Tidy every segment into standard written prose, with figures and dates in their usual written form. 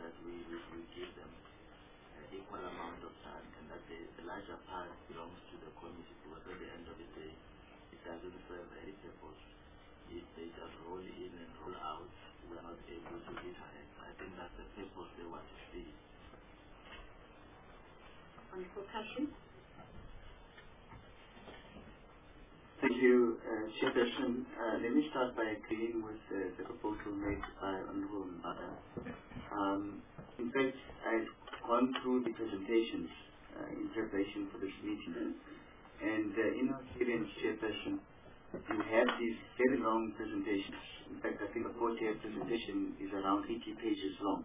that we give them equal amount of time, and that the larger part belongs to the committee, because at the end of the day, it doesn't serve any purpose. If they just roll in and roll out, we are not able to interact. I think that's the purpose they want to see. Wonderful question. Thank you, Chairperson. Let me start by agreeing with the proposal made by Honorable Mbada. In fact, I've gone through the presentations in preparation for this meeting, and in our experience, Chairperson, you have these very long presentations. In fact, I think a 4-tier presentation is around 80 pages long.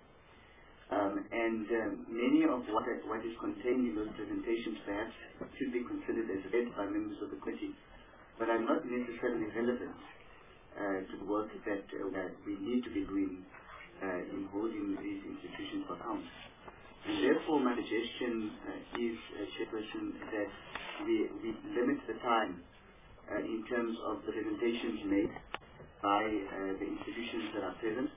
Many of what is contained in those presentations perhaps should be considered as read by members of the committee, but are not necessarily relevant to the work that we need to be doing in holding these institutions for account. And therefore, my suggestion is, Chairperson, that we limit the time in terms of the presentations made by the institutions that are present,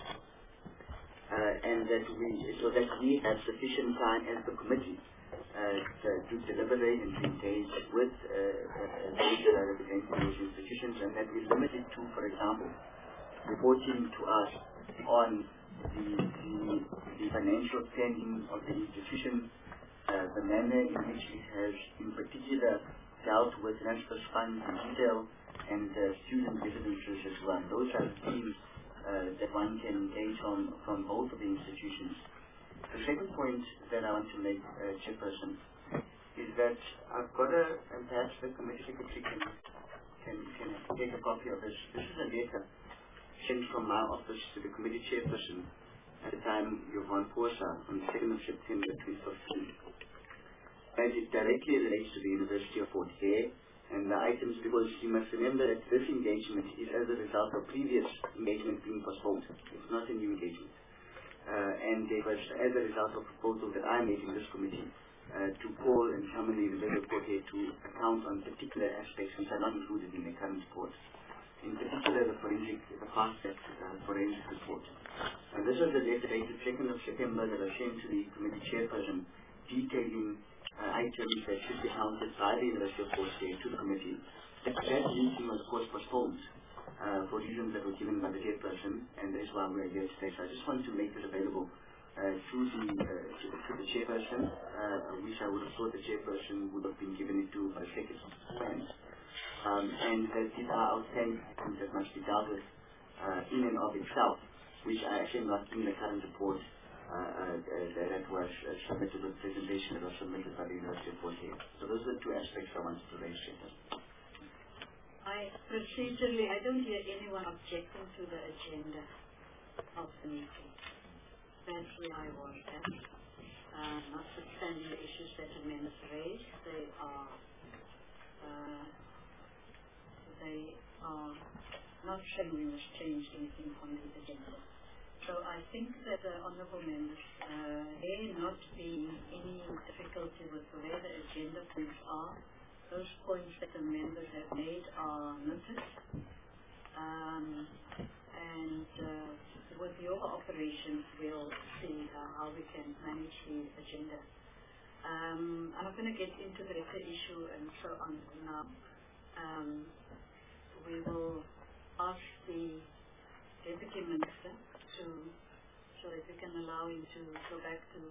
and that we have sufficient time as the committee to deliberate and to engage with those representing those institutions, and that we limit it to, for example, reporting to us on the financial standing of the institution, the manner in which it has in particular dealt with transfer funds in detail, and student residences as well. Those are themes that one can engage on from both of the institutions. The second point that I want to make, Chairperson, is that I've got and perhaps the committee secretary can take a copy of this. This is a letter sent from my office to the committee chairperson at the time Jovan Posa on the 2nd of September 2015. And it directly relates to the University of Fort Hare and the items, because you must remember that this engagement is as a result of previous engagement being postponed. It's not a new engagement. And it was as a result of proposal that I made in this committee to call and summon the University of Fort Hare to account on particular aspects which are not included in the current report. In particular, the FASTEC forensic report. And this was the letter dated 2nd of September that was sent to the committee chairperson, detailing items that should be counted by the University of Fort Hare to the committee. That meeting was, of course, postponed for reasons that were given by the chairperson, and that is why we are here today. So I just want to make this available to the chairperson, which I would have thought the chairperson would have been given it to by the secretary. And that these are outstanding items that must be dealt with in and of itself, which are actually not in the current report that was submitted with the presentation that was submitted by the University of Fort Hare. So those are the two aspects I wanted to raise. Procedurally, I don't hear anyone objecting to the agenda of the meeting. That's where I was at. Notwithstanding the issues that the members raised, they are not saying we must change anything on the agenda. So I think that the honourable members, there not being any difficulty with the way the agenda points are, those points that the members have made are noted. And with your operations, we'll see how we can manage the agenda. I'm not going to get into the record issue and so on now. We will ask the Deputy Minister so that we can allow him to go back to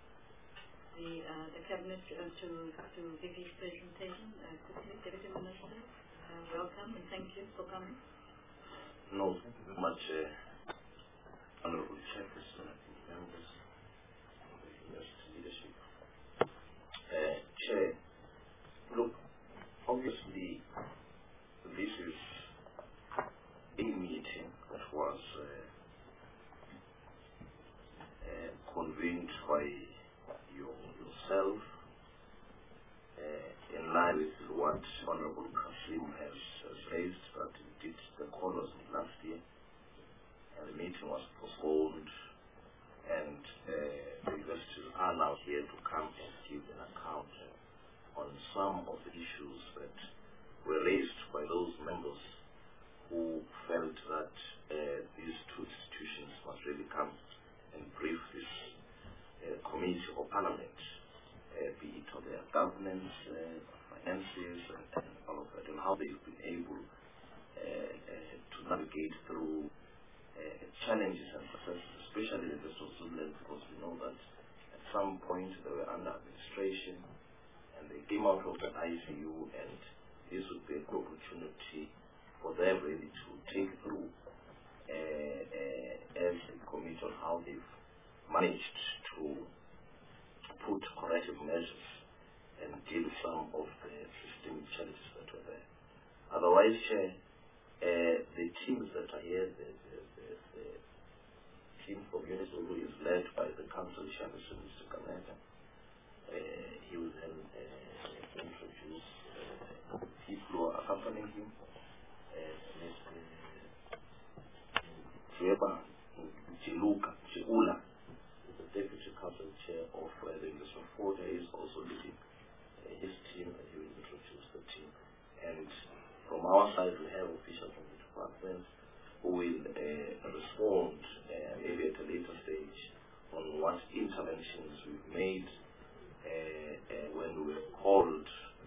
the Cabinet to give his presentation quickly. Deputy Minister, welcome and thank you for coming. No, thank you very much, Honourable Chairperson and members of the University leadership. Chair, look, obviously this is a meeting that was convened by yourself in line with what Honourable Kasim has raised, but indeed the call was last year and the meeting was postponed, and the universities are now here to come and give an account on some of the issues that were raised by those members who felt that these two institutions must really come and brief this committee or parliament, be it on their governance, finances, and all of that, and how they've been able to navigate through challenges and successes, especially in the Zululand, because we know that at some point they were under administration and they came out of the ICU, and this would be a good opportunity for them really to take through as a committee on how they've managed to put corrective measures and deal with some of the systemic challenges that were there. Otherwise, the teams that are here, the team from UNISOLU is led by the council chairperson, Mr. Kameka. He will then introduce people accompanying him, Mr. Jeba Chiula, the Deputy Council Chair of the Investment Fund, is also leading his team, and he will introduce the team. And from our side, we have officials from the department who will respond maybe at a later stage on what interventions we've made when we were called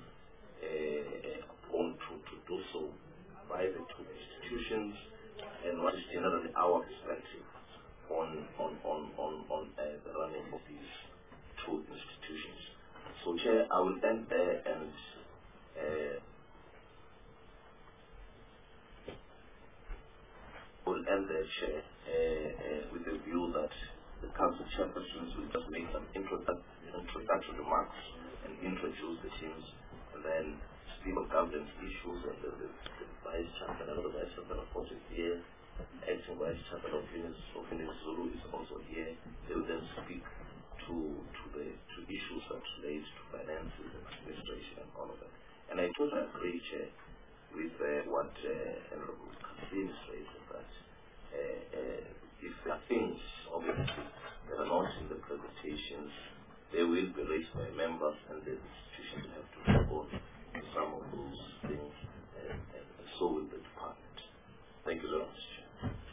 upon to do so by the two institutions, and what is generally our perspective on the running of these two institutions. So, Chair, I will end there and Chair, with the view that the council chairpersons will just make some introductory remarks and introduce the teams, and then speak of governance issues, and the vice chancellor, another vice chancellor, of course, is here. Acting vice chancellor of UNISOLU is also here. They will then speak to issues that relate to finances and administration and all of that. And I totally agree, Chair, with what Honorable Kasim says, that if there are things, obviously, that are not in the presentations, they will be raised by members, and the institutions have to respond to some of those things, and so will the department. Thank you very much, Chair.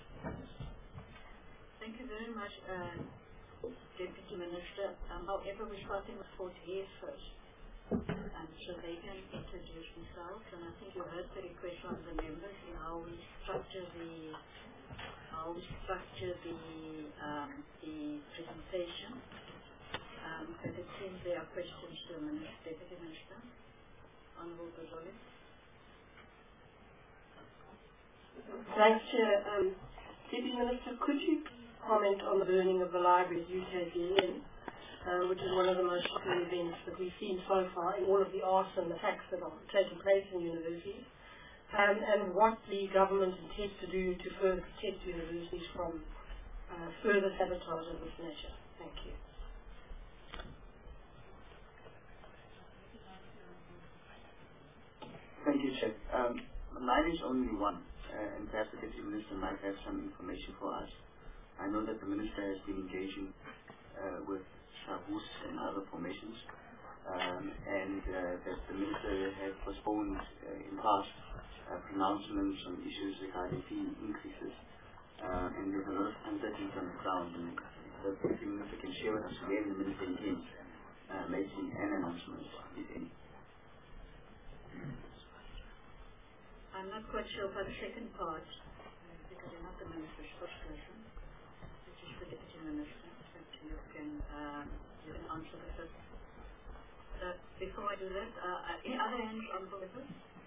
Thank you very much, Deputy Minister. However, we're starting with Fort Hare first, so they can introduce themselves. And I think you heard the request from the members in how we structure the presentation. But it seems there are questions to the Deputy Minister. Honourable Bozoli. Thanks, Chair. Deputy Minister, could you comment on the burning of the library at UKZN, which is one of the most popular events that we've seen so far in all of the arson attacks that are taking place in universities, and what the government intends to do to further protect universities from further sabotage of this nature? Thank you. Thank you, Chair. Mine is only one, and perhaps the Deputy Minister might have some information for us. I know that the Minister has been engaging with Shavus and other formations, and that the Minister had postponed in past pronouncements on issues regarding fee increases, and there's a lot of uncertainty on the ground, and the Deputy Minister can share with us when the Minister intends making an announcement, if any. I'm not quite sure about the second part, because you're not the Minister's spokesperson. This is the Deputy Minister, so you can answer the first. Before I do that, any other hands on the list?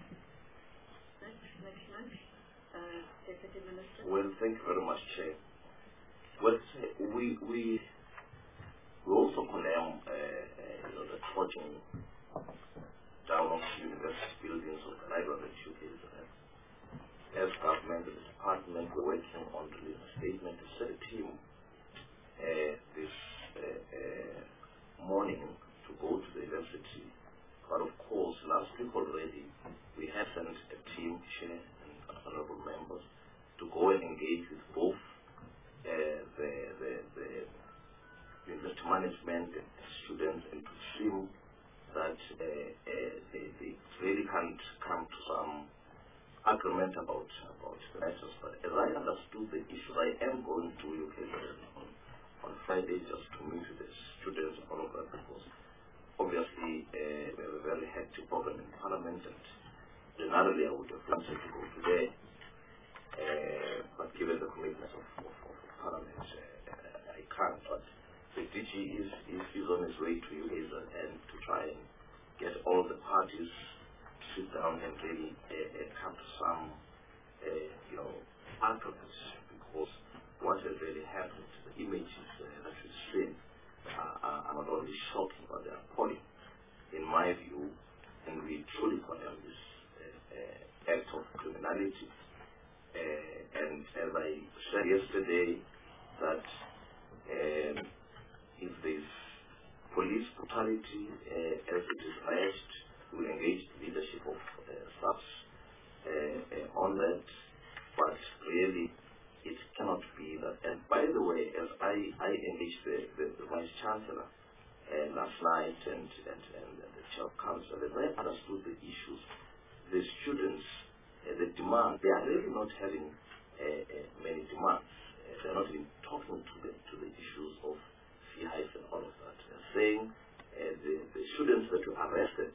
Next. Deputy Minister. Well, thank you very much, Chair. Well, we also condemn the torching down of university buildings of the library at UKZN. As government and the department, we're working on releasing a statement to set a team this morning to go to the university. But of course, last week already, we have sent a team, Chair and honorable members, to go and engage with both the university management and the students, and to see that they really can't come to some agreement about the matters. But as I understood the issue, I am going to UKZN on Friday just to meet with the students and all of that, because obviously we have a very hectic program in Parliament, and generally I would have wanted to go today, but given the commitments of Parliament, I can't. But the DG is on his way to UASA and to try and get all the parties to sit down and really come to some arguments, because what has really happened, the images that we've seen are not only shocking, but they're appalling, in my view, and we truly condemn this act of criminality. And as I said yesterday, that if there's police brutality, as it is alleged, we engage the leadership of SAPS on that, but really it cannot be that. And by the way, as I engaged the Vice Chancellor last night and the Chair of Council, as I understood the issues, the students, the demand, they are really not having many demands. They're not even talking to the issues of fee hikes and all of that. They're saying the students that were arrested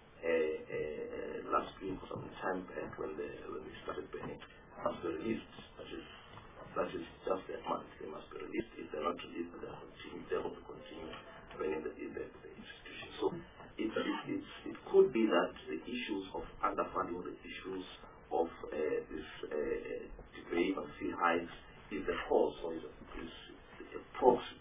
last week or some time back when they started burning must be released. That is just their month. They must be released. If they're not released, they will continue burning the institution. So it could be that the issues of underfunding, the issues of this debate on fee hikes is the cause, or is a proxy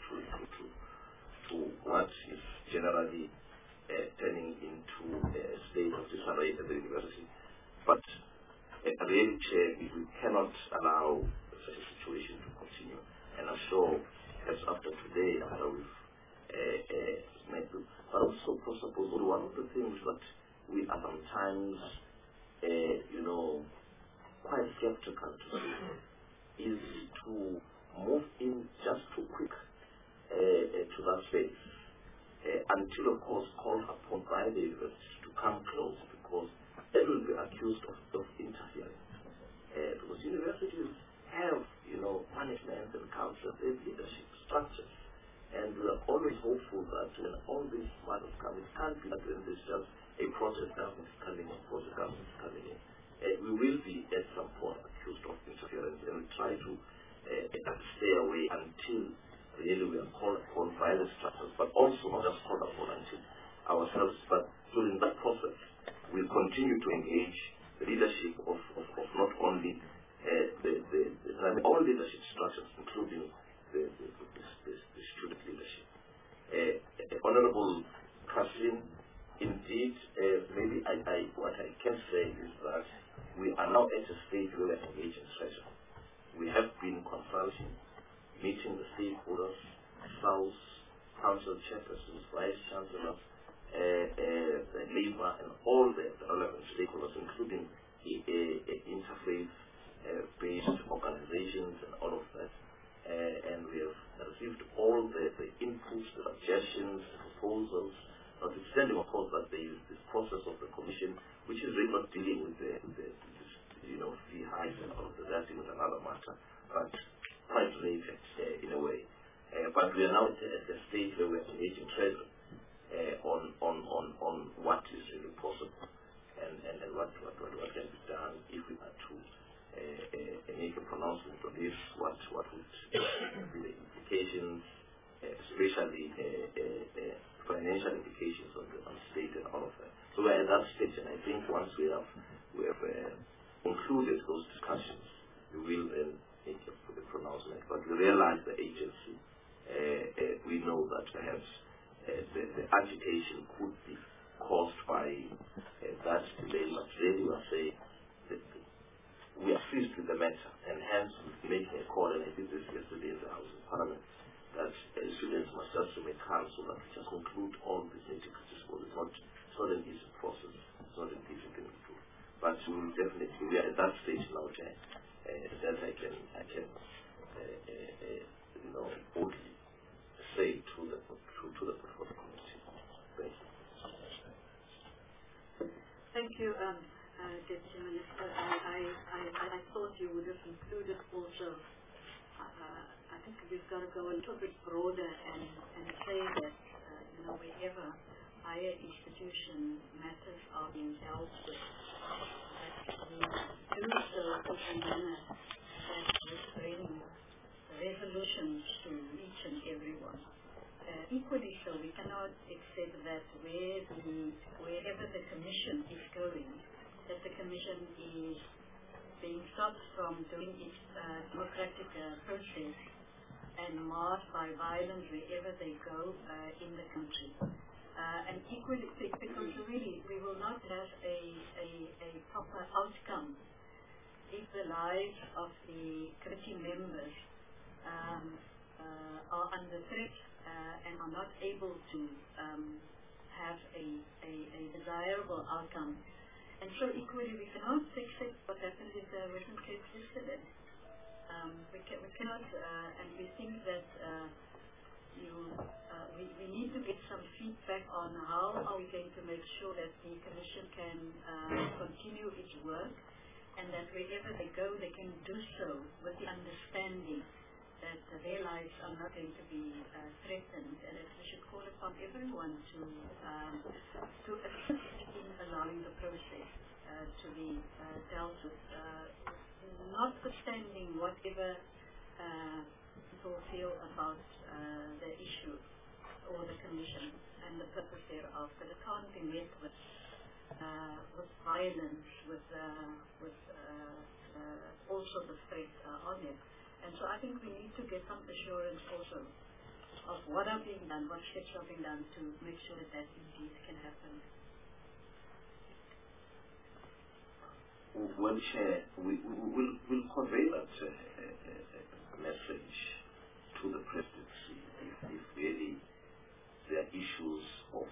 to what is generally turning into a state of disarray at the university. But really, Chair, we cannot allow such a situation to continue. And I'm sure, as after today, after we've made them, but also, suppose one of the things that we are sometimes, quite skeptical to see is to move in just too quick to that space until, of course, called upon by the university to come close, because they will be accused of interfering. Because universities have, management and council, they have leadership structures, and we are always hopeful that when all these matters come, it can't be that when there's just a process government is coming in, process government is coming in. We will be at some point accused of interference, and we try to stay away until really we are called upon by the structures, but also not just called upon until ourselves. But during that process, we continue to engage the leadership of not only all leadership structures, including the student leadership. Honorable Kasim, indeed, maybe what I can say is that we are now at a stage where we are engaging treasure. We have been consulting, meeting the stakeholders, SAUS, council chairpersons, vice chancellors, the labor, and all the relevant stakeholders, including interfaith-based organizations and all of that. And we have received all the inputs, the suggestions, the proposals, notwithstanding, of course, that there is this process of the commission, which is really not dealing with the fee hikes and all of that. That's with another matter, but quite related in a way. But we are now at a stage where we're engaging treasury on what is really possible and what can be done if we are to make a pronouncement on this, what would be the implications, especially financial implications on the state and all of that. So we're at that stage, and I think once we have concluded those discussions, we will then make a pronouncement. But we realize the agency, we know that perhaps the agitation could be caused by that delay, but really we are saying that we are seized with the matter, and hence making a call, and I did this yesterday in the House of Parliament, that students must just remain calm so that we can conclude all these nitty-gritties. It's not an easy process, it's not an easy thing to do. But we will definitely, we are at that stage now, that I can boldly say to the portfolio committee. Thank you. Thank you, Deputy Minister. I thought you would have included also I think we've got to go a little bit broader and say that, wherever higher institution matters are being dealt with, that we do so in a manner that would bring resolutions to each and every one. Equally so, we cannot accept that wherever the Commission is going, that the Commission is being stopped from doing its democratic process and marred by violence wherever they go in the country. And equally, because really we will not have a proper outcome if the lives of the committee members are under threat and are not able to have a desirable outcome. And so equally we cannot accept what happened with the Western Cape yesterday. We cannot, and we think that we need to get some feedback on how are we going to make sure that the Commission can continue its work, and that wherever they go, they can do so with the understanding that their lives are not going to be threatened, and that we should call upon everyone to assist in allowing the process to be dealt with, notwithstanding whatever people feel about the issue or the Commission and the purpose thereof, but it can't be met with violence, with all sorts of threats on it. And so I think we need to get some assurance also of what are being done, what steps are being done to make sure that that indeed can happen. Well, Chair, we'll convey that message to the presidency if really there are issues of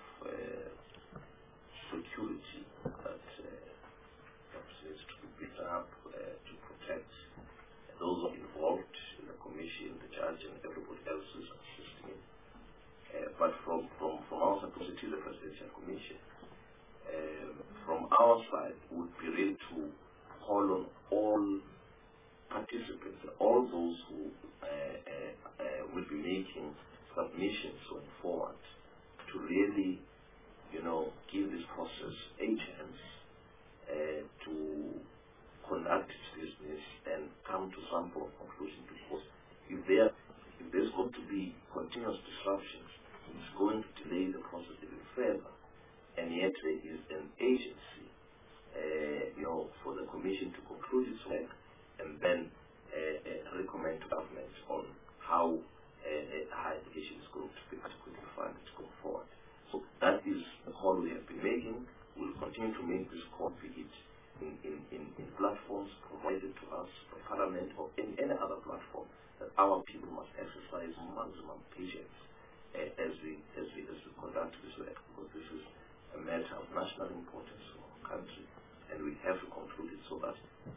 security that needs to be picked up to protect those involved in the Commission, the judge, and everybody else who's assisting. But from our side, because it is a presidential commission, from our side would be really to call on all participants, all those who will be making submissions going forward, to really, give this process a chance to conduct its business and come to some form of conclusion, because if there's going to be continuous disruptions, it's going to delay the process even further. And yet there is an agency, for the Commission to conclude its work and then recommend to government on how higher education is going to be adequately funded going forward. So that is the call we have been making. We'll continue to make this call, be it in platforms provided to us by Parliament or in any other platform, that our people must exercise maximum patience as we conduct this work, because this is a matter of national importance for our country, and we have to conclude it so that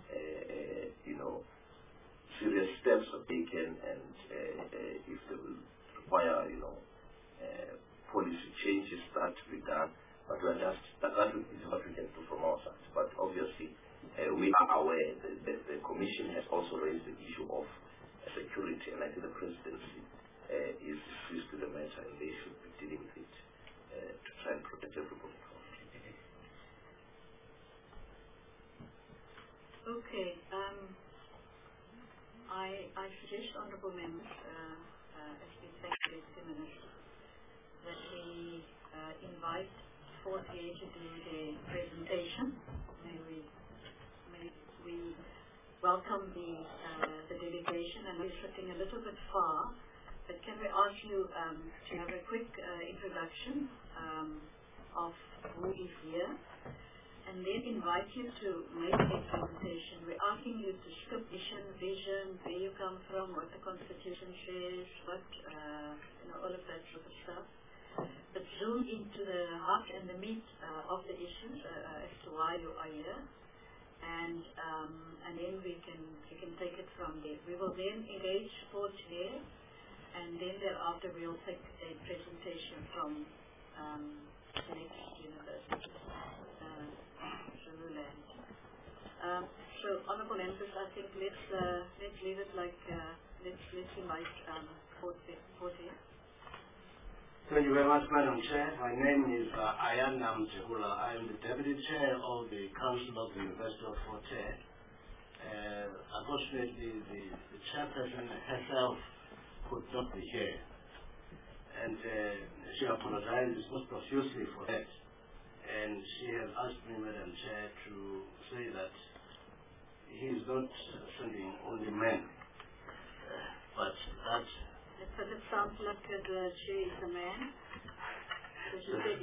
serious steps are taken, and if they will require policy changes that to be done. But that is what we can do from our side. But obviously, we are aware that the Commission has also raised the issue of security, and I think the presidency is seized to the matter, and they should be dealing with it to try and protect everybody. Okay. I suggest, honourable members, as we thank the Minister, that we invite Fort here to do the presentation. May we welcome the delegation, and we're sitting a little bit far, but can we ask you to have a quick introduction of who is here, and then invite you to make a presentation. We're asking you to skip mission, vision, where you come from, what the Constitution says, what, all of that sort of stuff. But zoom into the heart and the meat of the issues as to why you are here, and then we can take it from there. We will then engage Fort here, and then thereafter we'll take a presentation from the next university, Zululand. So, honourable members, I think let's leave it like let's invite Forte. Thank you very much, Madam Chair. My name is Ayanam Jehula. I am the Deputy Chair of the Council of the University of Fort Hare. Unfortunately, the chairperson herself could not be here. And she apologizes most profusely for that. And she has asked me, Madam Chair, to say that he is not sending only men, but that... Because it sounds like she is a man. So she said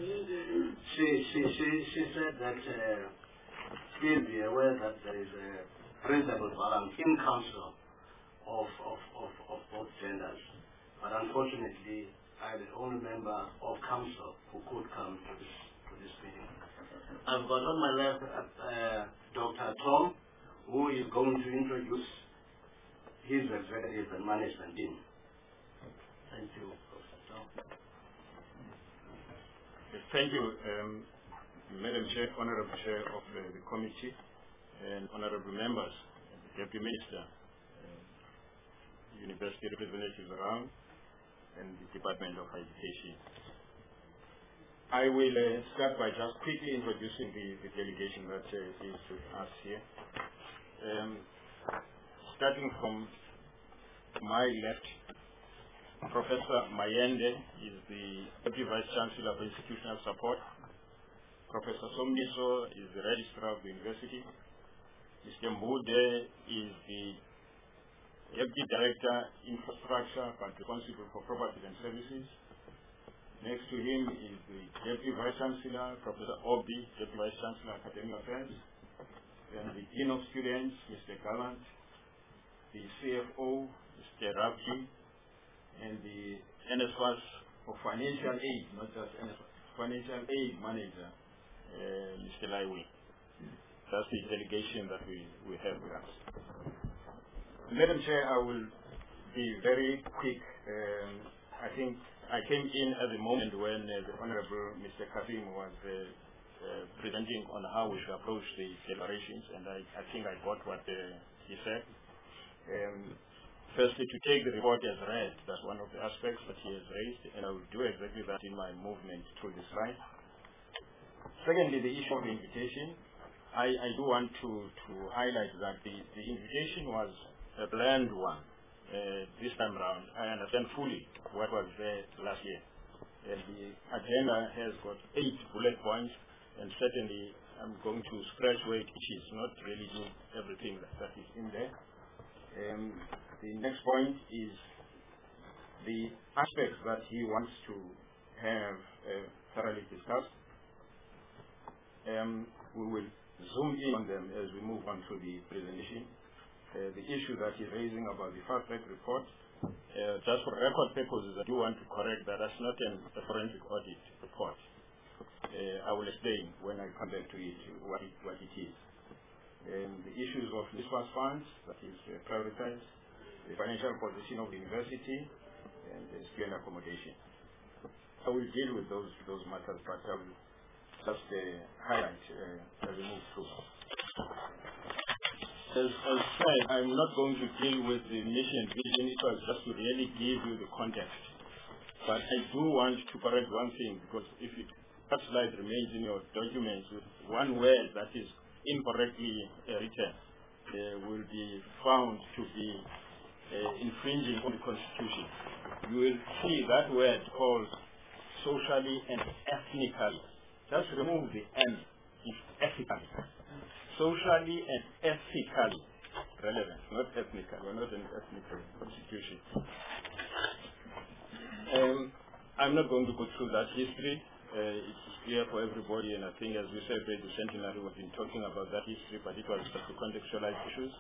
She said that please be aware that there is a reasonable balance in council of both genders. But unfortunately, I am the only member of council who could come to this meeting. I've got on my left Dr. Tom, who is going to introduce his executive and management team. Thank you, Dr. Tom. Thank you, Madam Chair, Honorable Chair of the committee, and honorable members, Deputy Minister, university representatives around, and the Department of Education. I will start by just quickly introducing the delegation that is with us here. Starting from my left, Professor Mayende is the Deputy Vice Chancellor of Institutional Support. Professor Somniso is the Registrar of the University. Mr. Mbude is the Deputy Director, Infrastructure, but responsible for property and services. Next to him is the Deputy Vice Chancellor, Professor Obi, Deputy Vice Chancellor, Academic Affairs. Then the Dean of Students, Mr. Gallant. The CFO, Mr. Rabji. And the NSFAS for Financial Aid, not just NSFAS, Financial Aid Manager, Mr. Laiwi. That's the delegation that we have with us. Madam Chair, I will be very quick. I think I came in at the moment when the Honorable Mr. Kasim was presenting on how we should approach the deliberations, and I think I got what he said. Firstly, to take the report as read, that's one of the aspects that he has raised, and I will do exactly that in my movement through the slide. Secondly, the issue of the invitation. I do want to highlight that the invitation was a bland one this time around. I understand fully what was there last year. And the agenda has got 8 bullet points, and certainly I'm going to scratch where it is, not really do everything that is in there. The next point is the aspects that he wants to have thoroughly discussed. We will zoom in on them as we move on to the presentation. The issue that he's raising about the fast-track report, just for record purposes, I do want to correct that that's not a forensic audit report. I will explain when I come back to it what it is. The issues of NSFAS funds, that is prioritized, the financial position of the university, and the student accommodation. I will deal with those matters, but I will just highlight as we move through. As said, I'm not going to deal with the mission vision. It was just to really give you the context. But I do want to correct one thing, because if that slide remains in your documents with one word that is incorrectly written, will be found to be infringing on the Constitution. You will see that word called socially and ethnically. Just remove the N. It's ethically. Socially and ethically relevant, not ethnical. We're not an ethnical constitution. I'm not going to go through that history. It's clear for everybody, and I think as we celebrate the centenary, we've been talking about that history, but it was just to contextualize issues.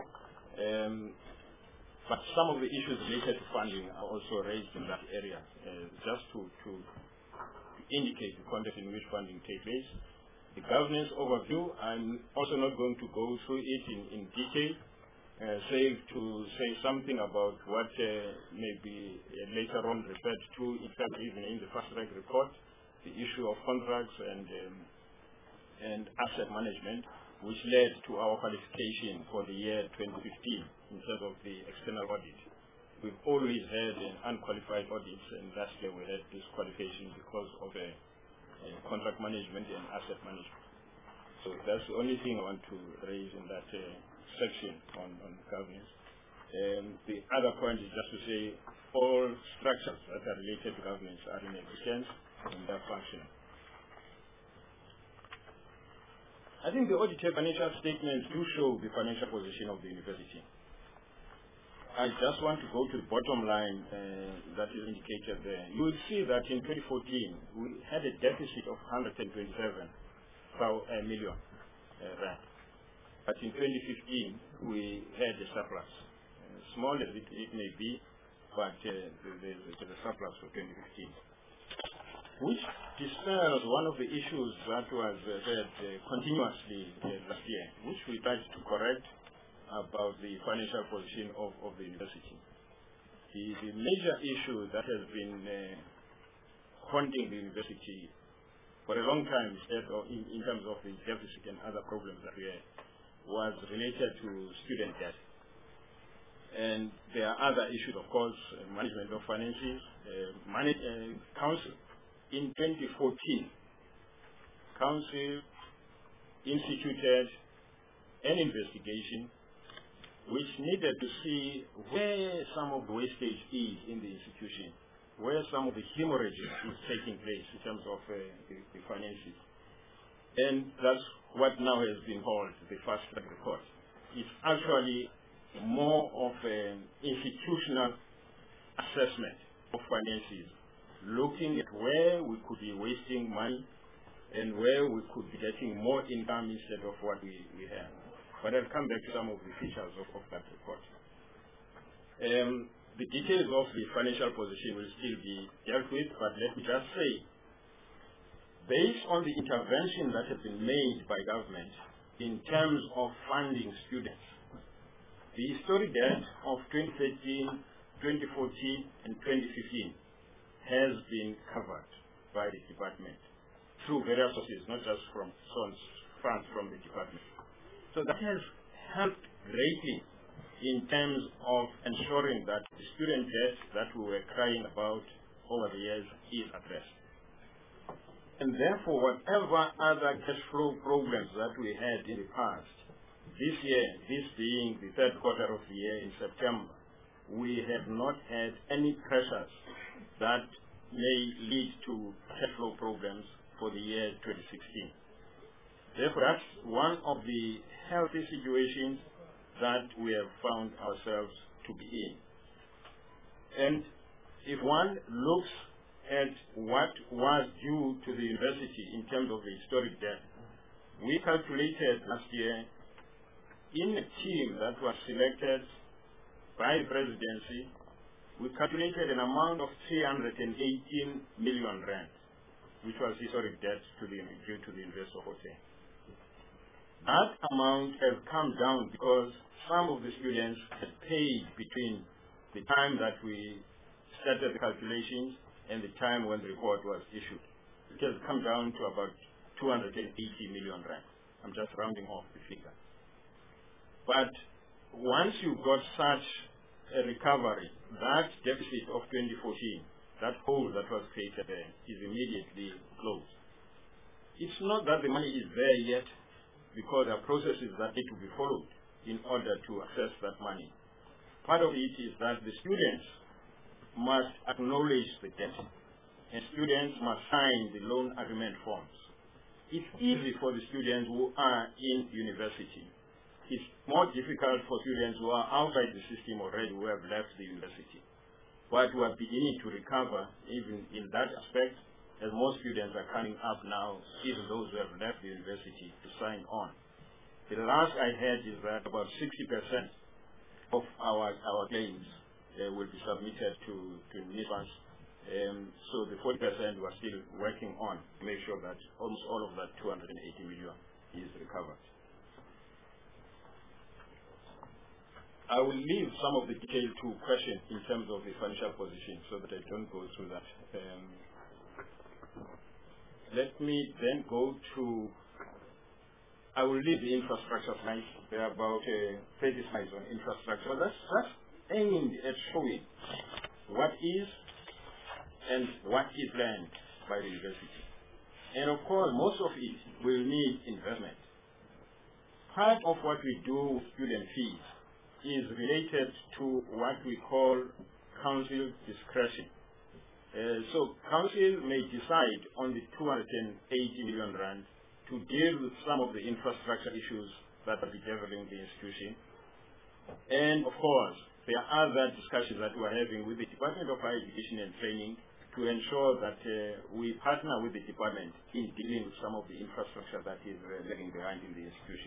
But some of the issues related to funding are also raised in that area, just to indicate the context in which funding takes place. The governance overview, I'm also not going to go through it in detail, save to say something about what may be later on referred to, in fact, even in the fast-track report, the issue of contracts and asset management, which led to our qualification for the year 2015 in terms of the external audit. we've always had unqualified audits, and last year we had disqualification because of contract management and asset management. So that's the only thing I want to raise in that section on governance. The other point is just to say all structures that are related to governance are in existence and they're functional. I think the audited financial statements do show the financial position of the university. I just want to go to the bottom line that is indicated there. You will see that in 2014, we had a deficit of 127 million rand. But in 2015, we had a surplus. Small as it may be, but there's a surplus for 2015. Which dispels one of the issues that was said continuously last year, which we tried to correct about the financial position of the university. The major issue that has been haunting the university for a long time, in terms of the deficit and other problems that we had, was related to student debt. And there are other issues, of course, management of finances, council. In 2014, council instituted an investigation which needed to see where some of the wastage is in the institution, where some of the hemorrhage is taking place in terms of the finances. And that's what now has been called the fast track report. It's actually more of an institutional assessment of finances, looking at where we could be wasting money and where we could be getting more income instead of what we have. But I'll come back to some of the features of that report. The details of the financial position will still be dealt with, but let me just say, based on the intervention that has been made by government in terms of funding students, the historic debt of 2013, 2014, and 2015 has been covered by the department through various sources, not just from funds from the department. So that has helped greatly in terms of ensuring that the student debt that we were crying about over the years is addressed. And therefore, whatever other cash flow problems that we had in the past, this year, this being the third quarter of the year in September, we have not had any pressures that may lead to cash flow problems for the year 2016. Therefore, that's one of the healthy situations that we have found ourselves to be in. And if one looks at what was due to the university in terms of the historic debt, we calculated last year in a team that was selected by the presidency, we calculated an amount of 318 million rand, which was historic debt due to the investor hotel. That amount has come down because some of the students had paid between the time that we started the calculations and the time when the report was issued. It has come down to about 280 million rand. I'm just rounding off the figure. But once you've got such a recovery, that deficit of 2014, that hole that was created there, is immediately closed. It's not that the money is there yet, because there are processes that need to be followed in order to access that money. Part of it is that the students must acknowledge the debt, and students must sign the loan agreement forms. It's easy for the students who are in university. It's more difficult for students who are outside the system already, who have left the university. But we are beginning to recover even in that aspect, as more students are coming up now, even those who have left the university, to sign on. The last I heard is that about 60% of our claims will be submitted to NISFAS. So the 40% we are still working on to make sure that almost all of that 280 million is recovered. I will leave some of the detail to questions in terms of the financial position so that I don't go through that. Let me then go to, I will leave the infrastructure slides. There are about 30 slides on infrastructure. That's aimed at showing what is and what is planned by the university. And of course, most of it will need investment. Part of what we do with student fees is related to what we call council discretion. So council may decide on the 280 million rand to deal with some of the infrastructure issues that are bedeviling the institution. And of course, there are other discussions that we're having with the Department of Higher Education and Training to ensure that we partner with the department in dealing with some of the infrastructure that is lagging behind in the institution.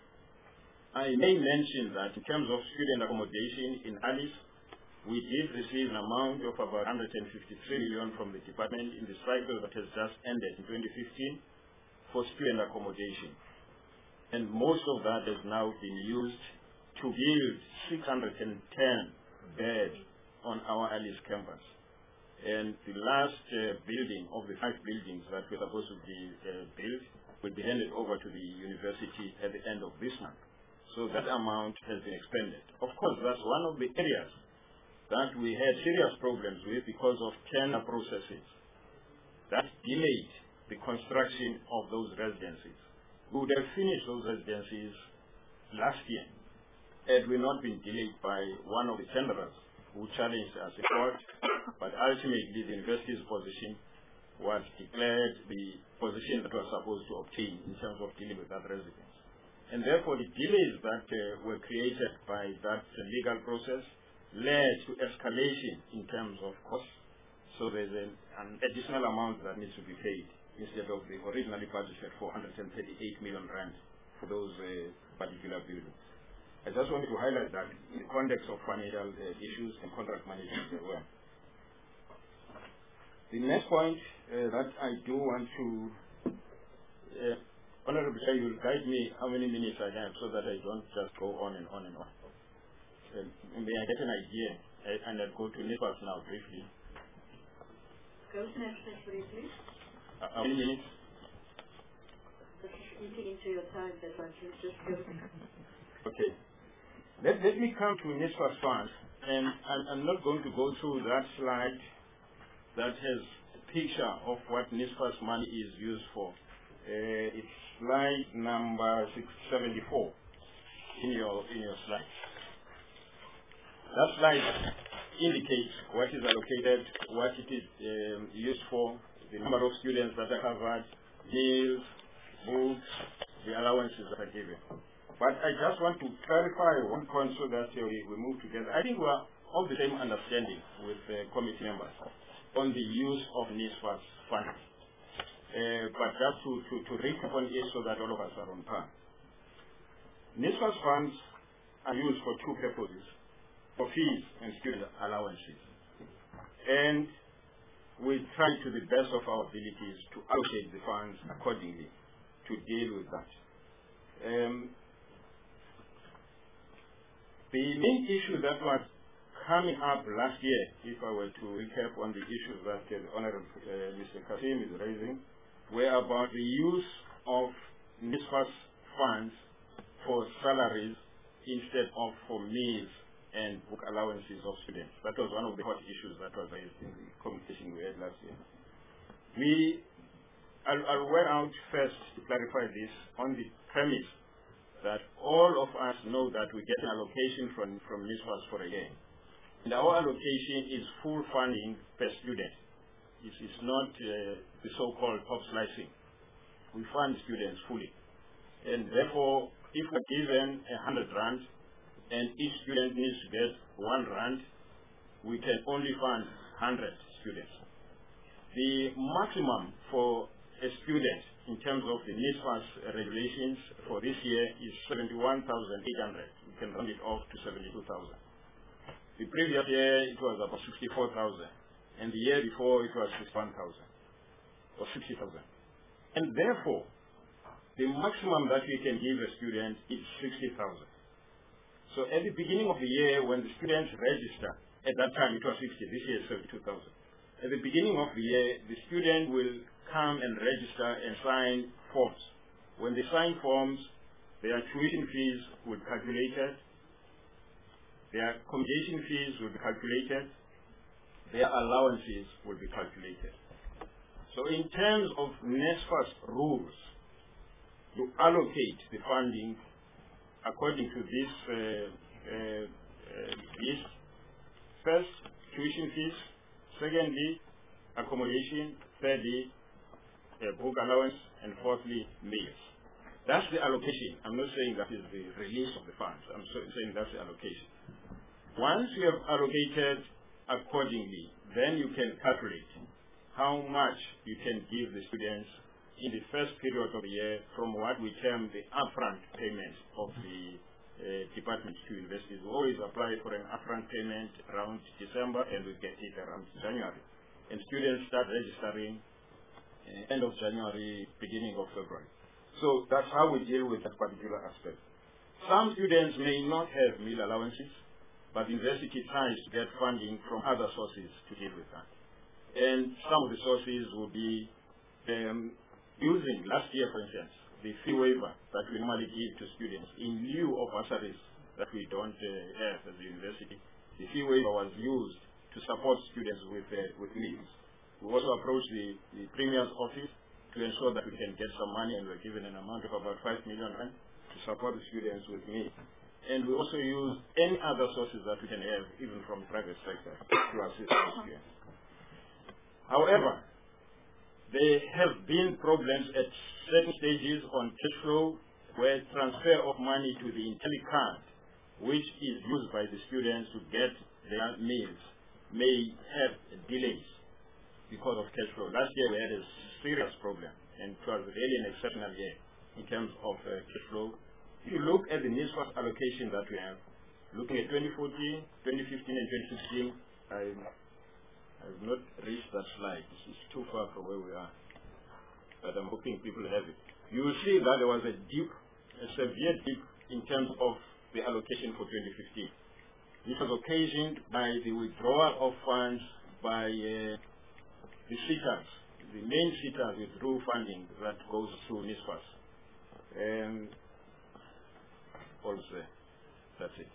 I may mention that in terms of student accommodation in Alice, we did receive an amount of about 153 million from the department in the cycle that has just ended in 2015 for student accommodation. And most of that has now been used to build 610 beds on our Alice campus. And the last building of the 5 buildings that were supposed to be built will be handed over to the university at the end of this month. So that amount has been expended. Of course, that's one of the areas that we had serious problems with because of tender processes that delayed the construction of those residencies. We would have finished those residencies last year had we not been delayed by one of the tenderers who challenged us in court, but ultimately the university's position was declared the position that was supposed to obtain in terms of dealing with that residence. And therefore the delays that were created by that legal process led to escalation in terms of costs. So there's an additional amount that needs to be paid instead of the originally budgeted 438 million rand for those particular buildings. I just wanted to highlight that in the context of financial issues and contract management as well. The next point that I do want to, Honorable Chair, you will guide me how many minutes I have so that I don't just go on and on and on. May I get an idea? And I'll go to NSFAS now briefly. Go to NSFAS briefly. How many minutes? Just eating into your time, that I can just go. Okay. Let me come to NSFAS funds, and I'm not going to go through that slide that has a picture of what NSFAS money is used for. It's slide number 674 in your slide. That slide indicates what is allocated, what it is used for, the number of students that are covered, meals, books, the allowances that are given. But I just want to clarify one point so that we move together. I think we are of the same understanding with committee members on the use of NSFAS funds. But just to recap on it so that all of us are on par. NSFAS funds are used for 2 purposes, for fees and student allowances. And we try to the best of our abilities to allocate the funds accordingly to deal with that. The main issue that was coming up last year, if I were to recap on the issues that the Honorable Mr. Kasim is raising, were about the use of NSFAS funds for salaries instead of for meals and book allowances of students. That was one of the hot issues that was raised in the communication we had last year. I'll wear out first to clarify this on the premise that all of us know that we get an allocation from NSFAS for a year. And our allocation is full funding per student. It is not the so-called top slicing. We fund students fully. And therefore, if we're given 100 rand and each student needs to get 1 rand, we can only fund 100 students. The maximum for a student in terms of the NSFAS regulations for this year is 71,800. We can round it off to 72,000. The previous year it was about 64,000, and the year before it was 61,000 or 60,000. And therefore, the maximum that we can give a student is 60,000. So at the beginning of the year, when the students register, at that time it was 60, this year is 72,000. At the beginning of the year, the student will come and register and sign forms. When they sign forms, their tuition fees will be calculated, their accommodation fees will be calculated, their allowances will be calculated. So in terms of NSFAS rules, you allocate the funding according to this list. First, tuition fees. Secondly, accommodation. Thirdly, book allowance. And fourthly, meals. That's the allocation. I'm not saying that is the release of the funds. I'm saying that's the allocation. Once you have allocated accordingly, then you can calculate how much you can give the students in the first period of the year from what we term the upfront payment of the department to universities. We always apply for an upfront payment around December and we get it around January. And students start registering end of January, beginning of February. So that's how we deal with that particular aspect. Some students may not have meal allowances, but the university tries to get funding from other sources to deal with that. And some of the sources will be using, last year for instance, the fee waiver that we normally give to students in lieu of bursaries that we don't have as a university. The fee waiver was used to support students with meals. We also approached the Premier's office to ensure that we can get some money, and we're given an amount of about 5 million rand to support the students with meals. And we also use any other sources that we can have, even from the private sector, to assist the students. However, there have been problems at certain stages on cash flow where transfer of money to the IntelliCard, which is used by the students to get their meals, may have delays because of cash flow. Last year we had a serious problem, and it was really an exceptional year in terms of cash flow. If you look at the NSFAS allocation that we have, looking at 2014, 2015, and 2016, I've not reached that slide. This is too far from where we are, but I'm hoping people have it. You will see that there was a severe dip in terms of the allocation for 2015. This was occasioned by the withdrawal of funds by the SETAs. The main SETAs withdrew funding that goes through NSFAS. And also, that's it.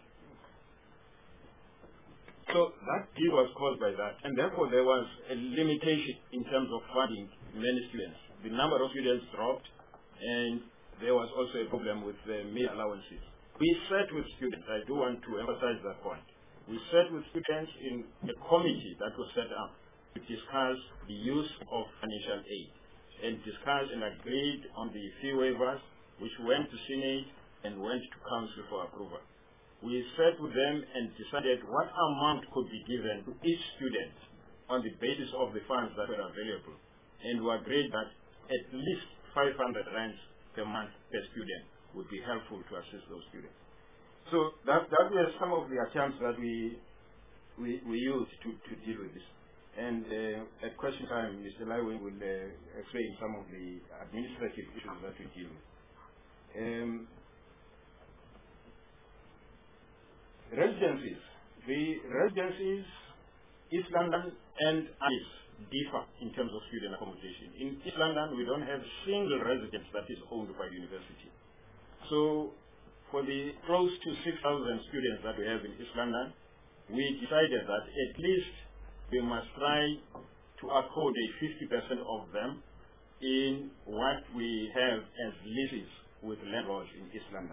So that dip was caused by that, and therefore there was a limitation in terms of funding many students. The number of students dropped, and there was also a problem with meal allowances. We sat with students. I do want to emphasize that point. We sat with students in a committee that was set up to discuss the use of financial aid, and discussed and agreed on the fee waivers, which went to Senate and went to Council for approval. We sat with them and decided what amount could be given to each student on the basis of the funds that were available, and we agreed that at least 500 rands per month per student would be helpful to assist those students. So that were some of the attempts that we used to deal with this. And at question time, Mr. Laiwe will explain some of the administrative issues that we deal with. Residencies. The residencies, East London and Alice, differ in terms of student accommodation. In East London, we don't have a single residence that is owned by the university. So for the close to 6,000 students that we have in East London, we decided that at least we must try to accommodate 50% of them in what we have as leases with landlords in East London.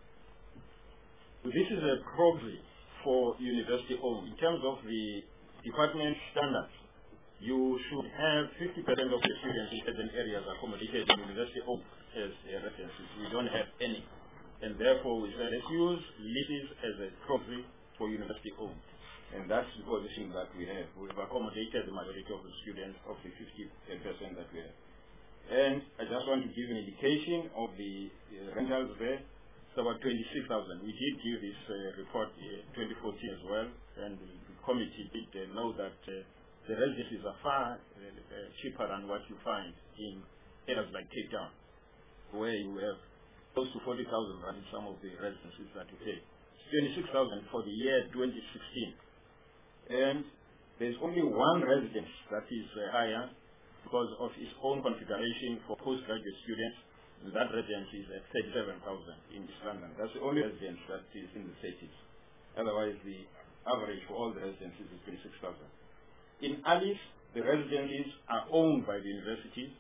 This is a proxy for university owned. In terms of the department standards, you should have 50% of the students in certain areas accommodated in university owned as residences. We don't have any. And therefore we said let's use leases as a proxy for university owned. And that's the position that we have. We've accommodated the majority of the students of the 50% that we have. And I just want to give an indication of the rentals there. It's about 26,000. We did give this report 2014 as well, and the committee did know that the residences are far cheaper than what you find in areas like Cape Town, where you have close to 40,000 rand in some of the residences that you pay. 26,000 for the year 2016. And there's only one residence that is higher because of its own configuration for postgraduate students. That residence is at 37,000 in East London. That's the only residence that is in the cities. Otherwise, the average for all the residencies is 26,000. In Alice, the residencies are owned by the university,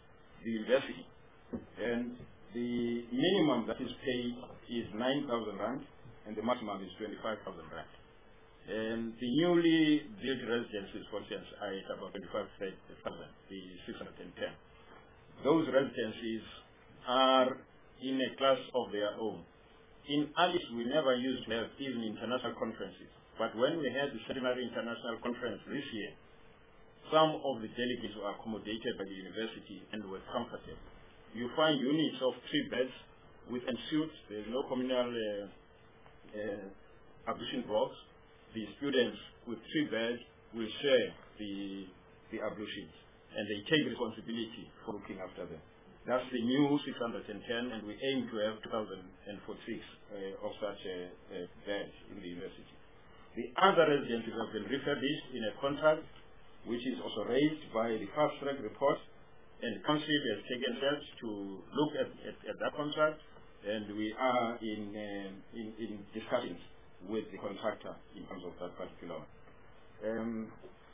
and the minimum that is paid is 9,000 rand, and the maximum is 25,000 rand. And the newly built residencies, for instance, are at about 25,000, the 610. Those residencies are in a class of their own. In Alice, we never used to have even international conferences. But when we had the Centenary International Conference this year, some of the delegates were accommodated by the university and were comfortable. You find units of 3 beds with ensuite. There is no communal ablution box. The students with 3 beds will share the ablutions, and they take responsibility for looking after them. That's the new 610, and we aim to have 2,046 of such beds in the university. The other residences have been refurbished in a contract which is also raised by the fast-track report, and the council has taken steps to look at that contract, and we are in discussions with the contractor in terms of that particular one.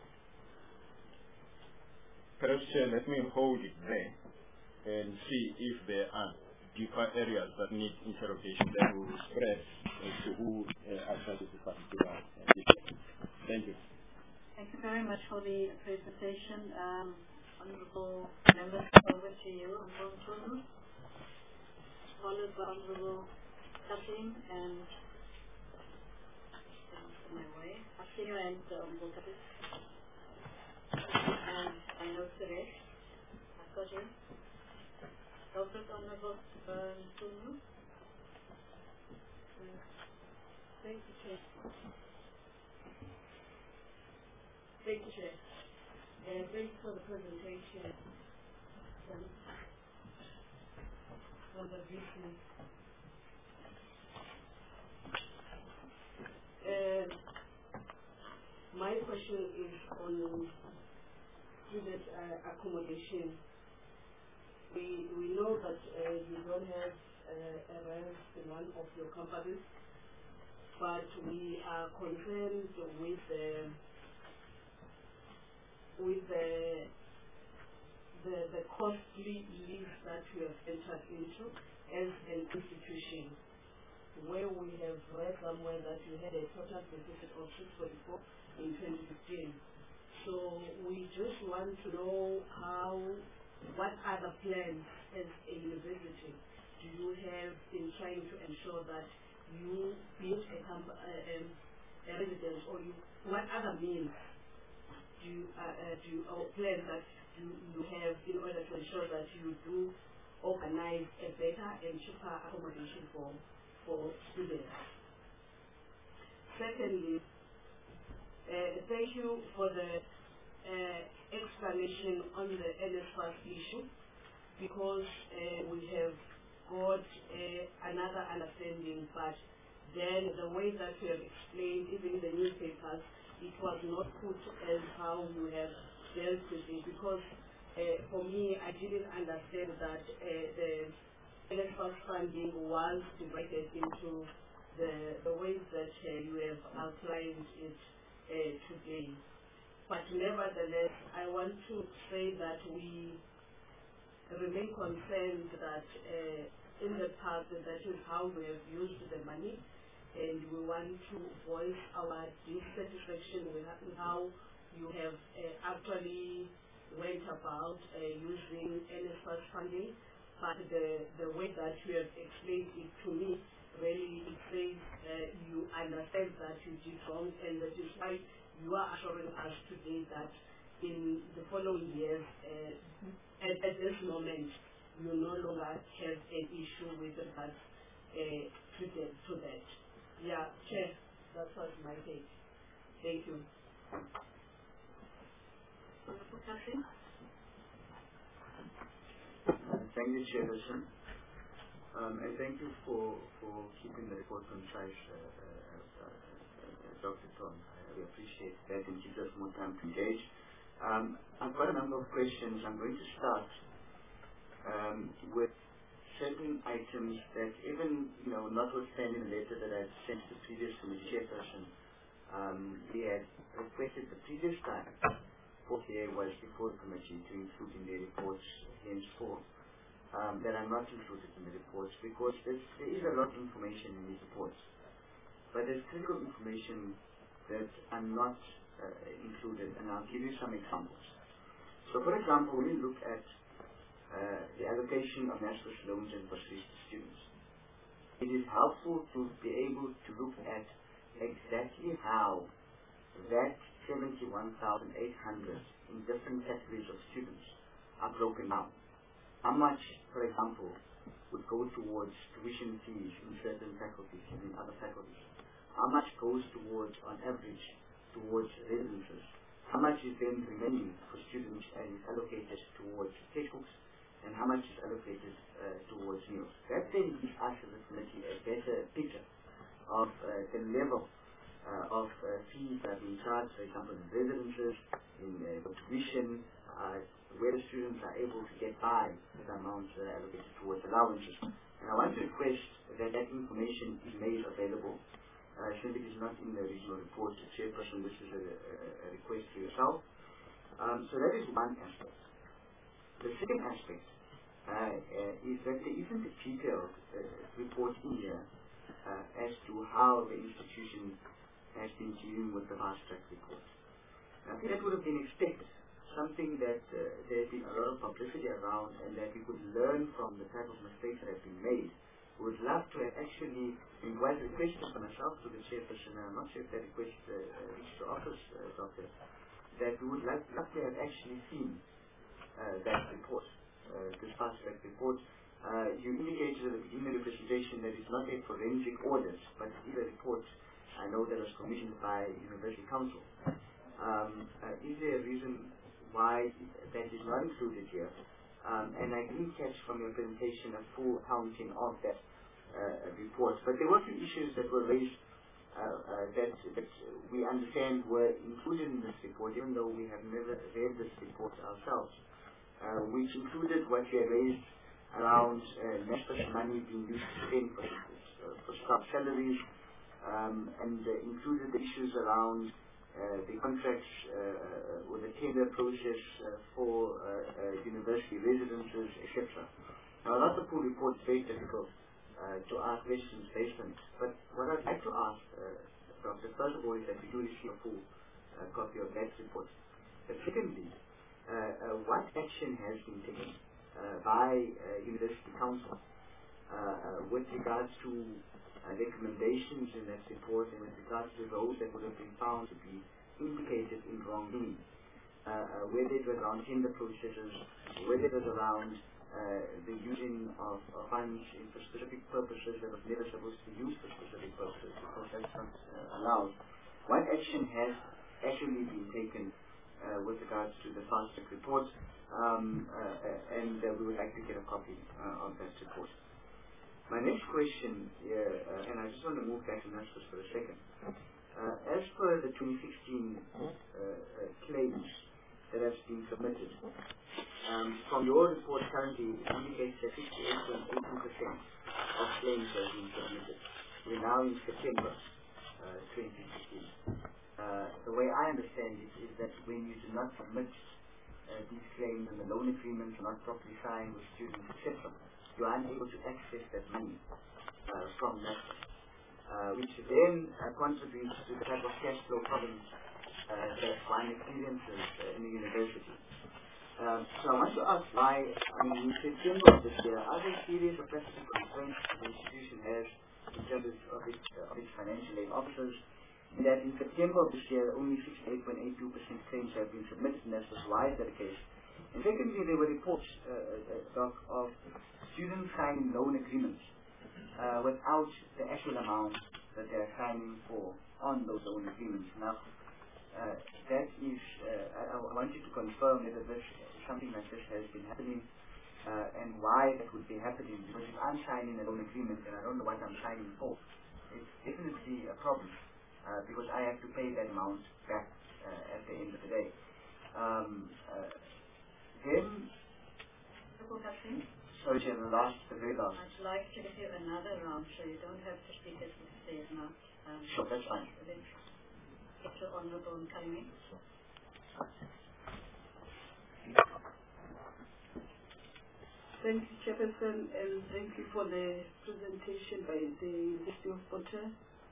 Perhaps, let me hold it there and see if there are deeper areas that need interrogation that will spread as to who addresses the particular issue. Thank you. Thank you very much for the presentation. Honourable members, over to you, Honourable Tunu, followed by Honourable Kasim and my way. After you and Honourable Kasim. And I know Suresh. I've got you. Also Honourable Tunu. Thank you, Chair. Thank you, Chair. And thank you for the presentation. On the briefing. My question is on student accommodation. We know that you don't have a rent in one of your companies, but we are concerned with the costly lease that we have entered into as an institution, where we have read somewhere that you had a total deficit of 644 in 2015. So we just want to know what other plans as a university do you have in trying to ensure that you build a residence, or what other means or plans that you have in order to ensure that you do organize a better and cheaper accommodation for students. Secondly, thank you for the explanation on the NSFAS issue, because we have got another understanding, but then the way that we have explained, even in the newspapers, it was not put as how you have dealt with it, because for me, I didn't understand that the NSFAS funding was divided into the ways that you have outlined it today. But nevertheless, I want to say that we remain concerned that in the past, that is how we have used the money, and we want to voice our dissatisfaction with how you have actually went about using NSFAS funding. But the way that you have explained it to me, really it says you understand that you did wrong, and that is why you are assuring us today that in the following years, at this moment, you no longer have an issue with regards to that. Yeah, Chair, that was my take. Thank you. Thank you, Chairperson. And thank you for keeping the report concise, Dr. Tom. We appreciate that, and gives us more time to engage. I've got a number of questions. I'm going to start with certain items that even, notwithstanding the letter that I had sent to the previous committee chairperson, we had requested the previous time for here was before the committee to include in their reports henceforth, that are not included in the reports because there is a lot of information in these reports. But there's critical information that are not included, and I'll give you some examples. So, for example, when you look at the allocation of national loans and bursaries to students, it is helpful to be able to look at exactly how that 71,800 in different categories of students are broken down. How much, for example, would go towards tuition fees in certain faculties and in other faculties? How much goes towards, on average, towards residences? How much is then remaining for students and is allocated towards textbooks? And how much is allocated towards meals? That then gives us as a committee a better picture of the level of fees that are being charged, for example, in residences, in tuition, where the students are able to get by with amounts allocated towards allowances. And I want to request that that information is made available. Since it is not in the regional report, Chairperson, this is a request to yourself. So that is one aspect. The second aspect is that there isn't a detailed report in here as to how the institution has been dealing with the fast track report. I think that would have been expected, something that there has been a lot of publicity around and that we could learn from the type of mistakes that have been made. We would love to have actually, while the question for myself to the chairperson, I'm not sure if that request reached the office, Doctor, that we would love to have actually seen that report, this fast track report. You indicated at the beginning of the presentation that it's not a forensic audit, but it is a report, I know, that was commissioned by University Council. Is there a reason why that is not included here? And I didn't catch from your presentation a full accounting of that report. But there were a few issues that were raised that we understand were included in this report, even though we have never read this report ourselves, which included what we had raised around national money being used to spend for staff salaries, and included the issues around the contracts or the tender process for university residences, etc. Now, not the full report is very difficult to ask questions based on it. But what I'd like to ask, Doctor, first of all, is that we do receive a full copy of that report. But secondly, what action has been taken by University Council with regards to recommendations in that report and with regards to those that would have been found to be implicated in wrongdoing, whether it was around tender processes, whether it was around the using of funds for specific purposes that was never supposed to be used for specific purposes because that's not allowed. What action has actually been taken with regards to the fast track report, and we would like to get a copy of that report. My next question, and I just want to move back to NSFAS for a second. As per the 2016 claims that have been submitted, from your report currently, it indicates that 68.82% of claims have been submitted. We're now in September 2016. The way I understand it is that when you do not submit these claims and the loan agreements are not properly signed with students, etc., you are unable to access that money from NSFAS, which then contributes to the type of cash flow problems that one experiences in the university. So I want to ask why, in September of this year, are there serious or practical constraints the institution has in terms of its financial aid officers, that in September of this year only 68.82% claims have been submitted in NSFAS? Why is that the case? And secondly, there were reports, Doc, of students signing loan agreements without the actual amount that they are signing for on those loan agreements. Now, that is, I want you to confirm whether this something like this has been happening and why that would be happening. Because if I'm signing a loan agreement and I don't know what I'm signing for, it's definitely a problem because I have to pay that amount back at the end of the day. Then, Sorry, Chair, the very last. I'd like to give you another round, so you don't have to speak as if there's not. Sure, that's fine. Get to Honourable Mkhalime. Thank you, Chairperson, and thank you for the presentation by the University of Porter.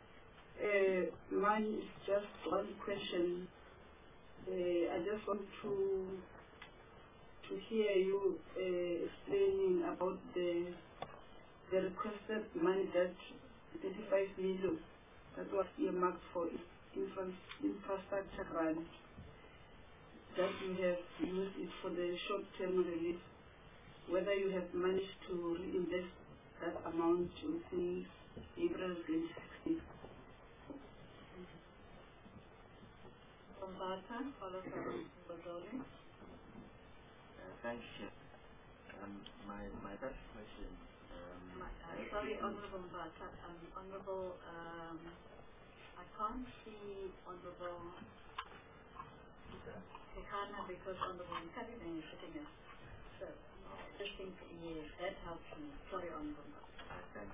Mine is just one question. I just want to hear you explaining about the requested money, that 35 million that was earmarked for infrastructure grant, that you have used it for the short-term relief, whether you have managed to reinvest that amount within April 2016. Bombata, followed by Bodoli. Thanks, Chair. My first question. Sorry, Honourable Bombata. Honourable, I can't see Honourable Kekana because Honourable Mkhalime is sitting here. So, I think, yes, that helps me. Sorry, Honourable. Thanks.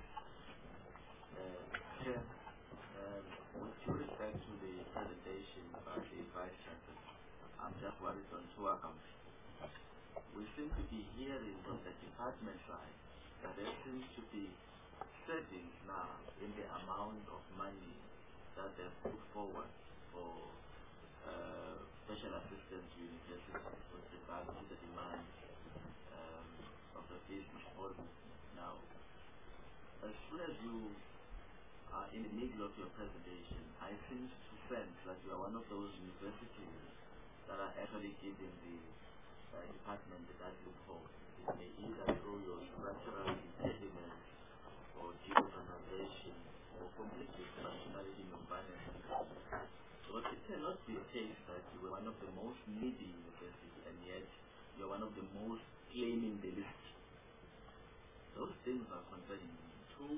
Chair, with due respect to the presentation by the Vice Chancellor, I'm just worried on two accounts. We seem to be hearing from the department side that there seems to be settings now in the amount of money that they've put forward for special assistance to universities with regard to the demand of the business model. Now, as soon as you are in the middle of your presentation, I seem to sense that you are one of those universities that are actually giving the department that loophole. It may either through your structural impediments or geoorganization or complete dysfunctionality in your finances. But it cannot be the case that you are one of the most needy universities and yet you are one of the most claiming the list. Those things are concerning me. Two,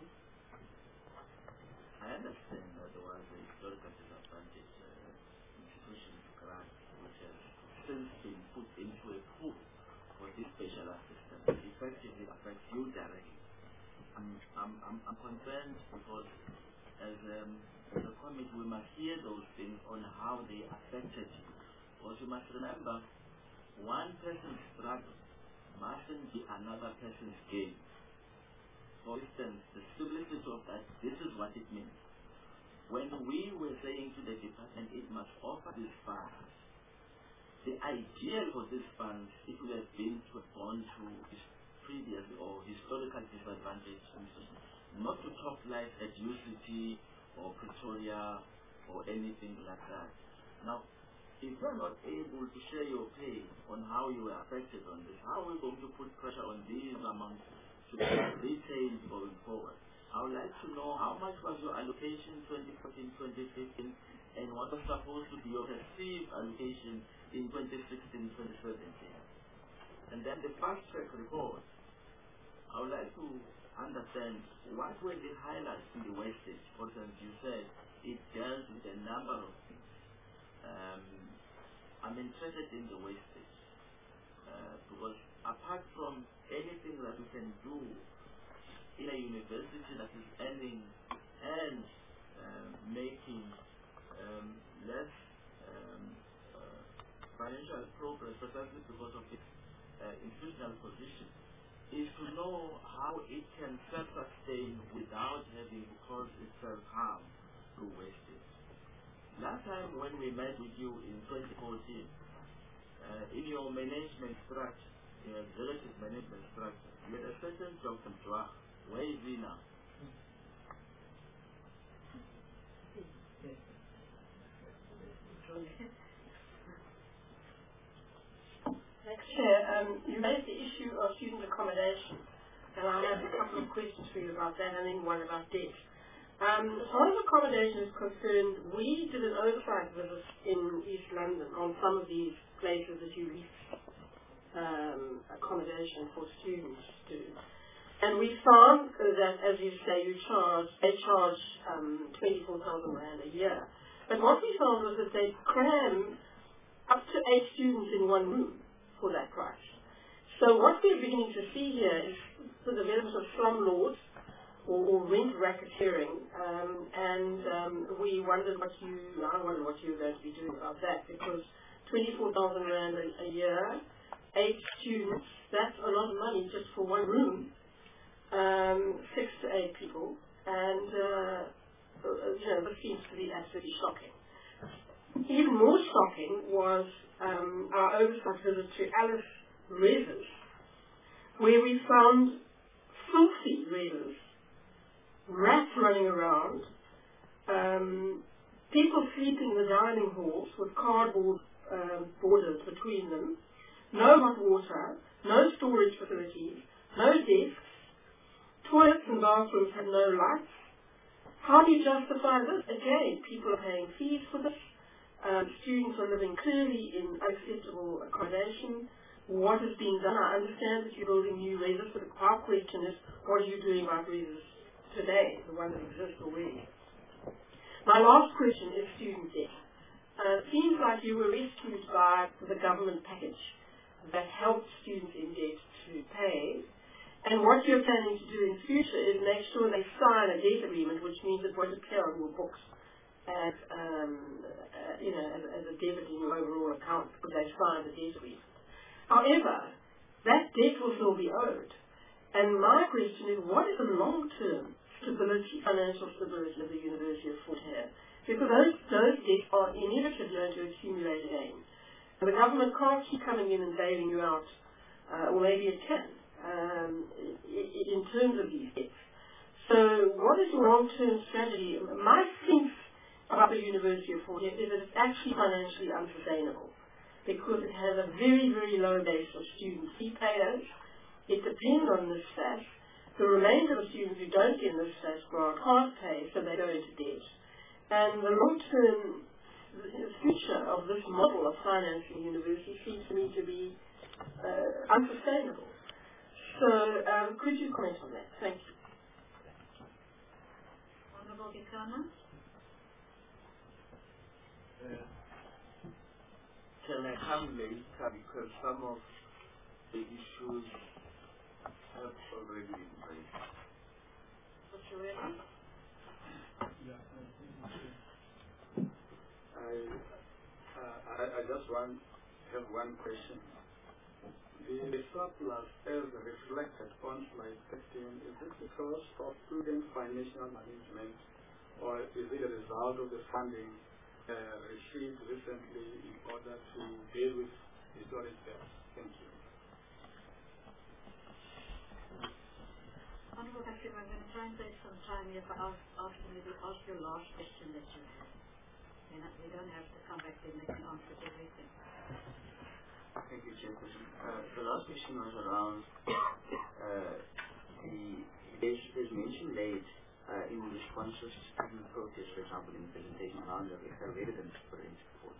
I understand that there was a historical disadvantage institution grant which has since been put into a pool for this special assistance. It effectively affects you directly. I'm concerned because as a committee we must hear those things on how they affected you. Because you must remember, one person's struggle mustn't be another person's gain. For instance, the simplicity of that, this is what it means. When we were saying to the department it must offer these funds, the idea for these funds, it would have been to have gone to previous or historical disadvantage institutions, not to talk life at UCT or Pretoria or anything like that. Now, if you are not able to share your pain on how you were affected on this, how are we going to put pressure on these amounts to be retained going forward? I would like to know how much was your allocation 2014-2015 and what was supposed to be your perceived allocation in 2016-2017. And then the fast track report, I would like to understand what were the highlights in the wastage. For instance, you said it dealt with a number of things. I'm interested in the wastage because apart from anything that we can do in a university that is earning and making less financial progress precisely because of its institutional position, is to know how it can self-sustain without having to cause itself harm through wastage. Last time when we met with you in 2014, in your management structure, your executive management structure, you had a certain Dr. Dwah. Where is he now? Chair, you raised the issue of student accommodation, and I have a couple of questions for you about that and then one about debt. As far as accommodation is concerned, we did an oversight visit in East London on some of these places that you lease accommodation for students to. And we found that, as you say, they charge 24,000 Rand a year. But what we found was that they cram up to 8 students in one room for that price. So what we're beginning to see here is the development of slumlords or rent racketeering, and we wondered I wondered what you were going to be doing about that, because 24,000 rand a year, 8 students, that's a lot of money just for one room, 6 to 8 people, and this seems to be absolutely shocking. Even more shocking was our oversight visit to Alice Reses, where we found filthy reses, rats running around, people sleeping in the dining halls with cardboard borders between them, no hot water, no storage facilities, no desks, toilets and bathrooms had no lights. How do you justify this? Again, people are paying fees for this. Students are living clearly in unacceptable accommodation. What is being done? I understand that you're building new reses, but our question is, what are you doing about reses today, the one that exists already? My last question is student debt. It seems like you were rescued by the government package that helped students in debt to pay, and what you're planning to do in future is make sure they sign a debt agreement, which means it won't appear on your books as as a debit in your overall account because they signed a debt agreement. However, that debt will still be owed. And my question is, what is the long-term financial stability of the University of Fort Hare? Because those debts are inevitably going to accumulate again. And the government can't keep coming in and bailing you out, or maybe it can, in terms of these debts. So what is your long-term strategy? My sense about the University of Fort Hare is that it's actually financially unsustainable, because it has a very, very low base of student fee payers. It depends on this FAS. The remainder of the students who don't get this FAS grant can't pay, so they go into debt. And the long-term future of this model of financing university seems to me to be unsustainable. So could you comment on that? Thank you. Honourable Bikana? Can I come later, because some of the issues have already been raised? Mr. Reddy? I just have one question. The surplus as reflected on slide 15, is it because of student financial management, or is it a result of the funding received recently in order to deal with historic debts? Thank you. Honourable Patrick, I'm going to try and save some time here by asking you to ask your last question that you have. We don't have to come back then, they can answer everything. Thank you, Chairperson. The last question was around there's mention made in responses to student protests, for example, in the presentation around the evidence for support.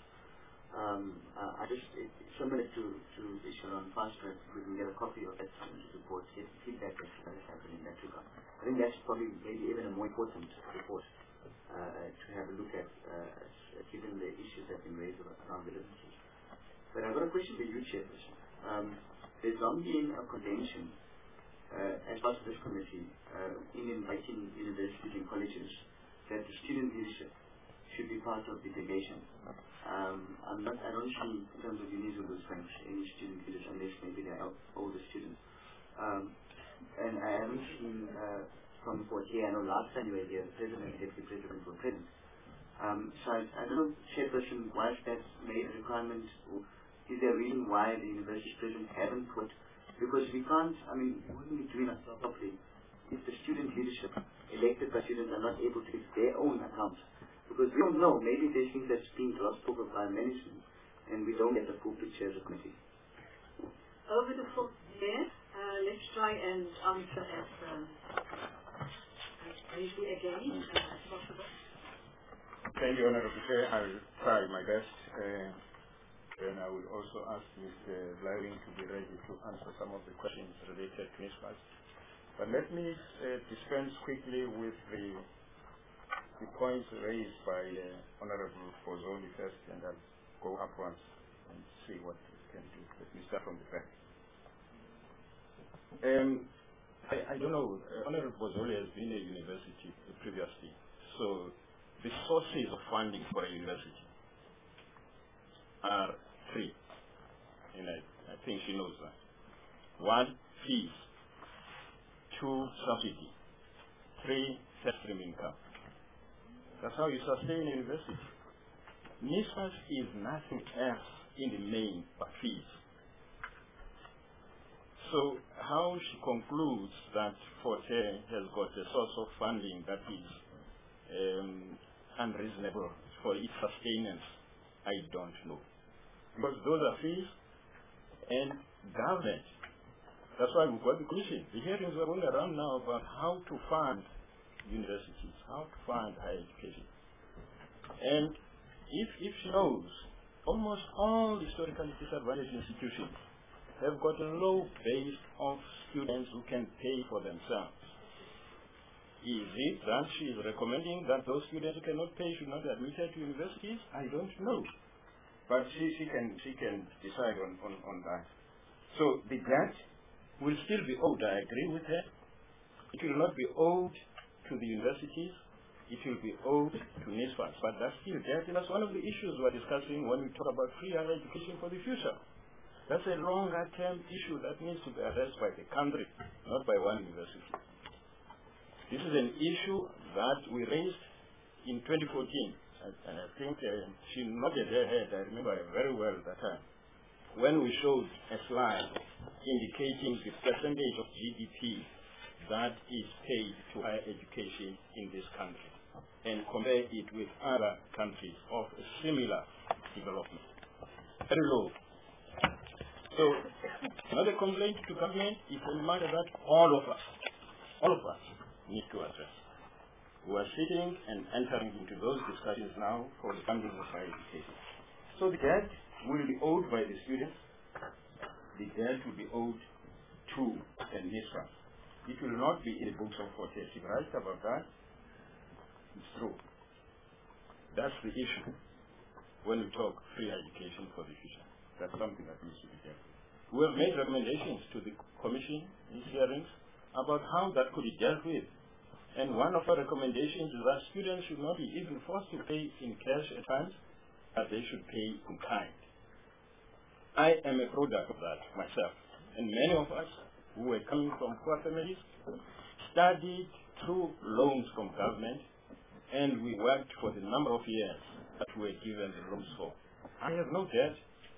Similar to the issue on fast track, we can get a copy of that report, get feedback as to what has happened in that regard. I think that's probably maybe even a more important report to have a look at, given the issues that have been raised around relevancies. But I've got a question for you, Chairperson. There's long been a convention as part of this committee in inviting universities and colleges that the student leadership should be part of the delegation. I don't see, in terms of Unizulu's ranks, any student leaders unless maybe they're older students. And I haven't seen from Fort Hare, I know last time you were here, the president and deputy president were present. So I don't know, Chairperson, why that's made a requirement, or is there a reason why the university president haven't put, because we can't, we wouldn't be doing ourselves properly if the student leadership elected by students are not able to give their own account. Because we don't know, maybe there's things that's being glossed over by management and we don't get the full picture as a committee. Over the full year, let's try and answer as briefly again as possible. Thank you, Honourable Chair. I will try my best. And I will also ask Mr. Blaring to be ready to answer some of the questions related to his class. But let me dispense quickly with the points raised by Honourable Fozoli first, and I'll go upwards and see what we can do. Let me start from the back. I don't know. Honorable Bozoli has been a university previously, so the sources of funding for a university are three, and I think she knows that. One, fees. Two, subsidy. Three, first-stream income. That's how you sustain a university. NSFAS is nothing else in the main but fees. So how she concludes that Forte has got a source of funding that is unreasonable for its sustenance, I don't know. Because those are fees and government. That's why we've got the commission. The hearings are going around now about how to fund universities, how to fund higher education. And if she knows, almost all historically disadvantaged institutions have got a low base of students who can pay for themselves. Is it that she is recommending that those students who cannot pay should not be admitted to universities? I don't know. But she can decide on that. So the debt will still be owed. I agree with her. It will not be owed to the universities. It will be owed to NSFAS. But that's still debt. And that's one of the issues we're discussing when we talk about free higher education for the future. That's a longer-term issue that needs to be addressed by the country, not by one university. This is an issue that we raised in 2014. And I think she nodded her head. I remember very well that time, when we showed a slide indicating the percentage of GDP that is paid to higher education in this country and compare it with other countries of a similar development. Very low. So, not a complaint to government, it's a matter that all of us need to address. We are sitting and entering into those discussions now for the funding of higher education. So the debt will be owed by the students. The debt will be owed to the NSFAS. It will not be in the books of Forte. She's right about that. It's true. That's the issue when we talk free education for the future. That's something that needs to be dealt with. We have made recommendations to the Commission in hearings about how that could be dealt with. And one of our recommendations is that students should not be even forced to pay in cash at times, but they should pay in kind. I am a product of that myself. And many of us who were coming from poor families studied through loans from government, and we worked for the number of years that we were given the loans for. I have no debt.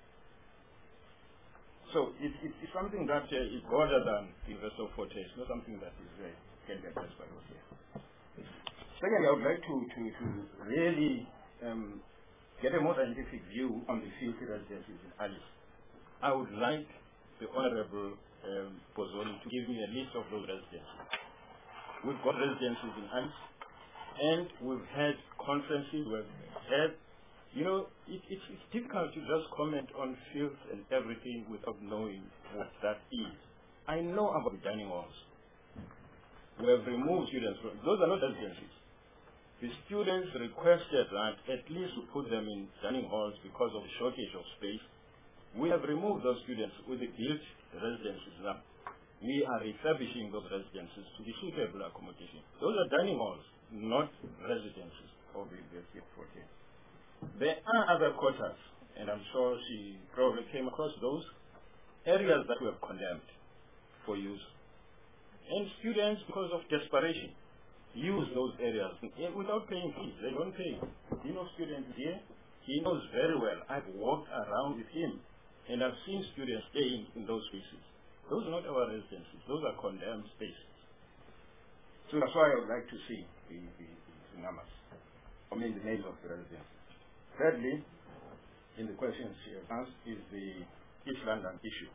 So it's something that is broader than the University of Forte. It's not something that is can be addressed by us here. Second, I would like to really get a more scientific view on the field residencies in Alice. I would like the Honorable Bozoli to give me a list of those residencies. We've got residencies in Alice, and we've had conferences, we've had, it's difficult to just comment on fields and everything without knowing what that is. I know about the dining halls. We have removed students from, those are not residencies. The students requested that at least we put them in dining halls because of the shortage of space. We have removed those students with the built residences now. We are refurbishing those residences to be suitable accommodation. Those are dining halls, not residences of the University of Forte. There are other quarters, and I'm sure she probably came across those areas that were condemned for use. And students, because of desperation, use those areas without paying fees. They don't pay. Students here, he knows very well. I've walked around with him, and I've seen students staying in those spaces. Those are not our residences. Those are condemned spaces. So that's why I would like to see the numbers. The names of the residences. Thirdly, in the questions she has asked, is the East London issue.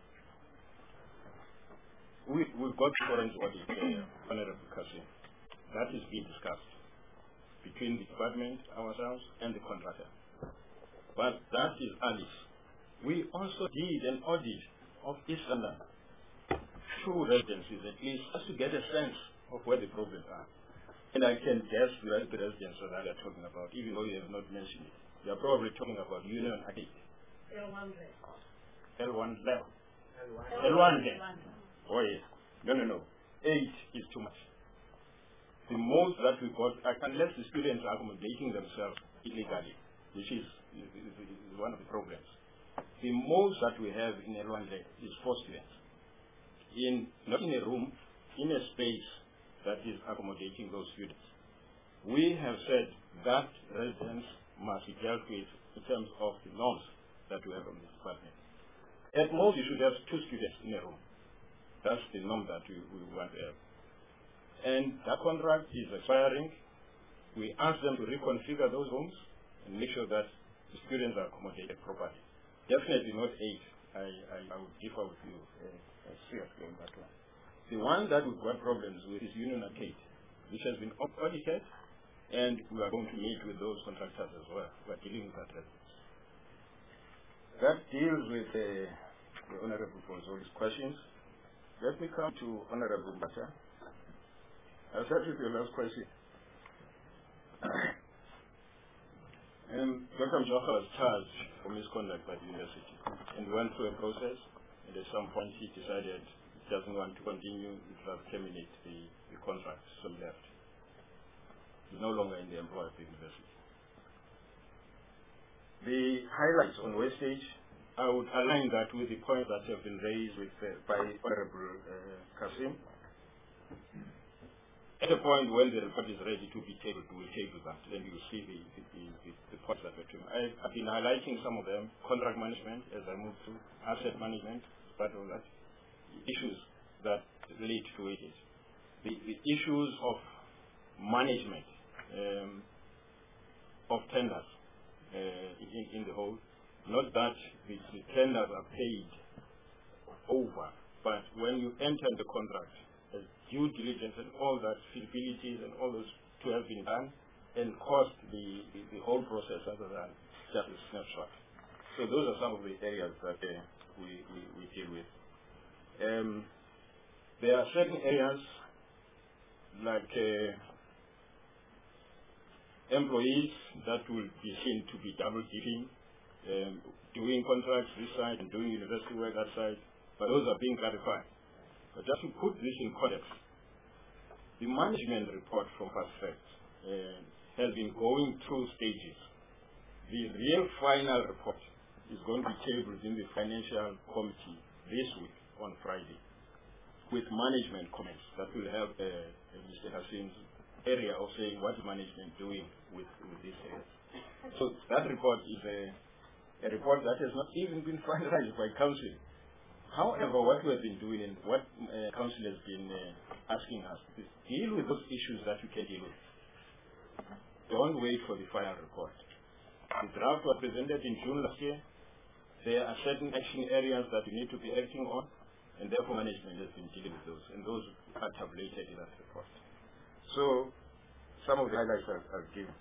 We've got foreign audit, Honorable Kassim. That is being discussed between the department, ourselves, and the contractor. But that is Alice. We also did an audit of East London, 2 residencies at least, just to get a sense of where the problems are. And I can guess the residences that you're talking about, even though you have not mentioned it. You're probably talking about Union Arcade. L1 level. Oh, yes. No. 8 is too much. The most that we got, unless the students are accommodating themselves illegally, which is one of the problems. The most that we have in Rwanda is 4 students. Not in a room, in a space that is accommodating those students. We have said that residents must be dealt with in terms of the norms that we have on this department. At most, you should have 2 students in a room. That's the norm that we want to have. And that contract is expiring. We ask them to reconfigure those rooms and make sure that the students are accommodated properly. Definitely not 8. I would differ with you seriously on that one. The one that we've got problems with is Union Arcade, which has been audited, and we are going to meet with those contractors as well. We're dealing with that. That deals with the Honorable Bonzoli's questions. Let me come to Honorable Mbata. I'll start with your last question. Dr. Mjoka was charged for misconduct by the university and went through a process, and at some point he decided he doesn't want to continue, he will terminate the contract, so he left. He's no longer in the employ of the university. The highlights on wastage, I would align that with the points that have been raised by Honorable Kasim. At the point when the report is ready to be tabled, we'll table that, and you'll see the points that were taken. I've been highlighting some of them: contract management, as I move through, asset management, part of that, issues that lead to wastage, the issues of management of tenders in the whole. Not that the tenders are paid over, but when you enter the contract, due diligence and all that, feasibilities and all those to have been done, and cost the whole process other than just a snapshot. So those are some of the areas that we deal with. There are certain areas like employees that will be seen to be double dipping, doing contracts this side and doing university work that side, but those are being clarified. But just to put this in context, the management report from Fast has been going through stages. The real final report is going to be tabled in the financial committee this week on Friday with management comments that will help Mr. Hassim's area of saying what is management doing with this area. So that report is a report that has not even been finalized by council. However, what we have been doing and what council has been asking us is deal with those issues that you can deal with. Don't wait for the final report. The draft was presented in June last year. There are certain action areas that you need to be acting on, and therefore management has been dealing with those, and those are tabulated in that report. So, some of the highlights I'll give.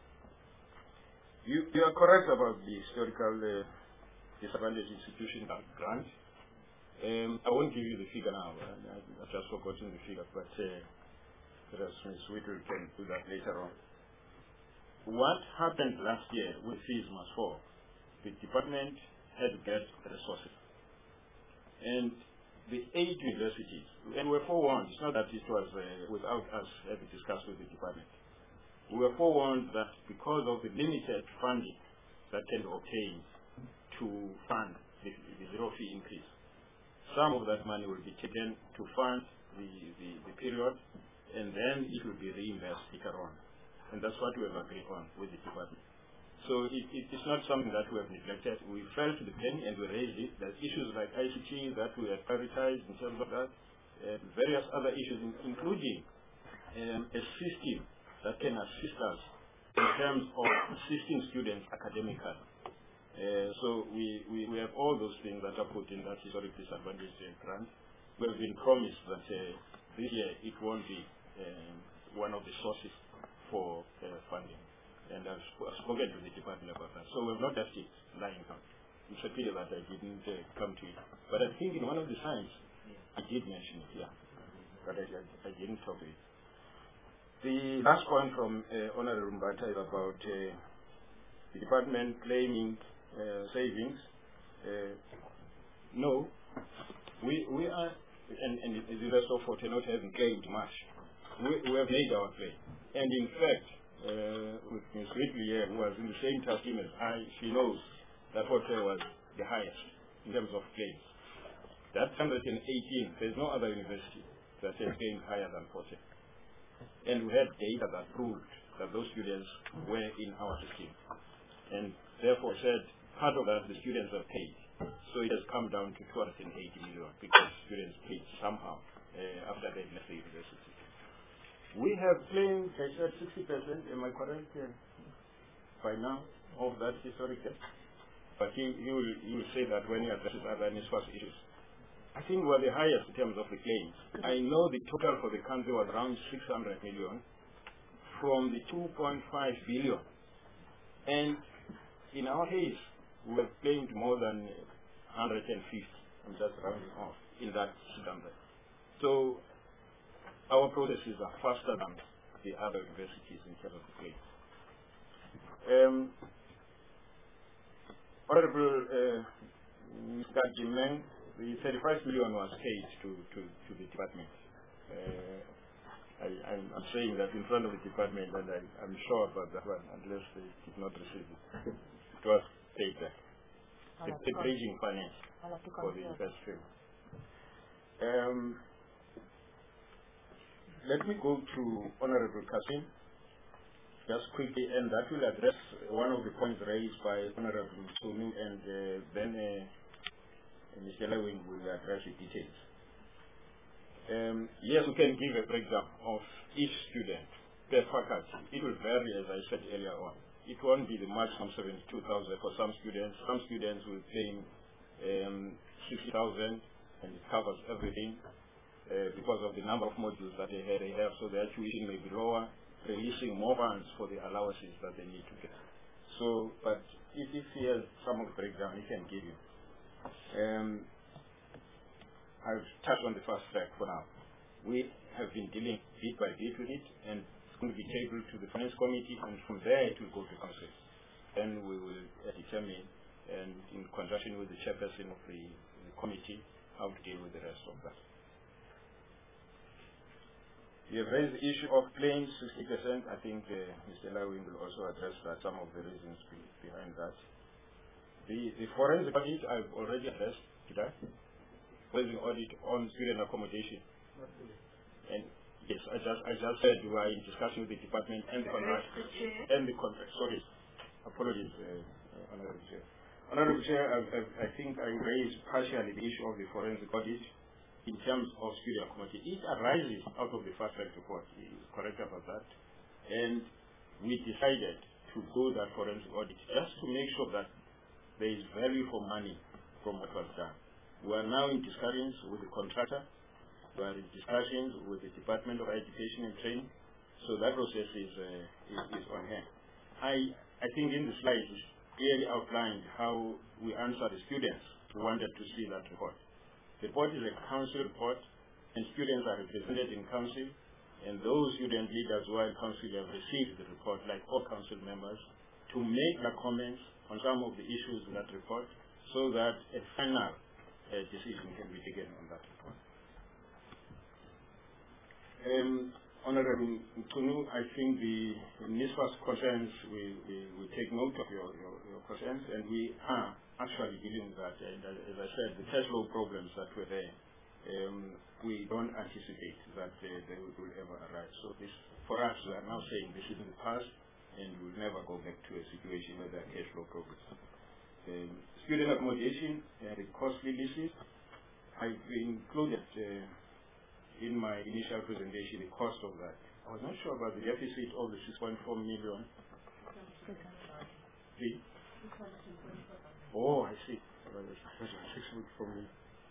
You are correct about the historical disadvantaged institution grant. I won't give you the figure now. I've just forgotten the figure, but perhaps Ms. Whittle can do that later on. What happened last year with fees must fall? The department had to get resources. And the 8 universities, and we were forewarned, it's not that it was without us having discussed with the department. We were forewarned that because of the limited funding that can be obtained to fund the zero fee increase, some of that money will be taken to fund the period, and then it will be reimbursed later on. And that's what we have agreed on with the department. So it's not something that we have neglected. We fell to the penny and we raised it. There's issues like ICT that we have prioritized in terms of that, various other issues, including a system that can assist us in terms of assisting students academically. So we have all those things that are put in that historic disadvantage grant. We have been promised that this year it won't be one of the sources for funding. And I've spoken to the department about that. So we've not left it lying down. It's a pity that I didn't come to it. But I think in one of the slides, I did mention it, yeah. But I didn't talk to it. The last point from Honorable Mbata is about the department claiming savings. No, we are, and and the rest of Fort Hare not having claimed much. We have made our claim. And in fact, with Ms. Ridley here, who was in the same task team as I, she knows that Fort Hare was the highest in terms of claims. That 118, there's no other university that has claimed higher than Fort Hare. And we had data that proved that those students were in our system. And therefore said, part of that the students have paid. So it has come down to 280 million because students paid somehow after they left the university. We have claimed, I said 60%, am I correct, by now, of that historic debt? But he will say that when he addresses other NSFAS issues. I think we're the highest in terms of the claims. I know the total for the country was around 600 million from the 2.5 billion. And in our case, we have claimed more than 150. I'm just rounding off in that 600. So our processes are faster than the other universities in terms of the claims. Honorable Mr. Jimeng, the 35 million was paid to the department. I'm saying that in front of the department, and I'm sure about that one, unless they did not receive it. It was paid back. The bridging finance for the industry. Let me go to Honorable Kasim, just quickly, and that will address one of the points raised by Honorable Mtsunu, and then Mr. Lewin will address the details. Yes, we can give a breakdown of each student per faculty. It will vary, as I said earlier on. It won't be the maximum 72,000 for some students. Some students will claim 60,000, and it covers everything because of the number of modules that they have, so their tuition may be lower, releasing more funds for the allowances that they need to get. So, but if he has some of the breakdown, he can give you. I've touched on the first track for now. We have been dealing bit by bit with it, and it's going to be tabled to the Finance Committee, and from there it will go to Council. Then we will determine, and in conjunction with the chairperson of the committee, how to deal with the rest of that. We have raised the issue of claims, 60%. I think Mr. Lawin will also address that, some of the reasons behind that. The forensic audit I've already addressed, did I? Forensic audit on student accommodation. And yes, I just said we are in discussion with the department and the contract. Sorry, apologies, Honorable Chair. Honorable Chair, I think I raised partially the issue of the forensic audit in terms of student accommodation. It arises out of the first track report. He is correct about that. And we decided to do that forensic audit just to make sure that there is value for money from what was done. We are now in discussions with the contractor. We are in discussions with the Department of Education and Training. So that process is on hand. I think in the slides it's clearly outlined how we answer the students who wanted to see that report. The report is a council report, and students are represented in council, and those student leaders who are in council have received the report, like all council members, to make the comments on some of the issues in that report, so that a final decision can be taken on that report. Honorable Mtsunu, I think the NSFAS concerns, we take note of your concerns, and we are actually dealing with that. And as I said, the cash flow problems that were there, we don't anticipate that they will ever arise. So this, for us, we are now saying this is in the past, and we'll never go back to a situation where there are cash flow problems. Student accommodation, the costly leases, I've included in my initial presentation the cost of that. I was not sure about the deficit of the 6.4 million. Oh, I see. From me.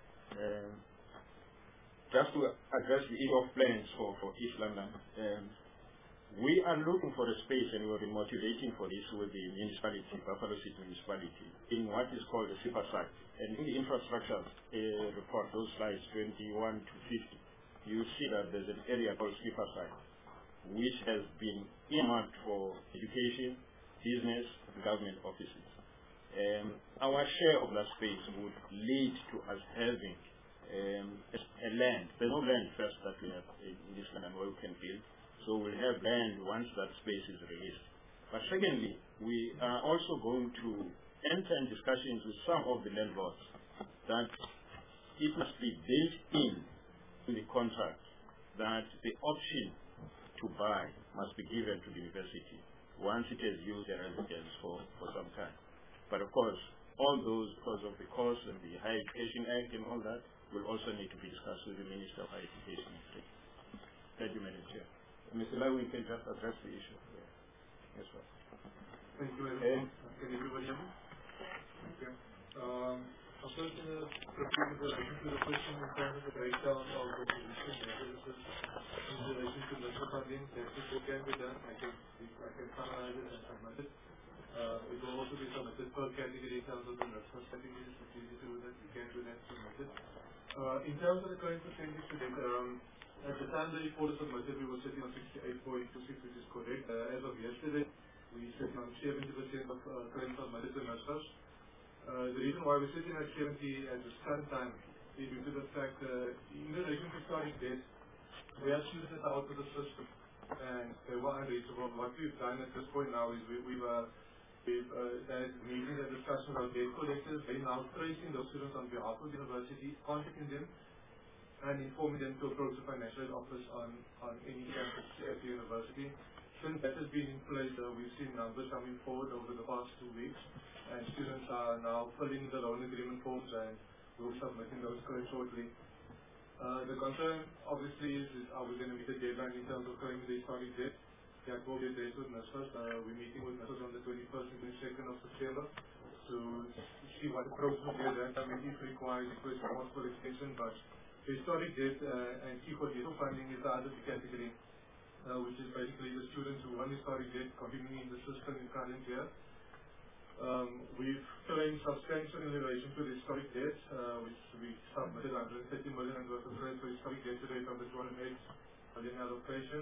Just to address the issue of plans for East London, we are looking for a space, and we have been motivating for this with the municipality, Buffalo City Municipality, in what is called the SIPA site. And in the infrastructure report, those slides 21 to 50, you see that there's an area called SIPA site, which has been earmarked for education, business, and government offices. Our share of that space would lead to us having a land. There's no land first that we have in this land where we can build. So we'll have land once that space is released. But secondly, we are also going to enter in discussions with some of the landlords that it must be built in the contract that the option to buy must be given to the university once it has used their residence for some time. But of course, all those, because of the cost and the Higher Education Act and all that, will also need to be discussed with the Minister of Higher Education. Thank you, Madam Chair. Mr. Lai, we can just address the issue. Yes, sir. Thank you very much. Can everybody hear me? Okay. I'm first going to proceed with relation to the question in terms of the breakdown of the position services in relation to national funding. That is what can be done. I can summarize it and submit it. It will also be submitted per category in terms of the national categories. It's easy to do that. We can do that, submit it. In terms of the current percentage to date, at the time the report was submitted, we were sitting on 68.26, which is correct. As of yesterday, we sitting on 70% of current submitted to NSFAS. The reason why we're sitting at 70 at this current time is due to the fact that in relation to starting debt, we have students out of the system and they were unreachable. What we've done at this point now is we've had meetings and discussions about debt collectors. They're now tracing those students on behalf of the university, contacting them and informing them to approach the financial aid office on any campus at the university. Since that has been in place, we've seen numbers coming forward over the past 2 weeks, and students are now filling the loan agreement forms and we'll be submitting those quite shortly. The concern obviously is are we going to meet the deadline in terms of claiming the starting debt? That will be addressed with NSFAS. We're meeting with NSFAS on the 21st and 22nd of September to see what approach will be at that time. If required, request for possible extension, but the historic debt and key for diesel funding is the other category, which is basically the students who want historic debt continuing in the system in current year. We've claimed substantial in relation to the historic debt, which we submitted 130 million worth of credit for historic debt today from the 208 million allocation.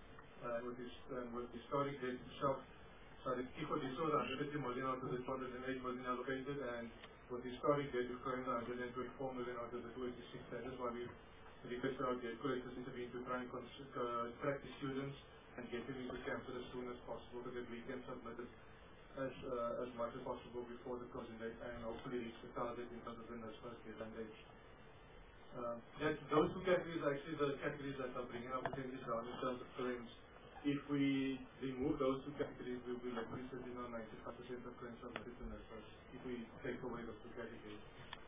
With historic debt itself, so the key for diesel is 130 million out of the 208 million allocated, and with historic debt, we've claimed 124 million out of the 286. That is why we've requested our debt collectors to intervene to try and track the students and get them into campus as soon as possible so that we can submit it as much as possible before the closing date and hopefully reach the target in terms of the NSFAS deadline date. Those two categories are actually the categories that are bringing up percentages down in terms of claims. If we remove those two categories, we'll be likely sitting on 95% of claims submitted to NSFAS if we take away those two categories.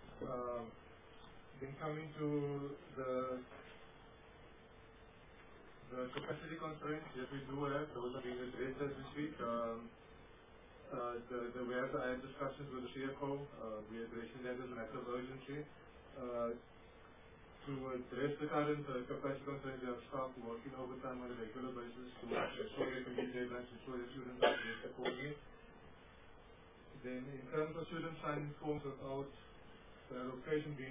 Then coming to the capacity constraints that we do have, those are being addressed as we speak. We have had discussions with the CFO. We are addressing that as a matter of urgency. To address the current capacity constraints, we have staff working overtime on a regular basis to ensure they can meet deadlines, ensure the students are addressed accordingly. Then in terms of students signing forms without the allocation being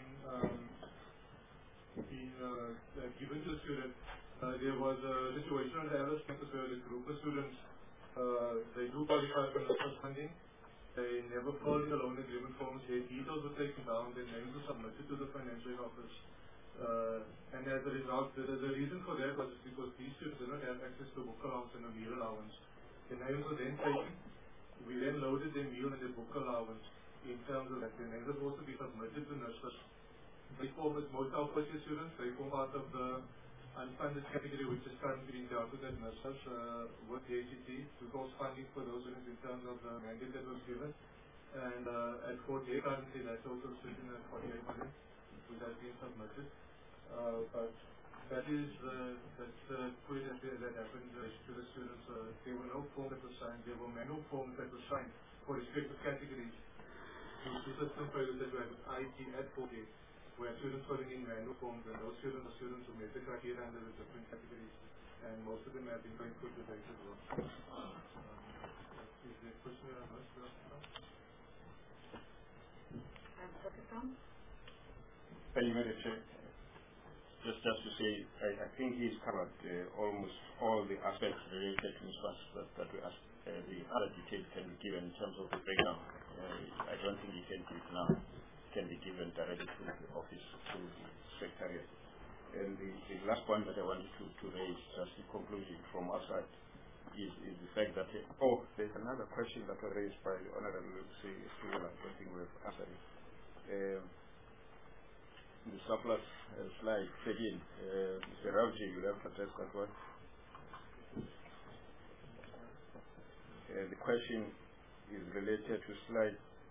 given to the student, there was a situation on the Alice campus where the group of students they do qualify for NSFAS funding. They never filled in the loan agreement forms. Their details were taken down. Their names were submitted to the financial aid office. And as a result, the reason for that was because these students did not have access to book allowance and a meal allowance. The names were then taken. We then loaded their meal and their book allowance in terms of that. The names have also been submitted to NSFAS. They form as motel purchase students. They form part of the unfunded category, which is currently being dealt with at NSFAS with the ACT to cause funding for those students in terms of the mandate that was given. And at 48 currently, that's also sitting at 48 million, which has been submitted. But that's the query that happened to the students. There were no forms that were signed. There were manual forms that were signed for respective categories. The system failures that we have with IT at 48. Where students filling in manual forms, and those students are students who met the criteria under the different categories, and most of them have been going through the data as well. Is there a question I must ask? Dr. Tom? Thank you, Madam Chair. Just to say, I think he's covered almost all the aspects related to NSFAS that we asked. The other details can be given in terms of the breakdown. I don't think he can do it now. can be given directly to the office, to the secretariat. And the last point that I wanted to raise, just in conclusion from our side, is the fact that, there's another question that was raised by the Honorable Stewart. I don't think we've answered it. The surplus slide 13, Mr. Ravji, you have to address that one. The question is related to slide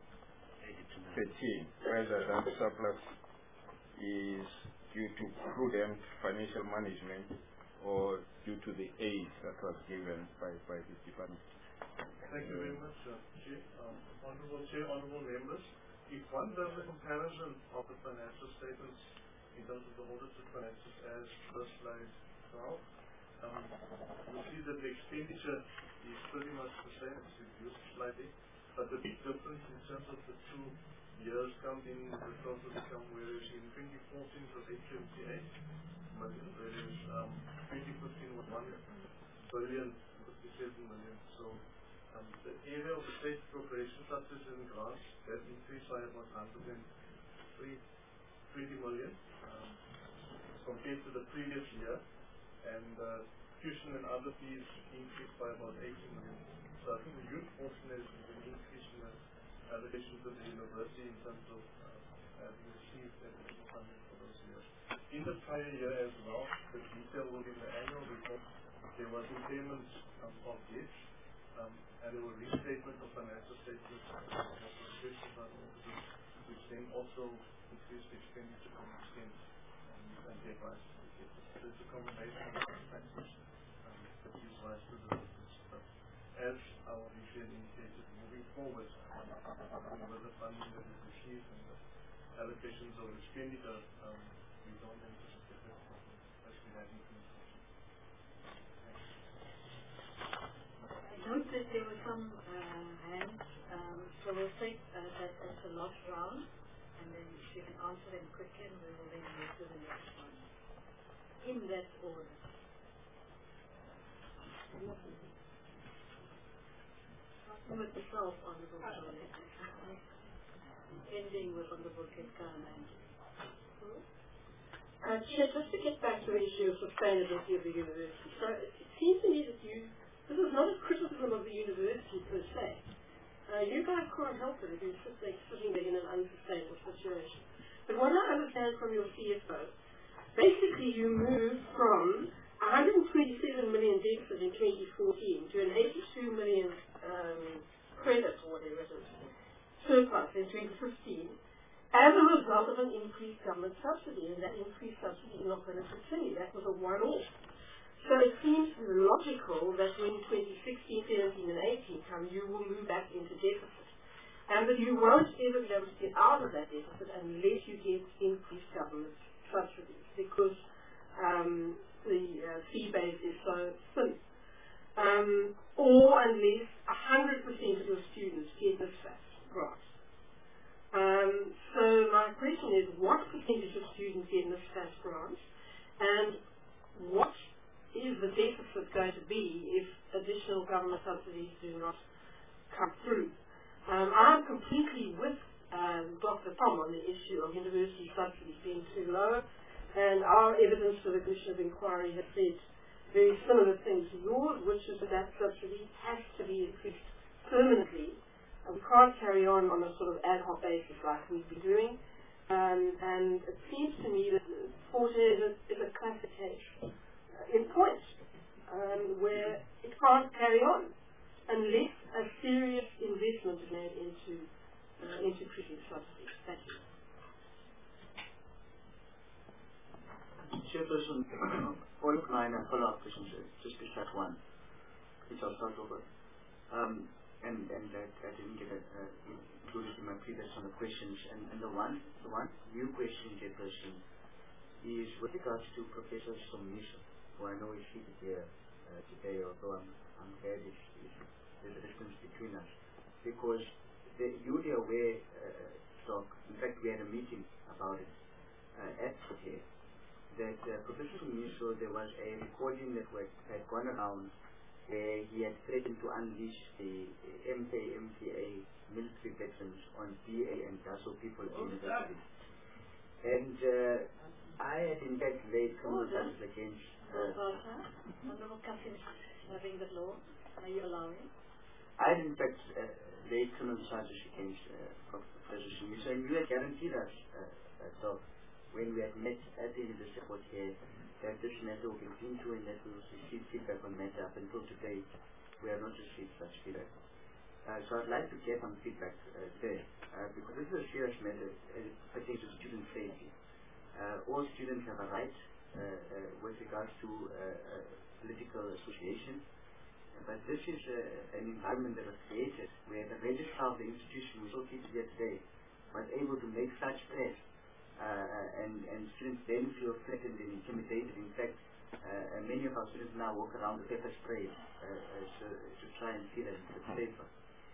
13, whether that surplus is due to prudent financial management or due to the aid that was given by the department. Thank you very much, Chair. Honorable Chair, honorable members, if one does a comparison of the financial statements in terms of the audited financials as per slide 12, you'll see that the expenditure is pretty much the same. It's reduced slightly, but the big difference in terms of the 2 years comes in the total income, whereas in 2014 it was 878 million, whereas 2015 was 1,057 million. So the area of the state appropriation, such as in grants, that increased by about 120 million compared to the previous year, and tuition and other fees increased by about 80 million. So I think the youth portion is an increase in the allocation to the university in terms of having received additional funding for those years. In the prior year as well, the detail will be in the annual report. There was impairment of debts, and there were restatement of financial statements which then also increased the expenditure from extent and debt rise. So it's a combination of factors that gives rise to the difference. But as our VCN indicated, moving forward, with the funding that we've received and the allocations of expenditure, we don't anticipate that problem as we had in communication. I note that there were some hands, so we'll take that as a last round, and then if you can answer them quickly, and we will then move to the next one. In that order. Starting with yourself, Honorable Jolie. Ending with Honorable Ketkana. Chair, just to get back to the issue of sustainability of the university. So it seems to me that this is not a criticism of the university per se. You guys can't help it if you're sitting there in an unsustainable situation. But what I understand from your CFO, basically you moved from 127 million deficit in 2014 to an 82 million credit, or whatever it is, surplus in 2015, as a result of an increased government subsidy, and that increased subsidy is not going to continue. That was a one-off. So it seems logical that when 2016, 17 and 18 come, you will move back into deficit. And that you won't ever be able to get out of that deficit unless you get increased government subsidies, because the fee base is so thin. Or unless 100% of your students get this grant. So my question is, what percentage of students get this grant, and what is the deficit going to be if additional government subsidies do not come through? I'm completely with Dr. Tom on the issue of university subsidies being too low, and our evidence for the Commission of Inquiry has said very similar things to yours, which is that subsidy has to be increased permanently. We can't carry on a sort of ad hoc basis like we've been doing, and it seems to me that Forte is a classic case in point where it can't carry on unless a serious investment is made into increasing subsidies. Thank you. Chairperson, all of mine are follow-up questions, just to start one, which I'll start over. And that I didn't get included in my previous on the questions. And the one new question, Chairperson, is with regards to Professor Somiso, who I know is seated here today, although I'm glad there's a distance between us, because you'll be aware, Doc, in fact we had a meeting about it at Forte, that Professor Somiso, there was a recording that had gone around where he had threatened to unleash the MPA military veterans on DA and DASO people at universities. And I had in fact laid criminal charges against... Honorable Kasim is having the floor. Are you allowing? I had in fact laid criminal charges against Professor Somiso, and you had guaranteed us, Doc, when we had met at the University of Port here, that this matter will be looked into and that we will receive feedback on the matter. Up until today, we have not received such feedback. So I'd like to get some feedback there, because this is a serious matter pertaining to student safety. All students have a right with regards to political association, but this is an environment that was created where the registrar of the institution, we saw seated here today, was able to make such threats, and students then feel threatened and intimidated. In fact, many of our students now walk around with pepper spray to try and feel a little bit safer.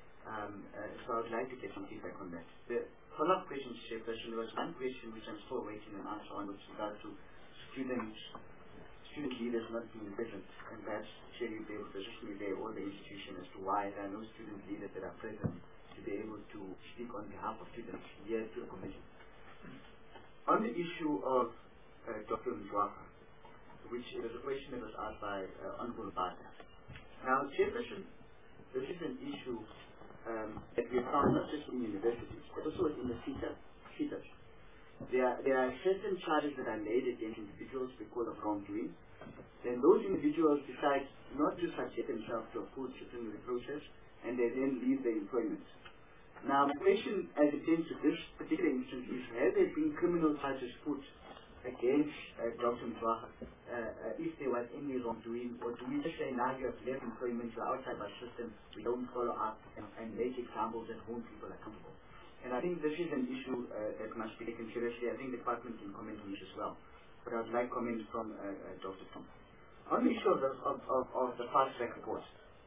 So I would like to get some feedback on that. The follow-up question, Chairperson, there was one question which I'm still waiting an answer on with regard to student leaders not being present, and perhaps Chair, you'll be able to assist me there or the institution as to why there are no student leaders that are present to be able to speak on behalf of students here to the Commission. On the issue of Dr. Mzwaka, which is a question that was asked by Honorable Bata. Now, Chairperson, this is an issue that we found not just in universities, but also in the CETAs. There are certain charges that are made against individuals because of wrongdoing. Then those individuals decide not to subject themselves to a full disciplinary process, and they then leave their employment. Now, the question as it pertains to this particular instance is, have there been criminal charges put against Dr. Mzwaka if there was any wrongdoing, or do we just say, now you have left employment, you're outside our system, we don't follow up and make examples that whom people are comfortable? And I think this is an issue that must be taken seriously. I think the department can comment on this as well. But I would like comments from Dr. Tom. On the issue of the fast-track report,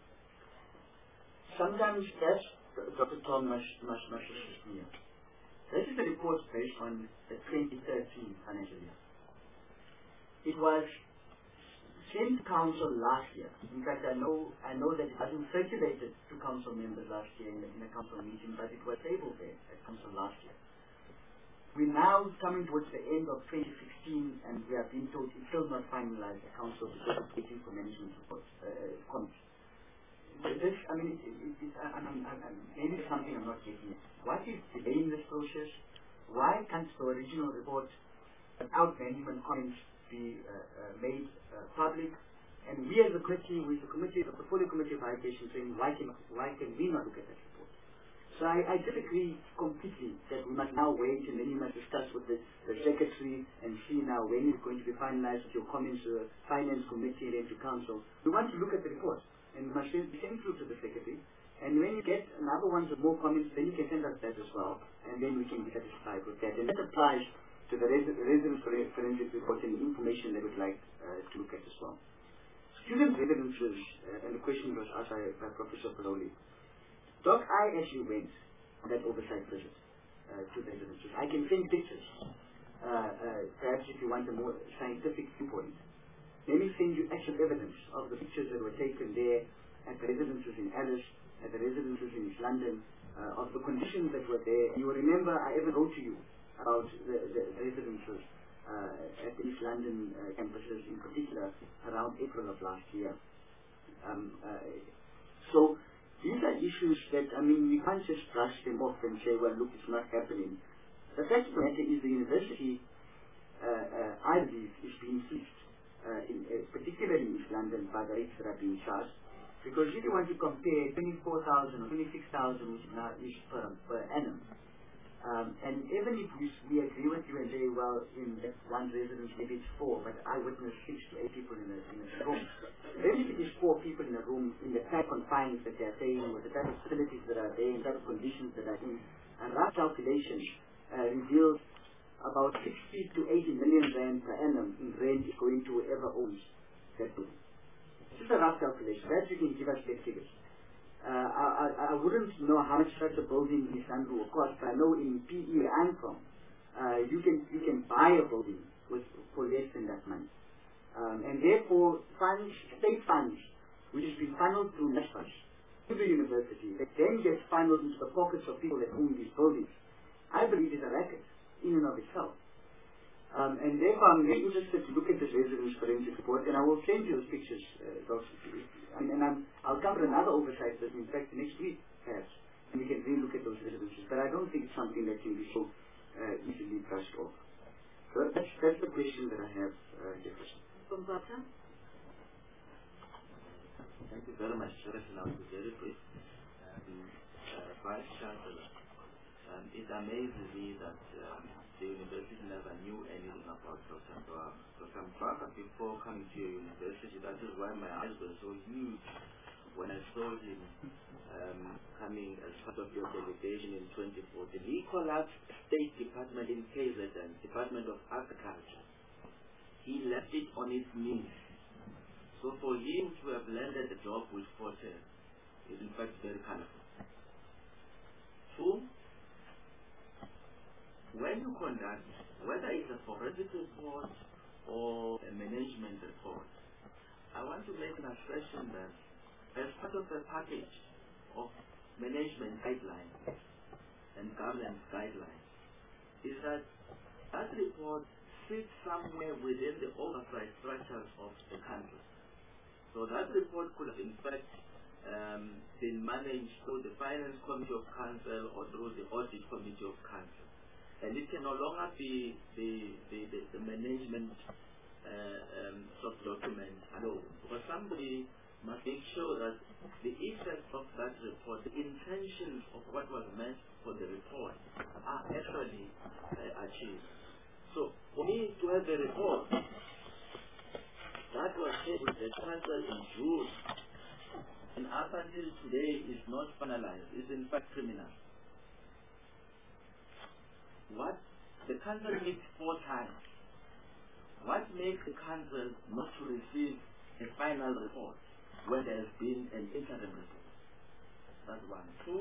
sometimes as Dr. Tom must assist me. This is the report based on the 2013 financial year. It was sent to council last year. In fact, I know that it wasn't circulated to council members last year in a council meeting, but it was tabled there at council last year. We're now coming towards the end of 2016, and we have been told it's still not finalized at council because of waiting for management support comments. This, I mean, maybe it's something I'm not getting it. What is delaying this process? Why can't the original report without management comments be made public? And we as a committee, with the committee, the portfolio committee of education, saying why can we not look at that report? So I disagree completely that we must now wait and then you must discuss with the secretary and see now when it's going to be finalized with your comments to the finance committee and then to council. We want to look at the report and must be sent through to the secretary. And when you get another ones with more comments, then you can send us that as well, and then we can be satisfied with that. And that applies to the residence forensic report and the information they would like to look at as well. Student residences, and the question was asked by Professor Paloli. Doc, I actually went on that oversight visit to the residences. I can send pictures. Perhaps if you want a more scientific viewpoint, let me send you actual evidence of the pictures that were taken there at the residences in Alice, at the residences in East London, of the conditions that were there. You will remember I even wrote to you about the residences at the East London campuses in particular around April of last year. So these are issues that, I mean, we can't just brush them off and say, well, look, it's not happening. The fact of the matter is the university, I believe, is being fleeced. Particularly in East London, by the rates that are being charged, because if you want to compare 24,000 or 26,000, which now is per annum, and even if we agree with you and say, well, in that one residence maybe it's 4, but I witnessed 6 to 8 people in a room. Even if it is 4 people in a room, in the type of confines that they are staying, with the type of facilities that are there, in the type of conditions that are in, a rough calculation reveals about 60 to 80 million rand per annum in rent is going to whoever owns that building. This is a rough calculation. Perhaps you can give us that figures. I wouldn't know how much such a building in Istanbul will cost, but I know in PE where I'm from, you can buy a building for less than that money. And therefore, state funds which has been funneled through NSFAS to the university, that then gets funneled into the pockets of people that own these buildings, I believe is a racket in and of itself. And therefore I'm very interested to look at this residence forensic report, and I will send you those pictures, Dr. I'll cover another oversight that, in fact, next week perhaps, and we can really look at those residences. But I don't think it's something that can be so easily brushed off. So that's the question that I have, Jefferson. Thank you very much, Jefferson. I'll be very brief. Vice Chancellor, it amazes me that the university never knew anything about Dr. Mfaka before coming to your university. That is why my eyes were so huge when I saw him coming as part of your delegation in 2014. He collapsed State Department in KZN, Department of Agriculture. He left it on its knees. So for him to have landed the job with Forte is in fact very colorful. Two, when you conduct, whether it's a forensic report or a management report, I want to make an assertion that as part of the package of management guidelines and governance guidelines, is that that report sits somewhere within the oversight structures of the country. So that report could have in fact been managed through the Finance Committee of Council or through the Audit Committee of Council. And it can no longer be the management sort of document alone. Because somebody must make sure that the effects of that report, the intentions of what was meant for the report are actually achieved. So for me to have a report that was shared with the Council in June and up until today is not finalized, is in fact criminal. What the Council meets 4 times. What makes the Council not to receive a final report when there has been an interim report? That's one. 2,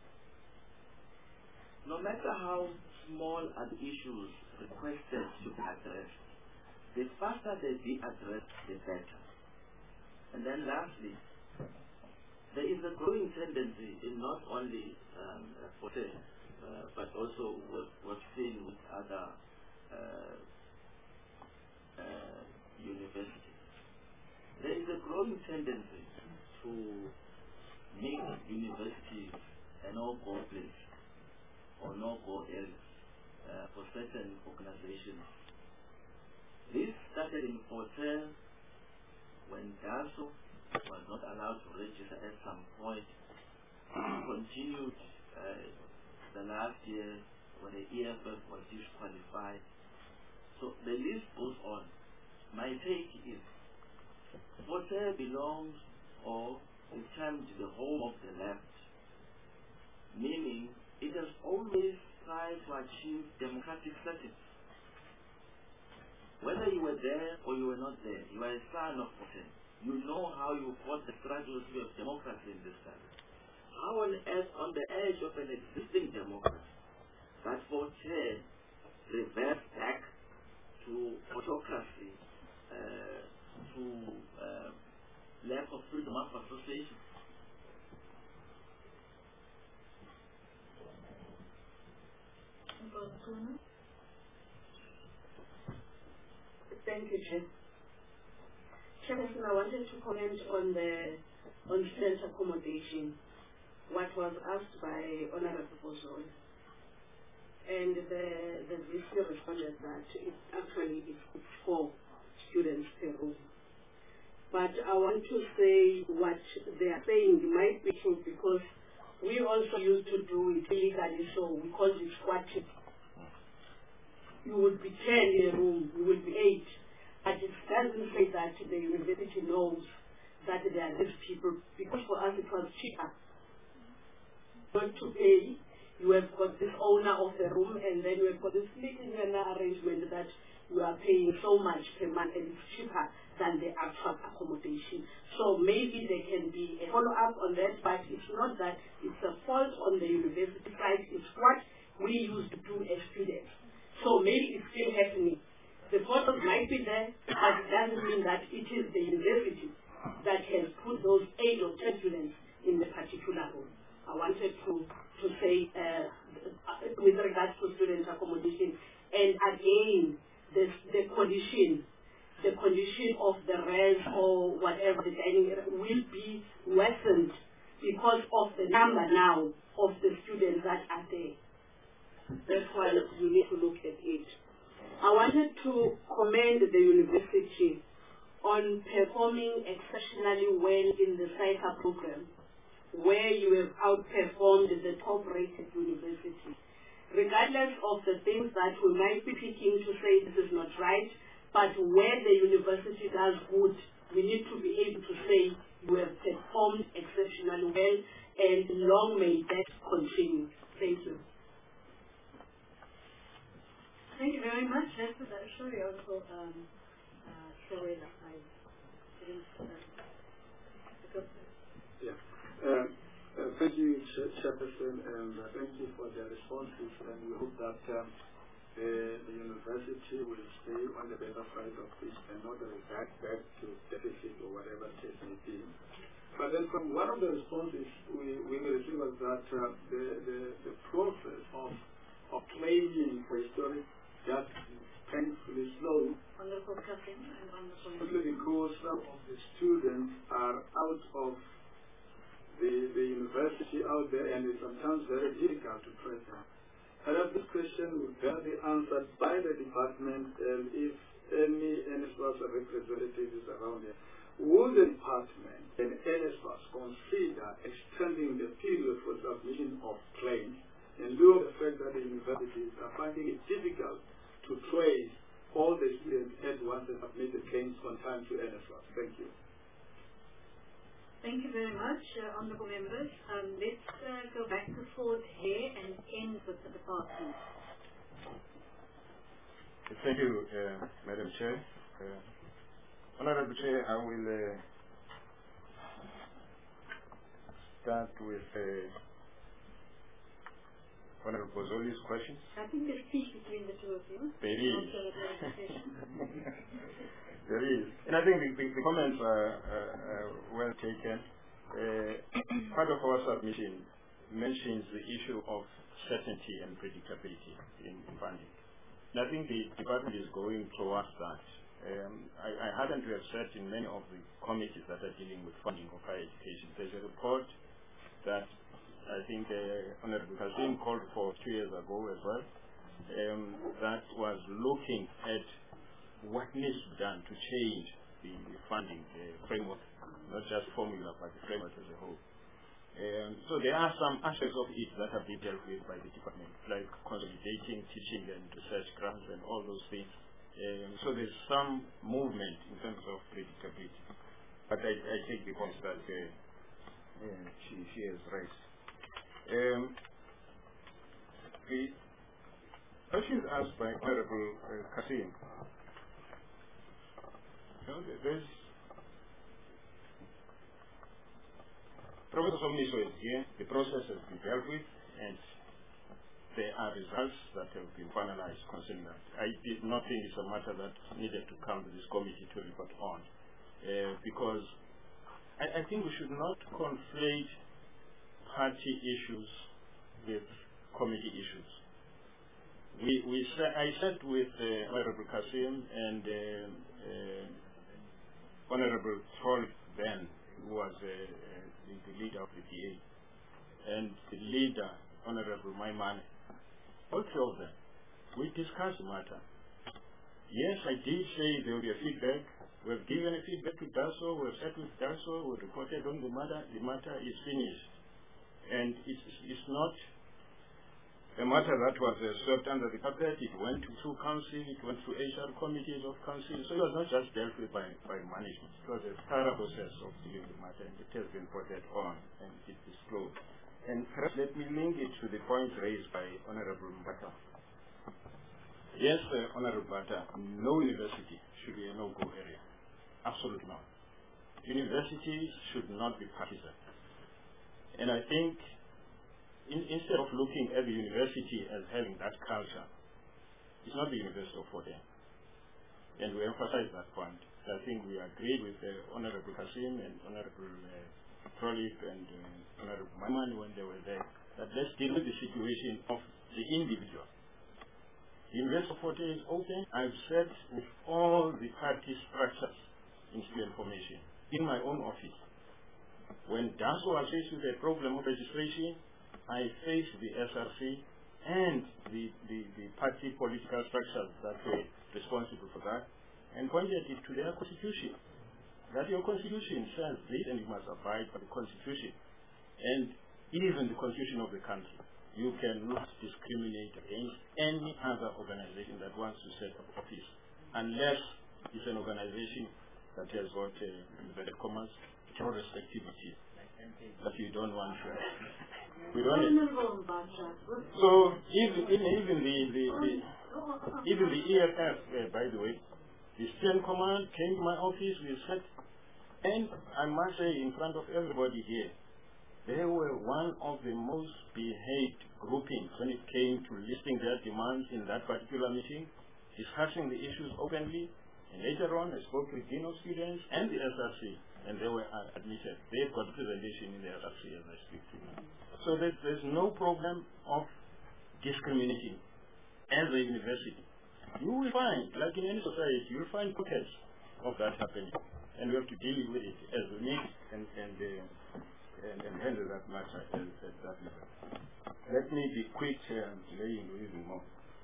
no matter how small are the issues requested to be addressed, the faster they be addressed, the better. And then lastly, there is a growing tendency in not only Forte, but also what's seen with other universities. There is a growing tendency to make universities a no-go place or no-go area for certain organizations. This started in Forte when DASO was not allowed to register at some point. Continued the last year when the EFF was disqualified. So the list goes on. My take is Forte belongs or is termed the home of the left, meaning it has always tried to achieve democratic settings. Whether you were there or you were not there, you are a son of Forte. You know how you fought the struggles of democracy in this country. How on earth, on the edge of an existing democracy, that Forte reversed back to autocracy, to lack of freedom of association? Thank you, Chair. Chairperson, I wanted to comment on student accommodation, what was asked by Honorable Bozon. And the VC responded that it's 4 students per room. But I want to say what they are saying might be true, because we also used to do it illegally, so we called it squatting. You would be 10 in a room, you would be 8. But it doesn't say that the university knows that there are these people, because for us it was cheaper not to pay. You have got this owner of the room, and then you have got this little arrangement that you are paying so much per month, and it's cheaper than the actual accommodation. So maybe there can be a follow-up on that, but it's not that it's a fault on the university side, it's what we used to do as students. So maybe it's still happening. The photos might be there, but it doesn't mean that it is the university that has put those 8 or 10 students in the particular room. I wanted to say with regards to student accommodation, and again, the condition of the rest or whatever the dining area will be worsened because of the number now of the students that are there. That's why we need to look at it. I wanted to commend the university on performing exceptionally well in the CISA program, where you have outperformed the top-rated university. Regardless of the things that we might be picking to say this is not right, but where the university does good, we need to be able to say you have performed exceptionally well, and long may that continue. Thank you. Thank you very much. That's sorry, also, sorry that I didn't. Thank you, Chairperson, and thank you for the responses. And we hope that the university will stay on the better side of this and not revert back to deficit or whatever the case may be. But then from one of the responses we received was that the process of claiming for historic just painfully slow, simply because some of the students are out of the university out there, and it's sometimes very difficult to trace them. Perhaps this question would better be answered by the department, and if any NSFAS representative is around there. Would the department and NSFAS consider extending the period for submission of claims in lieu of the fact that the universities are finding it difficult to trace all the students at once and submit the claims on time to NSFAS? Thank you. Thank you very much, honourable members. Let's go back to Ford here and end with the department. Thank you, Madam Chair. Honourable Chair, I will start with Honourable Bozzoli's question. I think there's peace between the two of you. There is. There is. And I think the comments are well taken. Part of our submission mentions the issue of certainty and predictability in funding. And I think the department is going towards that. I happen to have sat in many of the committees that are dealing with funding of higher education. There's a report that I think Honourable Kassim called for 2 years ago as well, that was looking at what needs to be done to change the funding framework, not just formula, but the framework as a whole. So there are some aspects of it that have been dealt with by the department, like consolidating teaching and research grants and all those things. So there's some movement in terms of predictability. But I take the points that she has raised. The questions asked by Honourable Kassim, there's Professor Somniso is here, the process has been dealt with, and there are results that have been finalized concerning that. I did not think it's a matter that needed to come to this committee to report on, because I think we should not conflate party issues with committee issues. I sat with Honourable Kassim and Honourable Troll Ben, who was the leader of the DA, and the leader, Honourable Maimane. All three of them. We discussed the matter. Yes, I did say there will be a feedback. We have given a feedback to DASO. We have sat with DASO. We reported on the matter. The matter is finished. And it's not a matter that was swept under the carpet. It went through council. It went through HR committees of council. So it was not just dealt with by management. It was a thorough process of dealing with the matter, and it has been reported on and it is disclosed. And perhaps let me link it to the point raised by Honourable Mbata. Yes, Honourable Mbata, no university should be a no-go area. Absolutely not. Universities should not be partisan. And I think instead of looking at the university as having that culture, it's not the University of Fort Hare. And we emphasize that point, that think we agreed with Honorable Kasim and Honorable Trollip and Honorable Maimani when they were there, that let's deal with the situation of the individual. The Investor Forte is open. I've said with all the party structures in student formation, in my own office. When DASO was faced with a problem of registration, I faced the SRC and the party political structures that were responsible for that, and pointed it to their constitution. That your constitution says this, and you must abide by the constitution. And even the constitution of the country. You cannot discriminate against any other organization that wants to set up office, unless it's an organization that has got, inverted commas, terrorist activity that you don't want to have. We don't. So even the EFF, by the way, the Student Command came to my office. We said, and I must say in front of everybody here, they were one of the most behaved groupings when it came to listing their demands in that particular meeting, discussing the issues openly, and later on I spoke with Dean of Students and the SRC, and they were admitted. They've got representation in the SRC as I speak to you. So there's no problem of discriminating as a university. You will find, like in any society, you will find pockets of that happening, and we have to deal with it as we need and handle that matter at that level. Let me be quick delaying even more.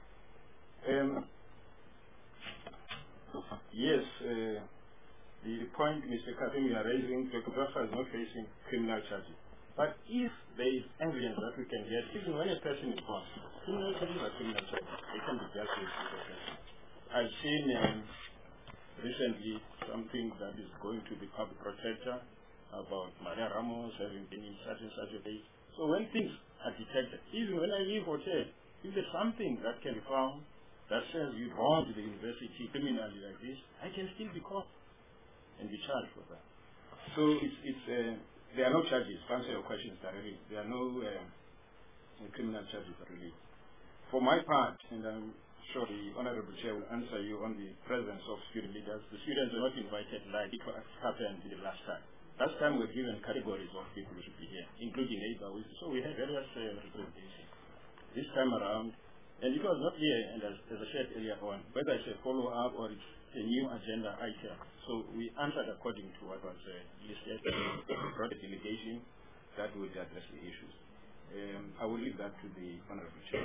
Yes, the point Mr. Kasim you are raising, the photographer is not facing criminal charges. But if there is evidence that we can get, even when a person is caught, criminal charges are criminal charges. They can be dealt with a person. I've seen recently something that is going to the public protector about Maria Ramos having been in such and such a way. So when things are detected, even when I leave hotel, if there's something that can be found that says you wronged the university criminally like this, I can still be caught and be charged for that. So there are no charges. To answer your questions directly, there are no criminal charges really. For my part, and I'm sure the Honorable Chair will answer you on the presence of student leaders, the students were not invited like it happened the last time. Last time we were given categories of people who should be here, including neighbors. So we had various representations. This time around, and it was not here, and as I said earlier on, whether it's a follow-up or it's a new agenda item. So we answered according to what was listed, brought a delegation that would address the issues. I will leave that to the Honorable Chair.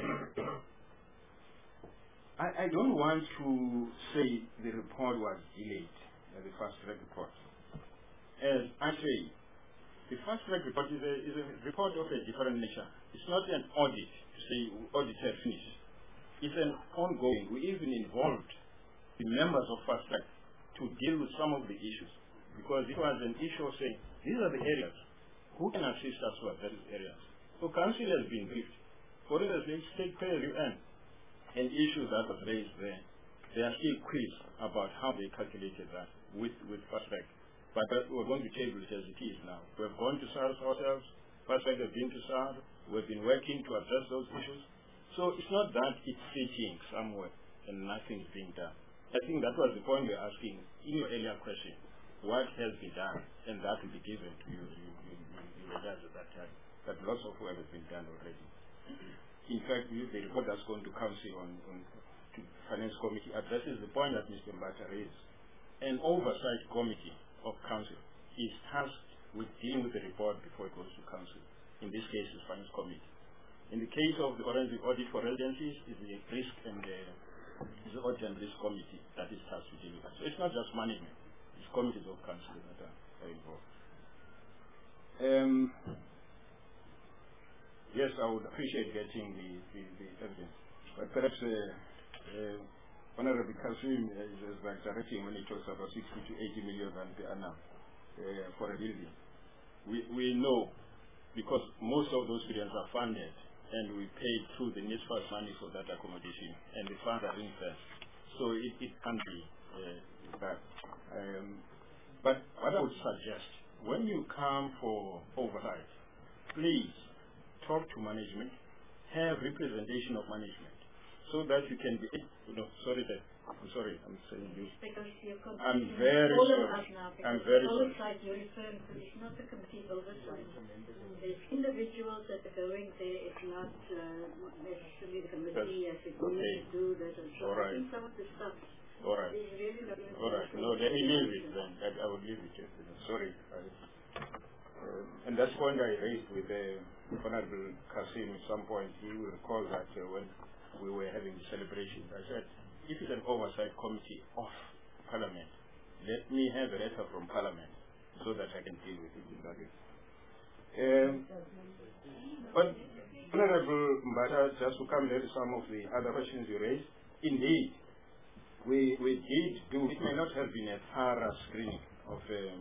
I don't want to say the report was delayed, the fast-track report. As I say, the fast-track report is a report of a different nature. It's not an audit to say auditor finished. It's an ongoing. We even involved the members of fast-track to deal with some of the issues, because it was an issue of saying, these are the areas. Who can assist us with those areas? So council has been briefed. For instance, let's take pay-as-you-earn, an issue that was raised there. There are still queries about how they calculated that with fast-track. But we're going to table it as it is now. We've gone to SARS ourselves. Fast-track have been to SARS. We've been working to address those issues. So it's not that it's sitting somewhere and nothing's being done. I think that was the point we're asking in your earlier question. What has been done? And that will be given to you realize at that time that lots of work has been done already. In fact, the report that's going to council to Finance Committee addresses the point that Mr. Mbata raised. An oversight committee of council is tasked with dealing with the report before it goes to council. In this case, it's Finance Committee. In the case of the audit for residencies, it's the risk and the audit and risk committee that is tasked with dealing with that. So it's not just management; it's committees of council that are involved. Yes, I would appreciate getting the evidence, but perhaps Honorable Kasim is like directing when he talks about 60 to 80 million rand per annum for a building. We know, because most of those students are funded, and we paid through the NSFAS money for that accommodation, and the funds are ring-fenced. So it can be that. But what I would suggest, when you come for oversight, please talk to management, have representation of management, so that you can be, I'm sorry, I'm saying you. Because you're I'm very sorry. I'm very sorry. Oversight you're referring to is not the committee oversight. There's individuals that are going there. It's not necessarily the committee as it needs to do that. And so I think some of the stuff is really not important. All right. No, let me leave it then. I will leave it. Sorry. And that's the point I raised with Honorable Kasim at some point. He will recall that when we were having the celebration, I said, if it's an oversight committee of Parliament, let me have a letter from Parliament so that I can deal with it in that way. But Honorable Mbata, just to come to some of the other questions you raised, indeed, we did do, it may not have been a thorough screening of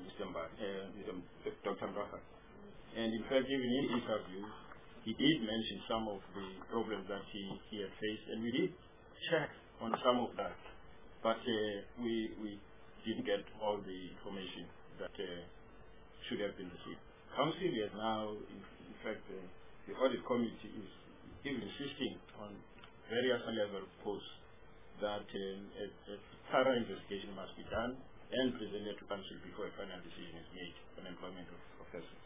Dr. Mbata. And in fact, even in interviews, he did mention some of the problems that he had faced, and we did check on some of that. But we didn't get all the information that should have been received. Council is now, in fact, the audit committee is even insisting on various level posts that a thorough investigation must be done and presented to council before a final decision is made on employment of persons.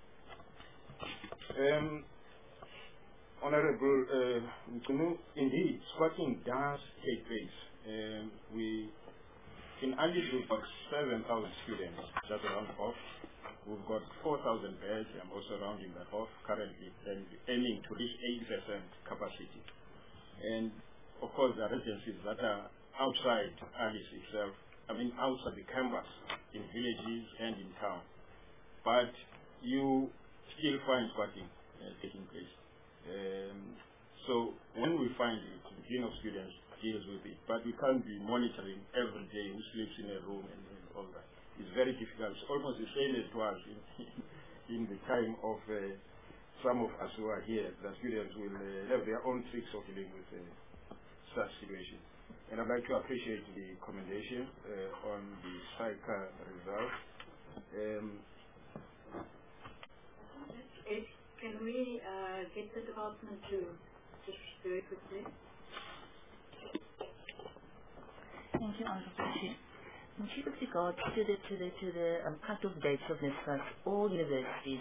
Honorable Mkunu, indeed, squatting does take place. In Andis, we've got 7,000 students, just round off. We've got 4,000 beds. I'm also rounding that off currently, and aiming to reach 80% capacity. And of course, there are residences that are outside Andis itself, outside the campus, in villages and in town. But you still find squatting taking place. So when we find it, the Dean of Students deals with it, but we can't be monitoring every day who sleeps in a room and all that. It's very difficult. It's almost the same as it was in the time of some of us who are here. The students will have their own tricks of dealing with such situations. And I'd like to appreciate the commendation on the SAICA results. Can we get the department to just very quickly? Thank you, Honourable Chair. With regard to the cut-off dates of NSFAS, all universities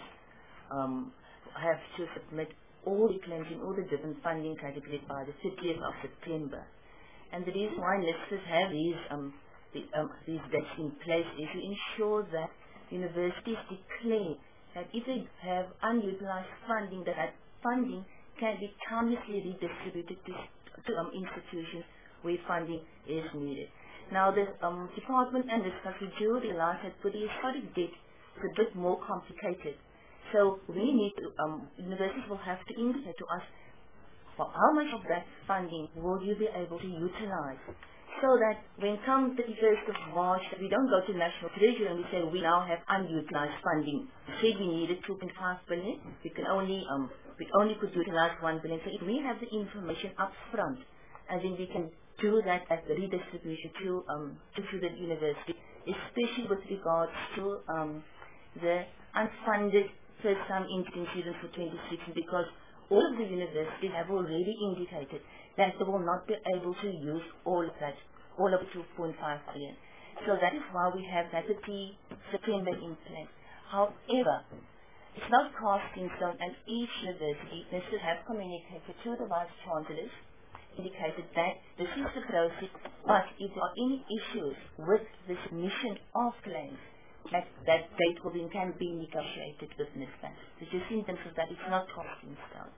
have to submit all the claims in all the different funding categories by the 30th of September. And the reason why NSFAS have these dates in place is to ensure that universities declare that if they have unutilized funding, that funding can be timely redistributed to institutions where funding is needed. Now, the department and the country do realize that for the historic debt, it's a bit more complicated. So we need to, universities will have to indicate to us for how much of that funding will you be able to utilize, so that when come 31st of March, we don't go to National Treasury and we say we now have unutilized funding. We said we needed 2.5 billion, we only could utilize 1 billion. So if we have the information up front, and then we can do that as the redistribution to the university, especially with regards to the unfunded first-time income students for 2016, because all of the universities have already indicated that they will not be able to use all of that, all of 2.5 billion. So that is why we have that 30 September in place. However, it's not cast in stone, and each university needs to have communicated to the vice chancellors, indicated that this is the process, but if there are any issues with the submission of claims, that date will can be negotiated with NSFAS. So just in terms of that, it's not cast in stone.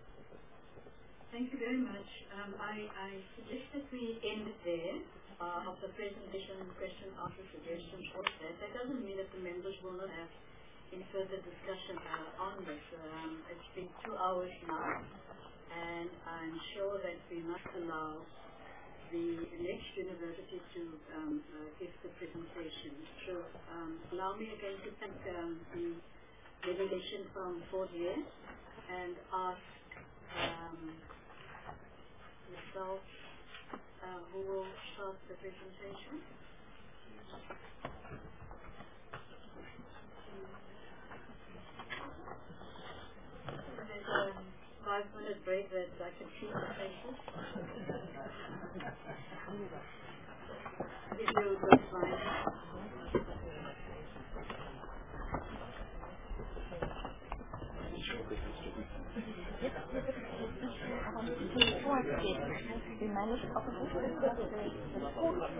Thank you very much. I suggest that we end there of the presentation, question, answer, suggestions, all that. That doesn't mean that the members will not have any further discussion on this. It's been 2 hours now, and I'm sure that we must allow the next university to give the presentation. So allow me again to thank the delegation from Fort Year and ask yourself who will start the presentation. There's a 5-minute break that I can see the faces. managed opposition because the school is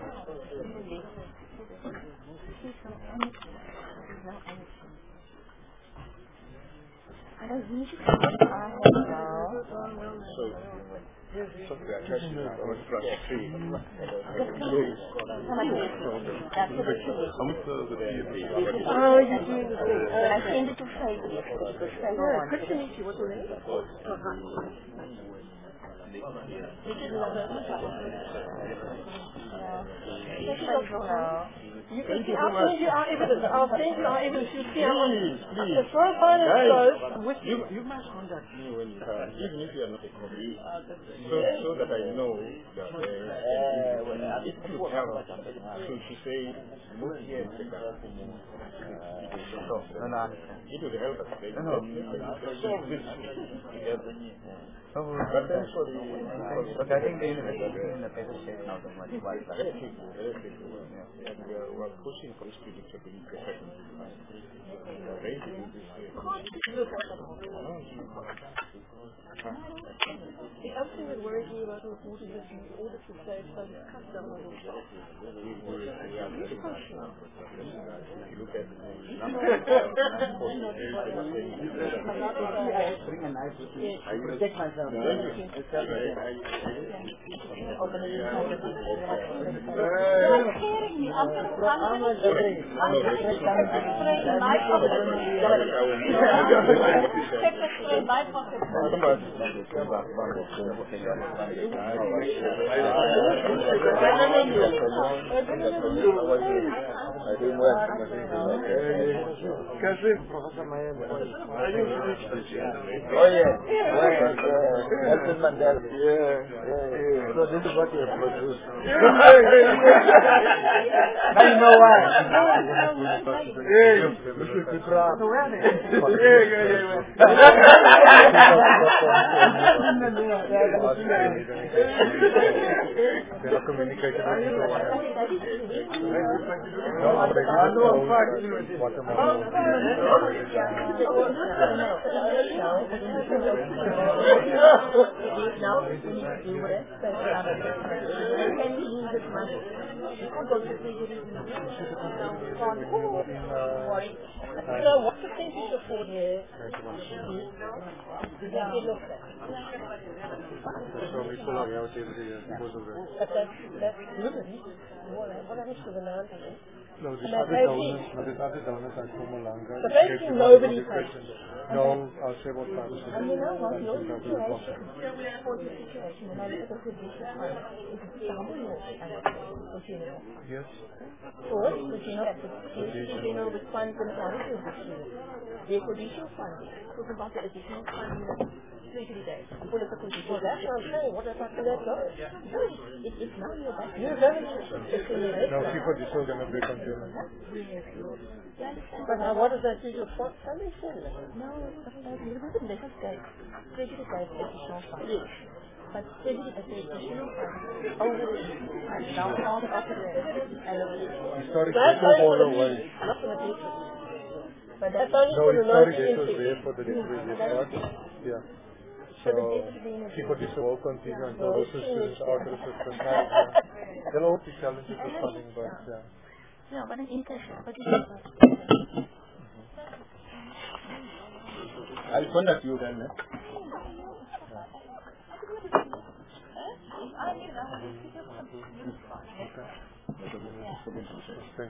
I don't need to now. So the attraction is about +3. Oh, you do. But I tended to favor it because favor one. Good to meet you. What's your name? You can see, I'll send you our evidence. I'll send you our evidence. You see, as far as finance goes, you must contact me when you can, even if you are not a colleague, so that I know that it could help. So to say, look here, it would help us. But then for the... But I think the university is in a better shape now than what it was. And we are pushing for this predictability. the other thing that worries me about the report is that in order to save some cut down on the job. Protect myself. Professor Mayende. Oh yeah. Nelson Mandela. Yeah. So this is what you have produced. Now you know why. You should be proud. What's the thinking before here? But that's liberty. What happens to the non-people? No, there's other donors are from Malanga. But basically nobody pays. No, I'll say what part is it. And you know what, your situation, for the situation, when I look at the position fund, it's double your funeral. Yes. Or, the funeral at the funeral with funds and auditor this year. The position fund, talking about the additional fund treasury days. Well, that's what I'm saying. What about that go? It's now your back. You're very No, people are still going to be continuing. But what does that do to funding for? No, it doesn't make us say treasury days additional fund. Yes. But treasury days additional fund over and now all the operations and Historic data all the way. Not for the teachers. But that's only for the historic data is there for the previous part. Yeah. So people just will continue until those students are the system. There'll always be challenges with funding, but yeah. Yeah, but an internship. I'll contact you then. Thanks.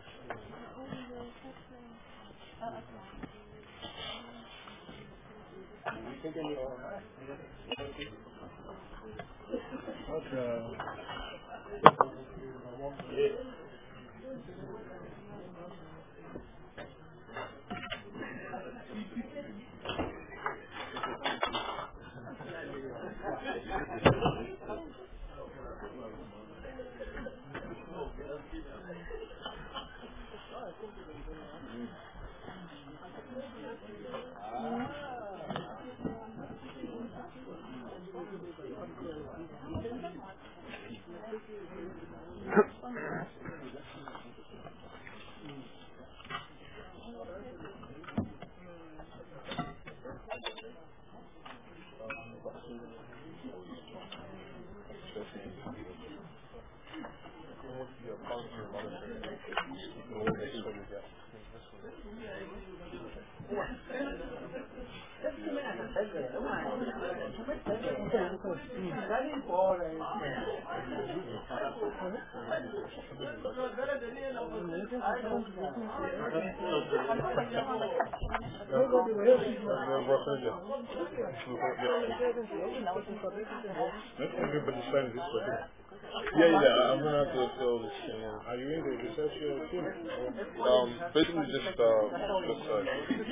Everybody signs this for him. Yeah, I'm gonna have to fill this thing in. Are you in the research team? Basically just research.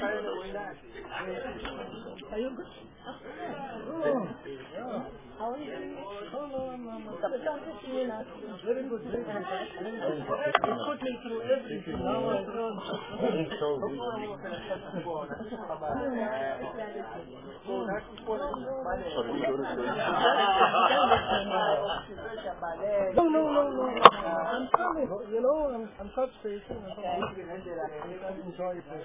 Are you good? How are you? Very good. It put me through everything. Now I don't. No. I'm coming. You know, I'm concentrating. I enjoy it.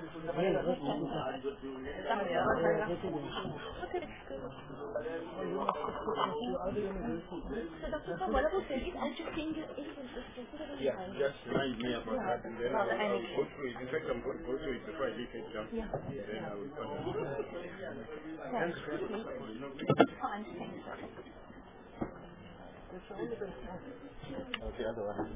Yeah, just remind me about that, and then I'll go through it. In fact, I'm going to go through it before I leave it down. Then I will Thanks. Okay, otherwise.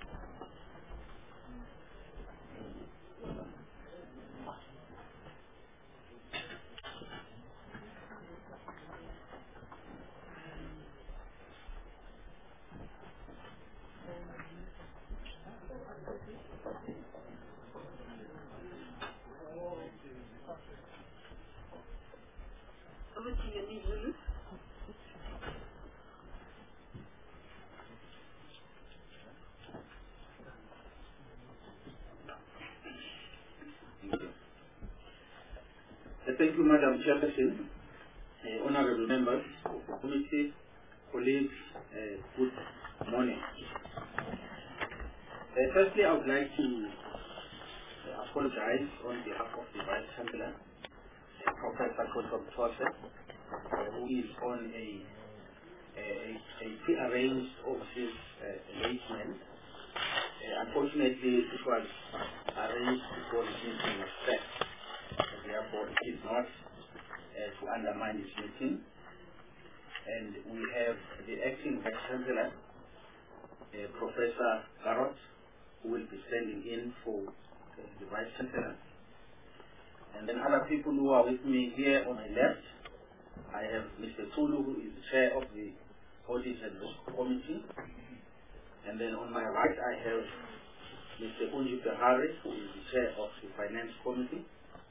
Thank you, Madam Chairperson, honorable members of the committee, colleagues, good morning. Firstly, I would like to apologize on behalf of the Vice Chancellor, Professor Kotob Tose, who is on a pre-arranged overseas engagement. Unfortunately, it was arranged before the meeting was set. Therefore, it is not to undermine this meeting. And we have the acting Vice Chancellor, Professor Garrett, who will be standing in for the Vice Chancellor. And then other people who are with me here on my left, I have Mr. Tulu, who is the Chair of the Audit and Risk Committee. And then on my right, I have Mr. Unji Behari, who is the Chair of the Finance Committee.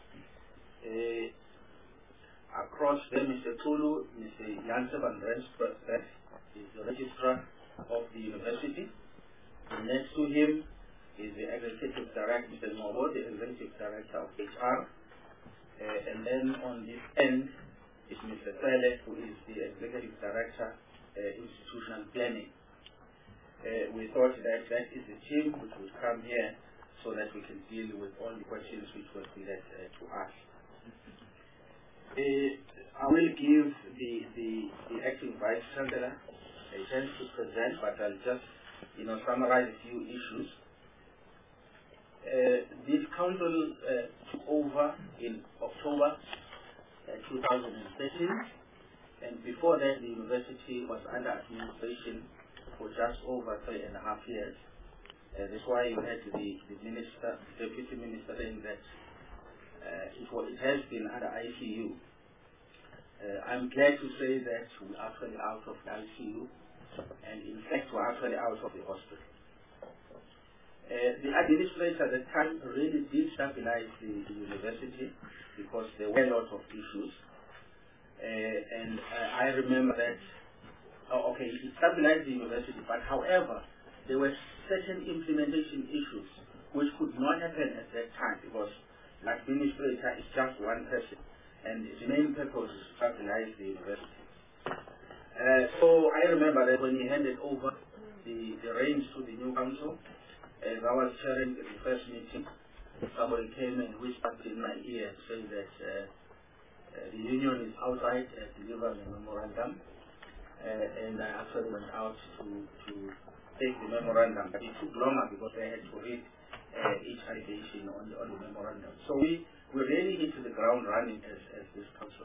Across there, Mr. Tulu, Mr. Janse van Rensburg is the Registrar of the University. And next to him is the Executive Director, Mr. Mobo, the Executive Director of HR. And then on this end is Mr. Pele, who is the Executive Director, Institutional Planning. We thought that that is the team which would come here so that we can deal with all the questions which were led to us. I will give the acting Vice Chancellor a chance to present, but I'll just summarize a few issues. This council took over in October 2013, and before that the university was under administration for just over 3.5 years. That's why you had the deputy minister saying that it has been under ICU. I'm glad to say that we're actually out of the ICU, and in fact we're actually out of the hospital. The administrator at the time really did stabilize the university because there were lots of issues. And I remember that, it stabilized the university, but however, there were certain implementation issues which could not happen at that time because the administrator is just one person, and its main purpose is to stabilize the university. So I remember that when he handed over the reins to the new council, as I was chairing the first meeting, somebody came and whispered in my ear saying that the union is outside delivering a memorandum, and I actually went out to take the memorandum, but it took longer because I had to read each allegation on the memorandum. So we really hit the ground running as this council.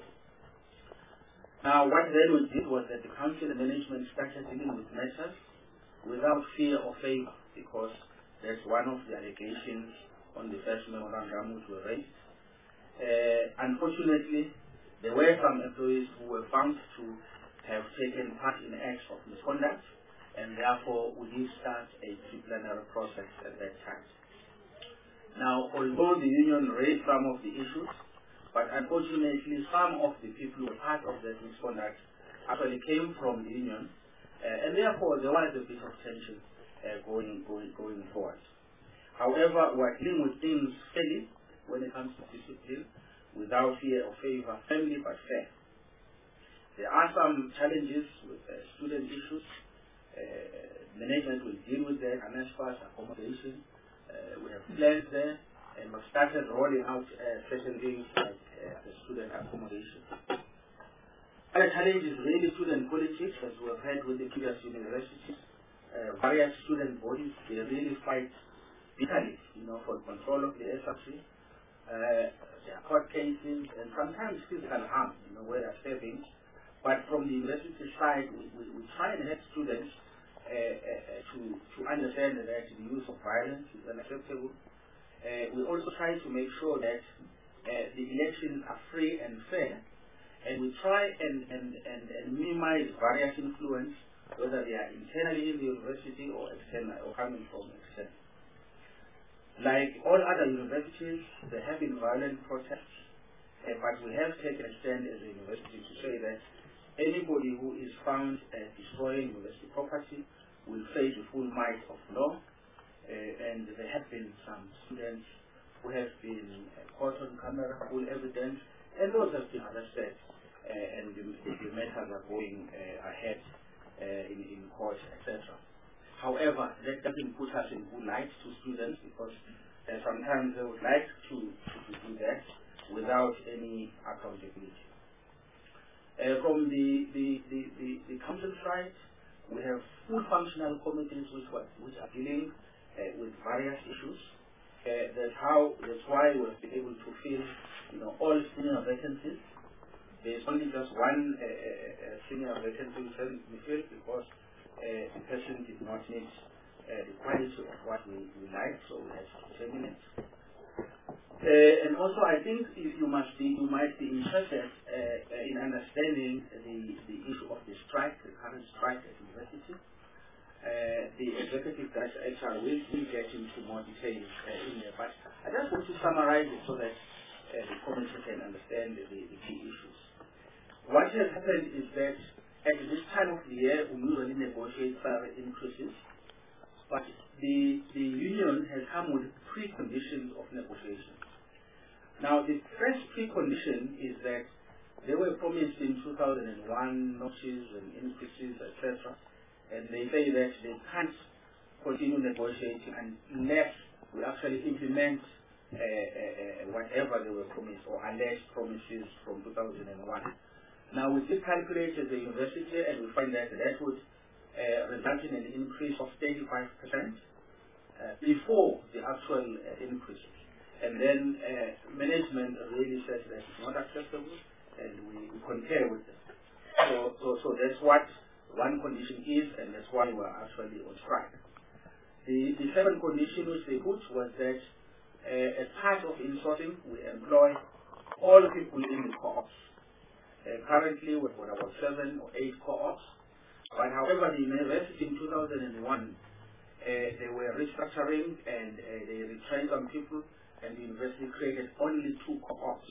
Now, what then we did was that the council management started dealing with matters without fear or favor, because that's one of the allegations on the first memorandum which were raised. Unfortunately, there were some employees who were found to have taken part in acts of misconduct, and therefore we did start a disciplinary process at that time. Now, although the union raised some of the issues, but unfortunately some of the people who were part of that misconduct actually came from the union, and therefore there was a bit of tension going forward. However, we're dealing with things fairly when it comes to discipline, without fear or favor, firmly but fair. There are some challenges with student issues. Management will deal with that, and as far as accommodation, we have plans there, and we've started rolling out certain things like the student accommodation. Other challenge is really student politics, as we have had with the previous universities. Various student bodies, they really fight bitterly, for control of the SRC. There are court cases and sometimes physical harm, where there are stabbings. But from the university side, we try and help students to understand that the use of violence is unacceptable. We also try to make sure that the elections are free and fair, and we try and minimize various influence, whether they are internally in the university or external or coming from external. Like all other universities, there have been violent protests, but we have taken a stand as a university to say that anybody who is found destroying university property will face the full might of law. And there have been some students who have been caught on camera, full evidence, and those have been arrested, and the matters are going ahead in court, etc. However, that doesn't put us in good light to students, because sometimes they would like to do that without any accountability. From the council side, we have full functional committees which are dealing with various issues. That's why we have been able to fill, all senior vacancies. There's only just one senior vacancy which hasn't been filled because the person did not meet the quality of what we like, so we had to terminate. And also, I think you might be interested in understanding the issue of the strike, the current strike at university. The executive director will get into more details in there, but I just want to summarize it so that the committee can understand the key issues. What has happened is that at this time of the year, we usually negotiate salary increases, but the union has come with preconditions of negotiation. Now, the first precondition is that they were promised in 2001 notches and increases, etc., and they say that they can't continue negotiating unless we actually implement whatever they were promised or alleged promises from 2001. Now, we did calculate at the university, and we find that would result in an increase of 35% before the actual increases. And then management really says that it's not acceptable, and we concur with them. So that's what one condition is, and that's why we're actually on strike. The second condition which they put was that as part of insourcing, we employ all people in the co-ops. Currently, we've got about 7 or 8 co-ops. But however, the university in 2001, they were restructuring, and they retrained some people, and the university created only 2 co-ops.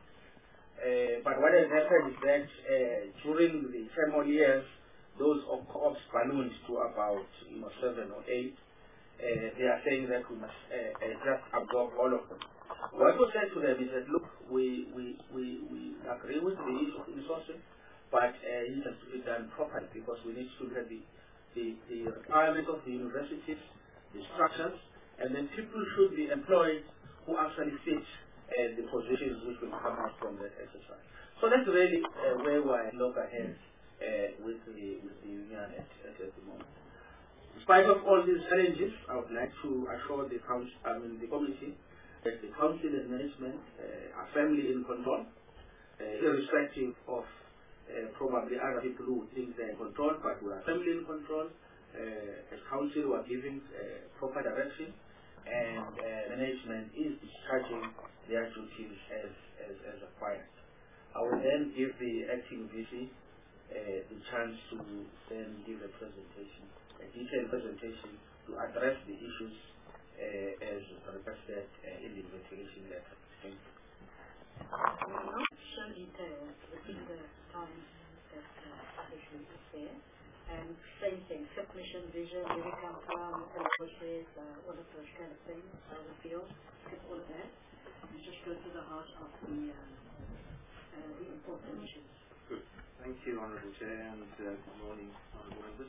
But what has happened is that during the terminal years, those co-ops ballooned to about 7 or 8. They are saying that we must just absorb all of them. What we said to them is that, look, we agree with the issue of insourcing, but it has to be done properly, because we need to look at the requirements of the universities, the structures, and then people should be employed who actually fit the positions which will come out from that exercise. So that's really where we're at loggerheads with the union at the moment. In spite of all these challenges, I would like to assure the committee that the council and management are firmly in control, irrespective of probably other people who think they're in control, but we are firmly in control. As council, we are giving proper direction, and management is discharging their duties as required. I will then give the acting VC the chance to then give a presentation, a detailed presentation to address the issues as requested in the investigation letter. Thank you. Not show details within the time that obviously is there. And same thing, submission, vision, where we come from, process, all of those kind of things, how we feel, skip all of that, and just go to the heart of the important issues. Good. Thank you, Honourable Chair, and good morning, Honourable Members.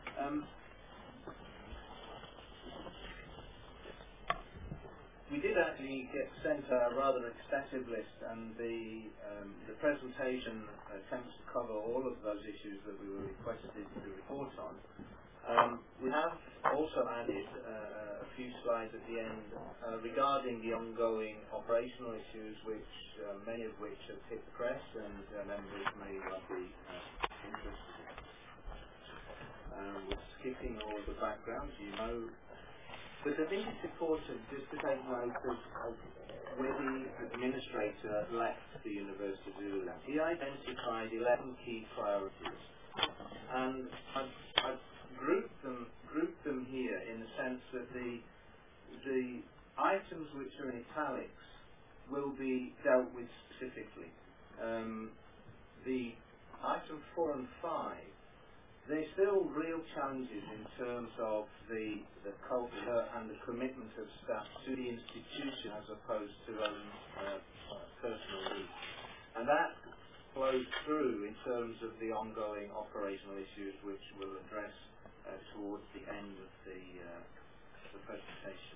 We did actually get sent a rather extensive list, and the presentation attempts to cover all of those issues that we were requested to report on. We have also added a few slides at the end regarding the ongoing operational issues, which many of which have hit the press, and members may well be interested in. We're skipping all the background, you know. But I think it's important just to take note of where the administrator left the University of Zululand. He identified 11 key priorities, and I've grouped them here in the sense that the items which are in italics will be dealt with specifically. The item 4 and 5, there's still real challenges in terms of the culture and the commitment of staff to the institution as opposed to own personal needs. And that flows through in terms of the ongoing operational issues which we'll address towards the end of the presentation.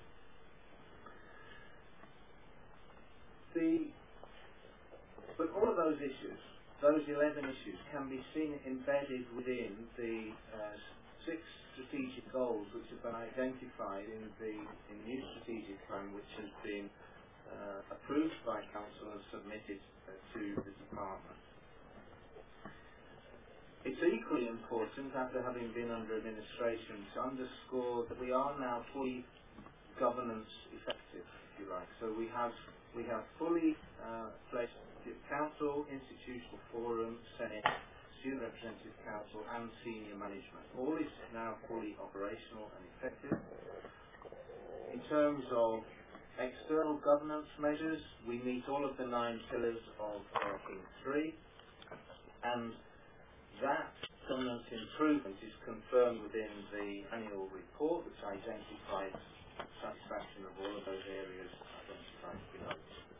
But all of those issues, those 11 issues, can be seen embedded within the 6 strategic goals which have been identified in the new strategic plan, which has been approved by Council and submitted to the Department. It's equally important, after having been under administration, to underscore that we are now fully governance effective, if you like. So we have fully placed Council, Institutional Forum, Senate, Student Representative Council, and Senior Management. All is now fully operational and effective. In terms of external governance measures, we meet all of the 9 pillars of King 3, and that governance improvement is confirmed within the annual report, which identifies satisfaction of all of those areas identified below.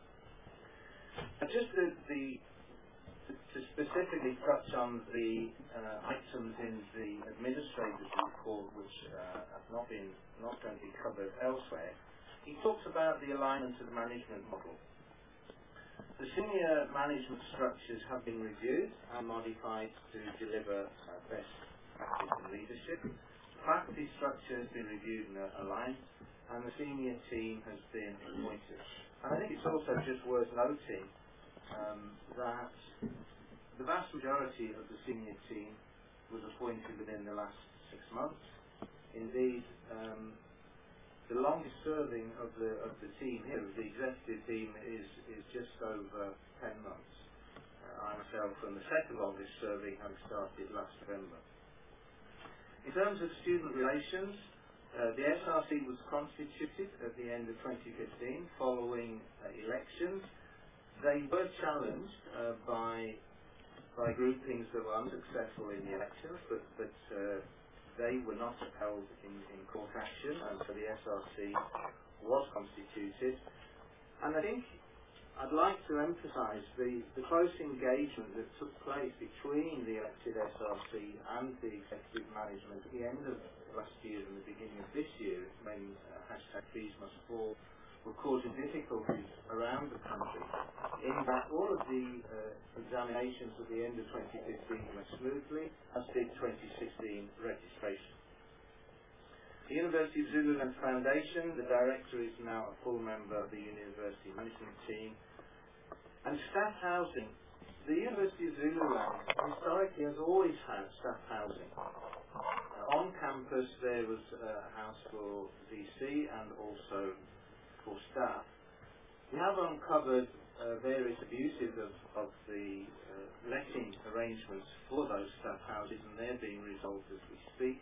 Just to specifically touch on the items in the administrator's report which have not going to be covered elsewhere, he talks about the alignment of the management model. The senior management structures have been reviewed and modified to deliver best practice and leadership. The faculty structure has been reviewed and aligned, and the senior team has been appointed. And I think it's also just worth noting that the vast majority of the senior team was appointed within the last 6 months. Indeed, the longest serving of the team here, the executive team, is just over 10 months. I myself am the second longest serving, having started last November. In terms of student relations, the SRC was constituted at the end of 2015 following elections. They were challenged by groupings that were unsuccessful in the elections, but they were not upheld in court action, and so the SRC was constituted. And I think I'd like to emphasise the close engagement that took place between the elected SRC and the executive management at the end of last year and the beginning of this year, when #FeesMustFall were causing difficulties around the country, in that all of the examinations at the end of 2015 went smoothly, as did 2016 registration. The University of Zululand Foundation, the director is now a full member of the university management team. And staff housing. The University of Zululand historically has always had staff housing. On campus there was a house for VC and also for staff. We have uncovered various abuses of the letting arrangements for those staff houses, and they're being resolved as we speak.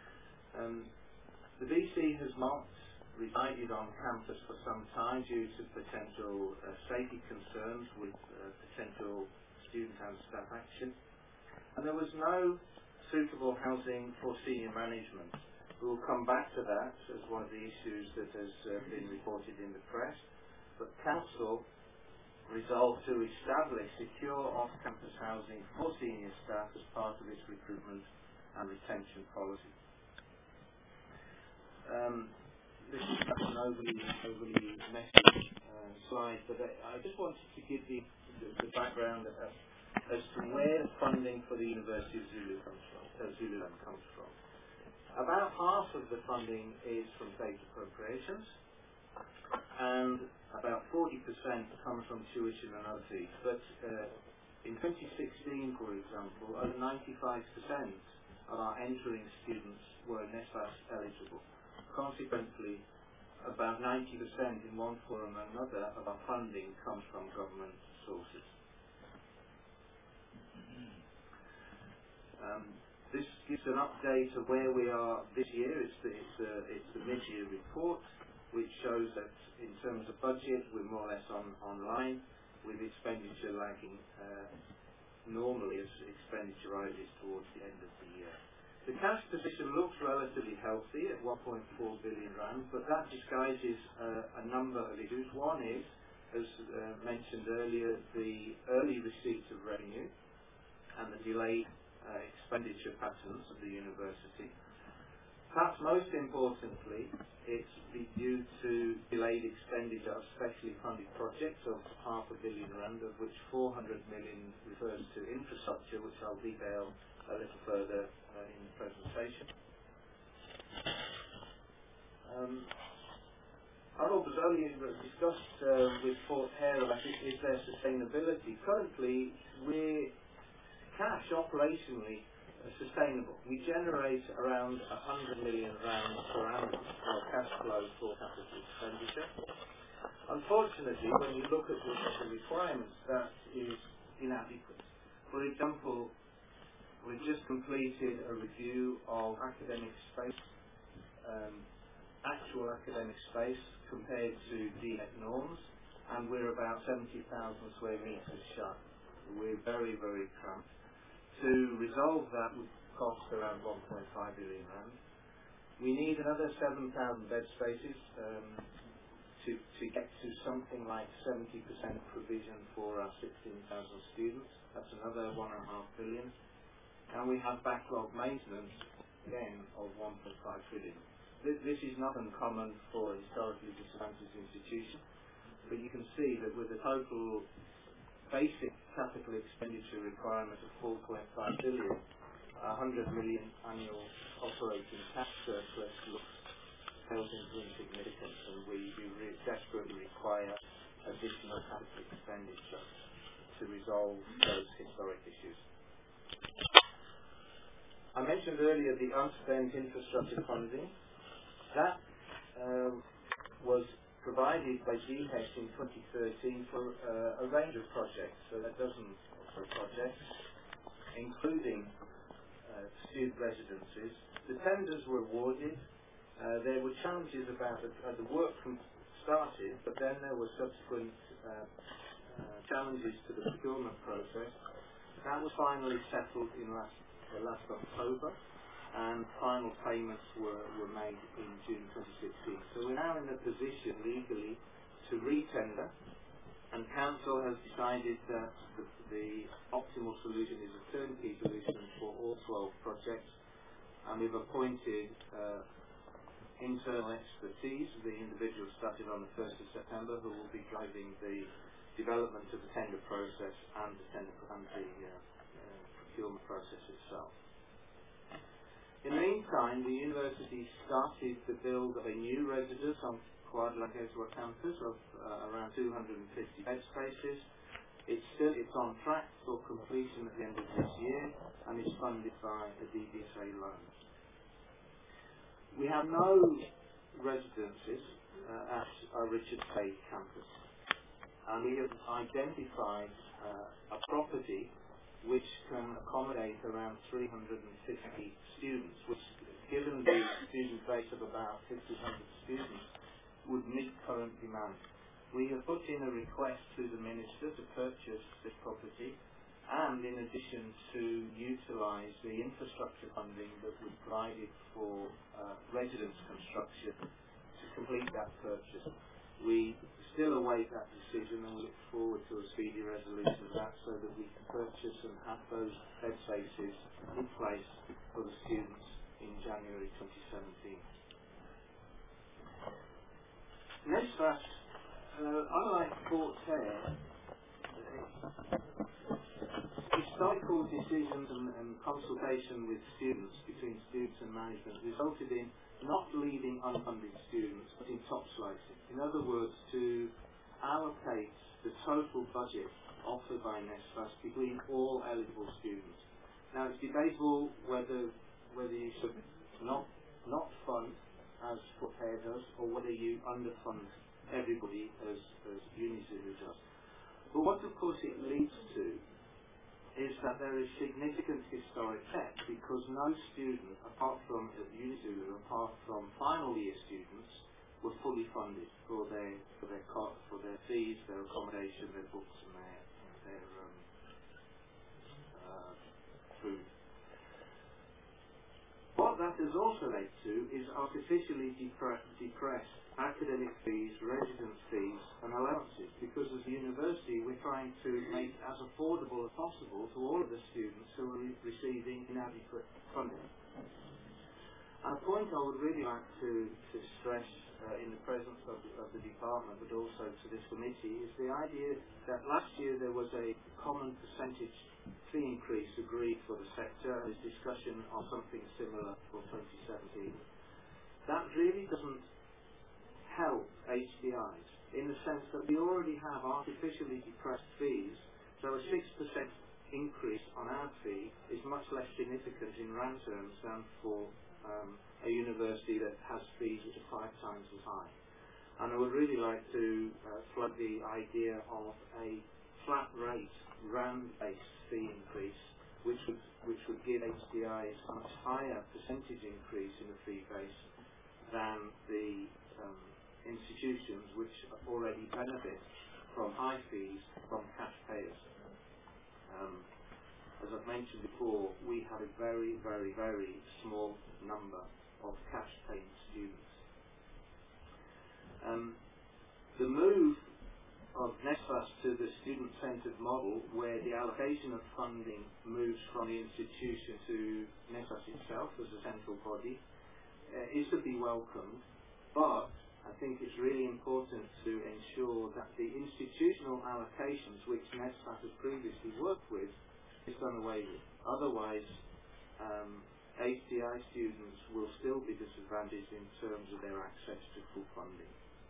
The VC has not resided on campus for some time due to potential safety concerns with potential student and staff action. And there was no suitable housing for senior management. We will come back to that as one of the issues that has been reported in the press. But Council resolved to establish secure off-campus housing for senior staff as part of its recruitment and retention policy. This is an overly messy slide, but I just wanted to give the background as to where the funding for the University of Zululand comes from. About half of the funding is from state appropriations, and about 40% comes from tuition and other fees. But in 2016, for example, over 95% of our entering students were NSFAS eligible. Consequently, about 90% in one form or another of our funding comes from government sources. This gives an update of where we are this year. It's the mid-year report, which shows that in terms of budget, we're more or less online, with expenditure lagging normally as expenditure rises towards the end of the year. The cash position looks relatively healthy at 1.4 billion rand, but that disguises a number of issues. One is, as mentioned earlier, the early receipt of revenue and the delayed expenditure patterns of the university. Perhaps most importantly, it's due to delayed expenditure of specially funded projects of R500 million, of which 400 million refers to infrastructure, which I'll detail a little further in the presentation. Harold was earlier discussed with Port Hare about is their sustainability. Currently, we're cash operationally sustainable. We generate around 100 million rand per annum of cash flow for capital expenditure. Unfortunately, when you look at the requirements, that is inadequate. For example, we've just completed a review of academic space, actual academic space compared to DNET norms, and we're about 70,000 square metres shy. We're very, very cramped. To resolve that would cost around 1.5 billion rand. We need another 7,000 bed spaces to get to something like 70% provision for our 16,000 students. That's another 1.5 billion. And we have backlog maintenance, again, of 1.5 billion. This is not uncommon for a historically disadvantaged institution, but you can see that with a total basic capital expenditure requirement of 4.5 billion, 100 million annual operating cash surplus looks relatively insignificant, and we desperately require additional capital expenditure to resolve those historic issues. I mentioned earlier the unspent infrastructure funding. That was provided by GHES in 2013 for a range of projects, so that doesn't for projects, including student residences. The tenders were awarded. There were challenges about the work started, but then there were subsequent challenges to the procurement process. That was finally settled in last October, and final payments were made in June 2016. So we're now in a position legally to re-tender, and Council has decided that the optimal solution is a turnkey solution for all 12 projects, and we've appointed internal expertise. The individual started on the 1st of September who will be driving the development of the tender process and the procurement process itself. In the meantime, the university started the build of a new residence on Coadlaquezua campus of around 250 bed spaces. It's on track for completion at the end of this year and is funded by a DBSA loan. We have no residences at our Richards Bay campus, and we have identified a property which can accommodate around 350 students, which, given the student base of about 1,500 students, would meet current demand. We have put in a request to the Minister to purchase this property, and in addition to utilise the infrastructure funding that was provided for residence construction to complete that purchase. We still await that decision and look forward to a speedy resolution of that so that we can purchase and have those bed spaces in place for the students in January 2017. NSFAS, unlike Port Hare, historical decisions and consultation with students, between students and management, resulted in not leaving unfunded students, but in top slicing. In other words, to allocate the total budget offered by NSFAS between all eligible students. Now, it's debatable whether you should not fund, as Port Hare does, or whether you underfund everybody, as UniZulu does. But what, of course, it leads to is that there is significant historic debt, because no student, apart from at UniZulu, apart from final year students, were fully funded for their fees, their accommodation, their books, and their food. What that has also led to is artificially depressed academic fees, residence fees, and allowances, because as a university we're trying to make it as affordable as possible to all of the students who are receiving inadequate funding. And a point I would really like to stress in the presence of the department, but also to this committee, is the idea that last year there was a common percentage fee increase agreed for the sector, and there's discussion on something similar for 2017. That really doesn't help HDIs, in the sense that we already have artificially depressed fees, so a 6% increase on our fee is much less significant in rand terms than for a university that has fees which are 5 times as high. And I would really like to float the idea of a flat rate, rand-based fee increase, which would give HDIs a much higher percentage increase in the fee base than the institutions which already benefit from high fees from cash payers. As I've mentioned before, we have a very, very, very small number of cash paying students. The move of NSFAS to the student-centred model, where the allocation of funding moves from the institution to NSFAS itself as a central body, is to be welcomed, but I think it's really important to ensure that the institutional allocations which NSFAS has previously worked with is done away with. Otherwise, HDI students will still be disadvantaged in terms of their access to full funding.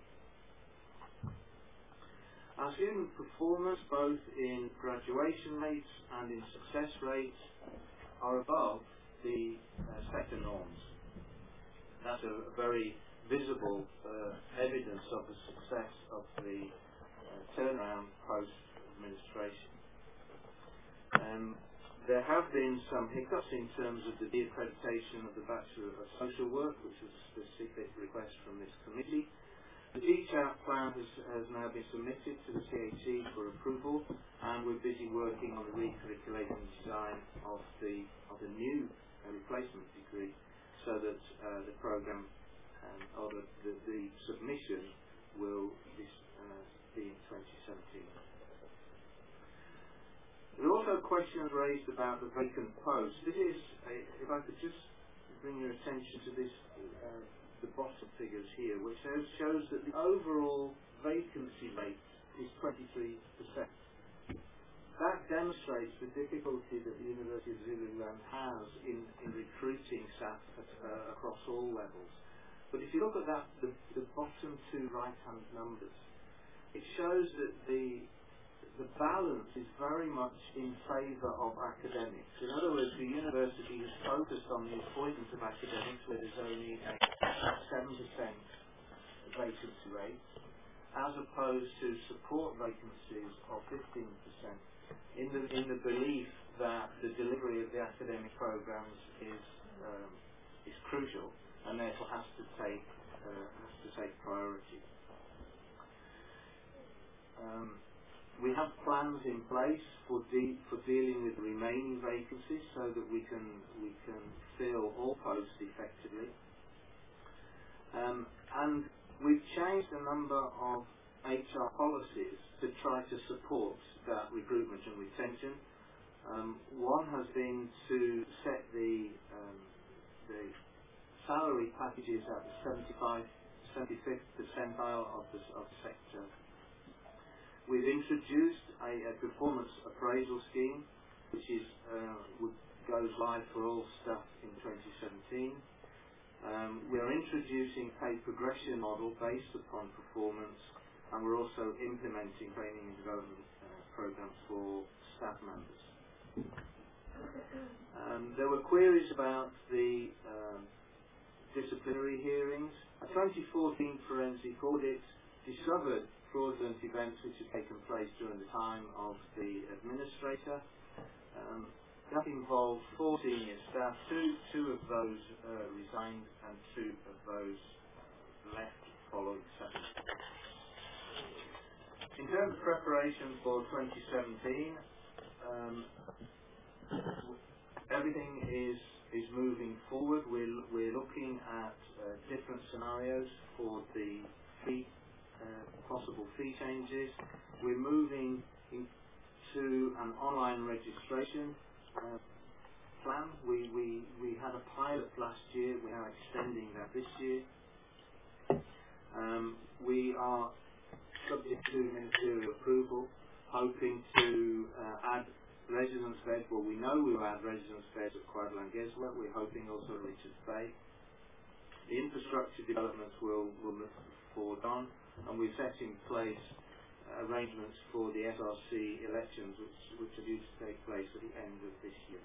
Our student performance, both in graduation rates and in success rates, are above the sector norms. That's a very visible evidence of the success of the turnaround post-administration. There have been some hiccups in terms of the de-accreditation of the Bachelor of Social Work, which was a specific request from this committee. The teach-out plan has now been submitted to the CHE for approval, and we're busy working on the recurriculating design of the new replacement degree, so that the programme or the submission will be in 2017. There are also questions raised about the vacant post. This is, if I could just bring your attention to this, the bottom figures here, which shows that the overall vacancy rate is 23%. that demonstrates the difficulty that the University of Zululand has in recruiting staff across all levels. But if you look at that, the bottom two right-hand numbers, it shows that the balance is very much in favour of academics. In other words, the university has focused on the appointment of academics where there's only a 7% vacancy rate, as opposed to support vacancies of 15%, in the belief that the delivery of the academic programs is crucial and therefore has to take priority. We have plans in place for dealing with remaining vacancies so that we can fill all posts effectively. And we've changed a number of HR policies to try to support that recruitment and retention. One has been to set the salary packages at the 75th percentile of the sector. We've introduced a performance appraisal scheme, which goes live for all staff in 2017. We are introducing a progression model based upon performance, and we're also implementing training and development programs for staff members. There were queries about the disciplinary hearings. A 2014 forensic audit discovered fraudulent events which had taken place during the time of the administrator. That involved 4 senior staff, two of those resigned and 2 of those left following settlement. In terms of preparation for 2017, everything is moving forward. We're looking at different scenarios for the possible fee changes. We're moving into an online registration plan. We had a pilot last year. We are extending that this year. We are subject to ministerial approval, hoping to add residence beds. Well, we know we will add residence beds at Quadlangesla. We're hoping also Richards Bay. The infrastructure developments will move forward on, and we've set in place arrangements for the SRC elections, which are due to take place at the end of this year.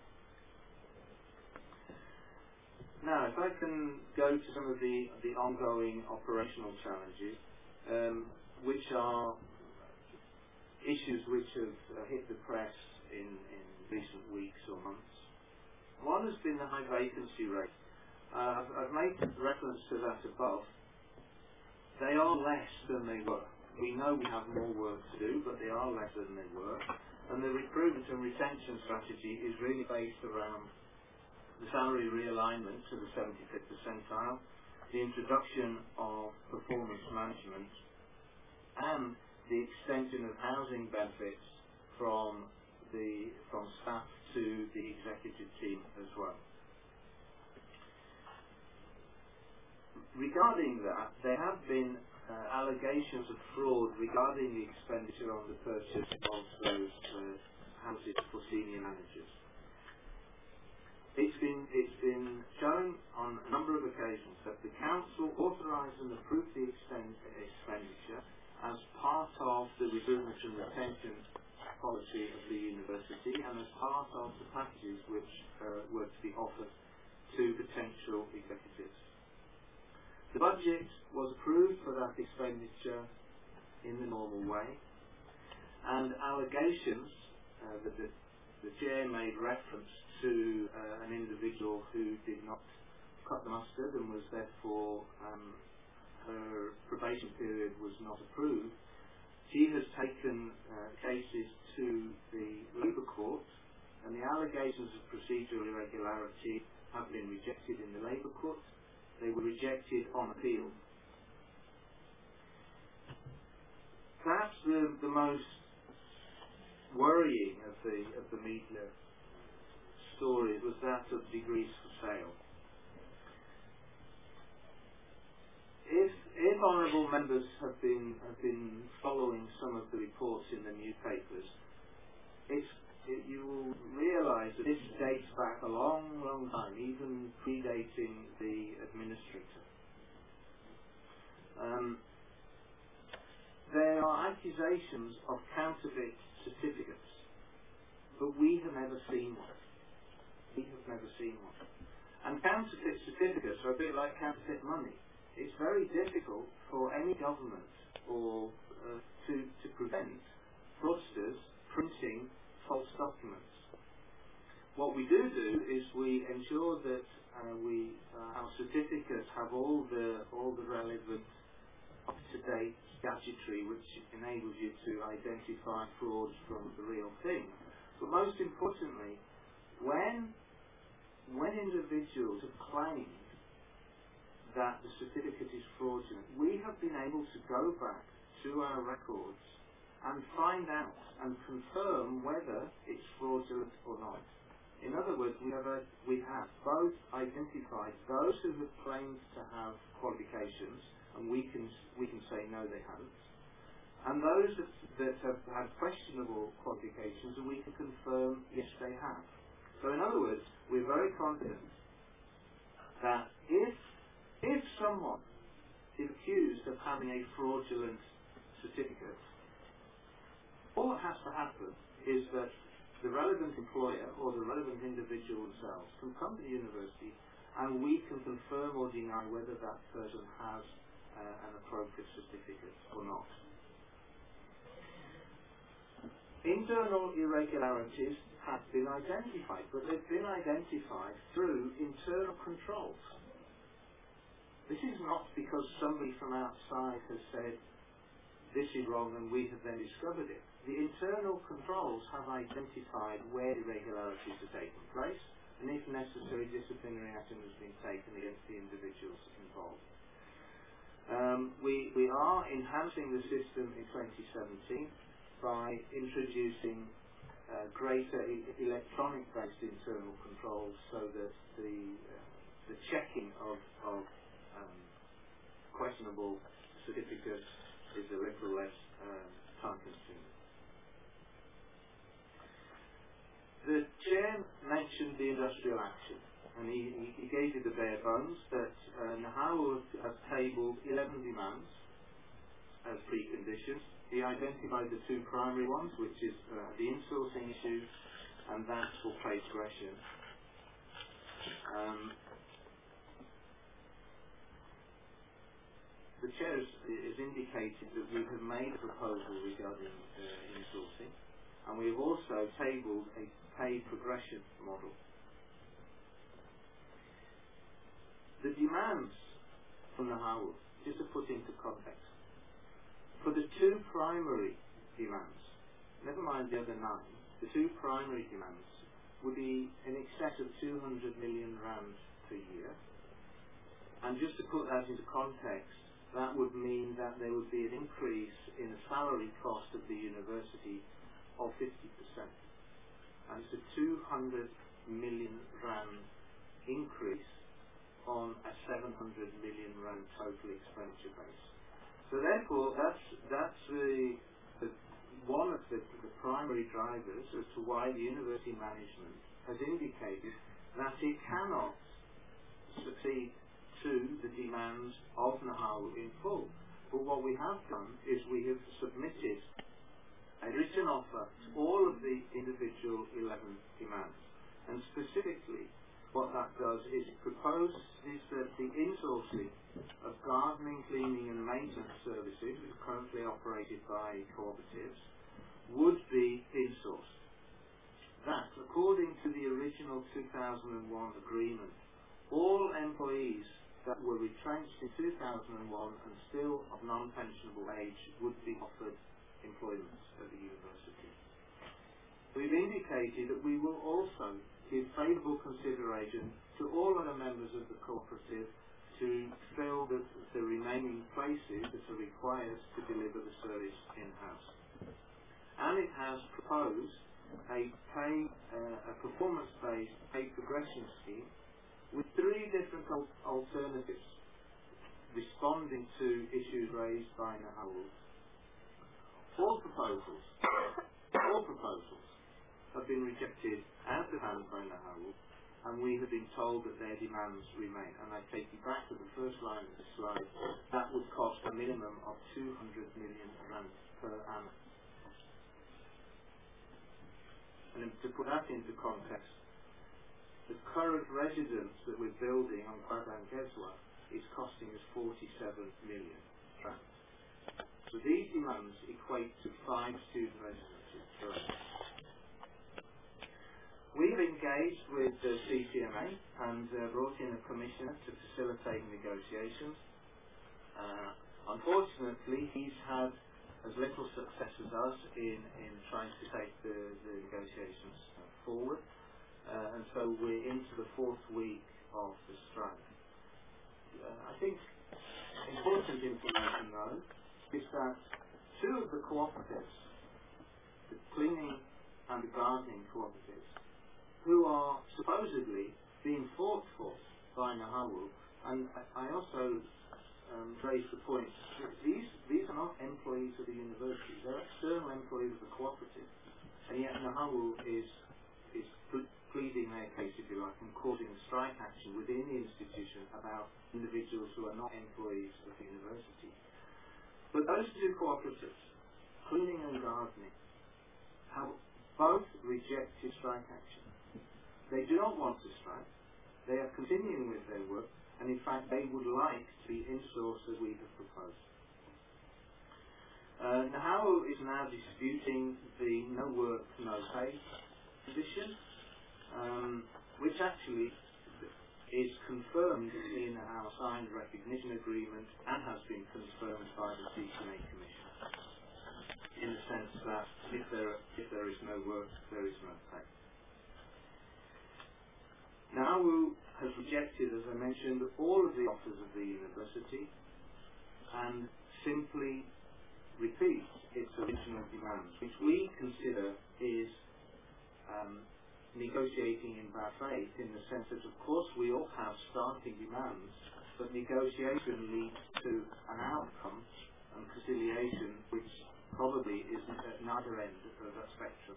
Now, if I can go to some of the ongoing operational challenges, which are issues which have hit the press in recent weeks or months. One has been the high vacancy rate. I've made reference to that above. They are less than they were. We know we have more work to do, but they are less than they were. And the recruitment and retention strategy is really based around the salary realignment to the 75th percentile, the introduction of performance management, and the extension of housing benefits from staff to the executive team as well. Regarding that, there have been allegations of fraud regarding the expenditure on the purchase of those houses for senior managers. It's been shown on a number of occasions that the council authorised and approved the expenditure as part of the recruitment and retention policy of the university and as part of the packages which were to be offered to potential executives. The budget was approved for that expenditure in the normal way, and allegations that the chair made reference to an individual who did not cut the mustard and was therefore her probation period was not approved. She has taken cases to the Labour Court, and the allegations of procedural irregularity have been rejected in the Labour Court. They were rejected on appeal. Perhaps the most worrying of the media story was that of degrees for sale. If honourable members have been following some of the reports in the newspapers, you will realise that this dates back a long, long time, even predating the administrator. There are accusations of counterfeit certificates, but we have never seen one. We have never seen one. And counterfeit certificates are a bit like counterfeit money. It's very difficult for any government or to prevent fraudsters printing false documents. What we do is we ensure that our certificates have all the relevant up-to-date statutory which enables you to identify frauds from the real thing. But most importantly, when individuals have claimed that the certificate is fraudulent, we have been able to go back to our records and find out and confirm whether it's fraudulent or not. In other words, we have both identified those who have claimed to have qualifications, and we can say no, they haven't, and those that have had questionable qualifications, and we can confirm yes, they have. So in other words, we're very confident that if someone is accused of having a fraudulent certificate, all that has to happen is that the relevant employer or the relevant individual themselves can come to the university and we can confirm or deny whether that person has an appropriate certificate or not. Internal irregularities have been identified, but they've been identified through internal controls. This is not because somebody from outside has said this is wrong and we have then discovered it. The internal controls have identified where irregularities are taking place, and if necessary, disciplinary action has been taken against the individuals involved. We are enhancing the system in 2017 by introducing greater electronic-based internal controls, so that the checking of questionable certificates is a little less time-consuming. The Chair mentioned the industrial action, and he gave you the bare bones that NAHAWU has tabled 11 demands as preconditions. He identified the two primary ones, which is the insourcing issue and that for pay progression. The Chair has indicated that we have made a proposal regarding insourcing, and we have also tabled a pay progression model. The demands from NAHAWU, just to put into context, for the two primary demands, never mind the other 9, the two primary demands would be in excess of 200 million rand per year. And just to put that into context, that would mean that there would be an increase in the salary cost of the university of 50%. And it's a 200 million rand increase on a 700 million rand total expenditure base. So therefore, that's one of the primary drivers as to why the university management has indicated that it cannot succeed to the demands of NAHAWU in full. But what we have done is we have submitted a written offer to all of the individual 11 demands. And specifically, what that does is it proposes that the insourcing of gardening, cleaning and maintenance services, which are currently operated by cooperatives, would be insourced. That, according to the original 2001 agreement, all employees that were retrenched in 2001 and still of non-pensionable age would be offered employment at the university. We've indicated that we will also give favourable consideration to all other members of the cooperative to fill the remaining places that are required to deliver the service in-house. And it has proposed a performance-based pay progression scheme with 3 different alternatives responding to issues raised by NAHAWU. All proposals been rejected out of hand by Nahawu, and we have been told that their demands remain. And I take you back to the first line of the slide. That would cost a minimum of 200 million rand per annum. And to put that into context, the current residence that we're building on Padang Geswa is costing us 47 million rand. So these demands equate to 5 student residences per annum. We've engaged with the CCMA and brought in a commissioner to facilitate negotiations. Unfortunately, he's had as little success as us in trying to take the negotiations forward. And so we're into the 4th week of the strike. I think important information, though, is that 2 of the cooperatives, the cleaning and the gardening cooperatives, who are supposedly being fought for by Nahawu, and I also raised the point, these are not employees of the university, they're external employees of the cooperative, and yet Nahawu is pleading their case, if you like, and causing a strike action within the institution about individuals who are not employees of the university. But those 2 cooperatives, cleaning and gardening, have both rejected strike action. They do not want to strike. They are continuing with their work, and in fact they would like to be insourced as we have proposed. Nahawu is now disputing the no work, no pay position, which actually is confirmed in our signed recognition agreement and has been confirmed by the CCMA Commission, in the sense that if there is no work, there is no pay. Nahawu has rejected, as I mentioned, all of the offers of the university and simply repeats its original demands, which we consider is negotiating in bad faith, in the sense that, of course, we all have starting demands, but negotiation leads to an outcome and conciliation which probably is at neither end of that spectrum.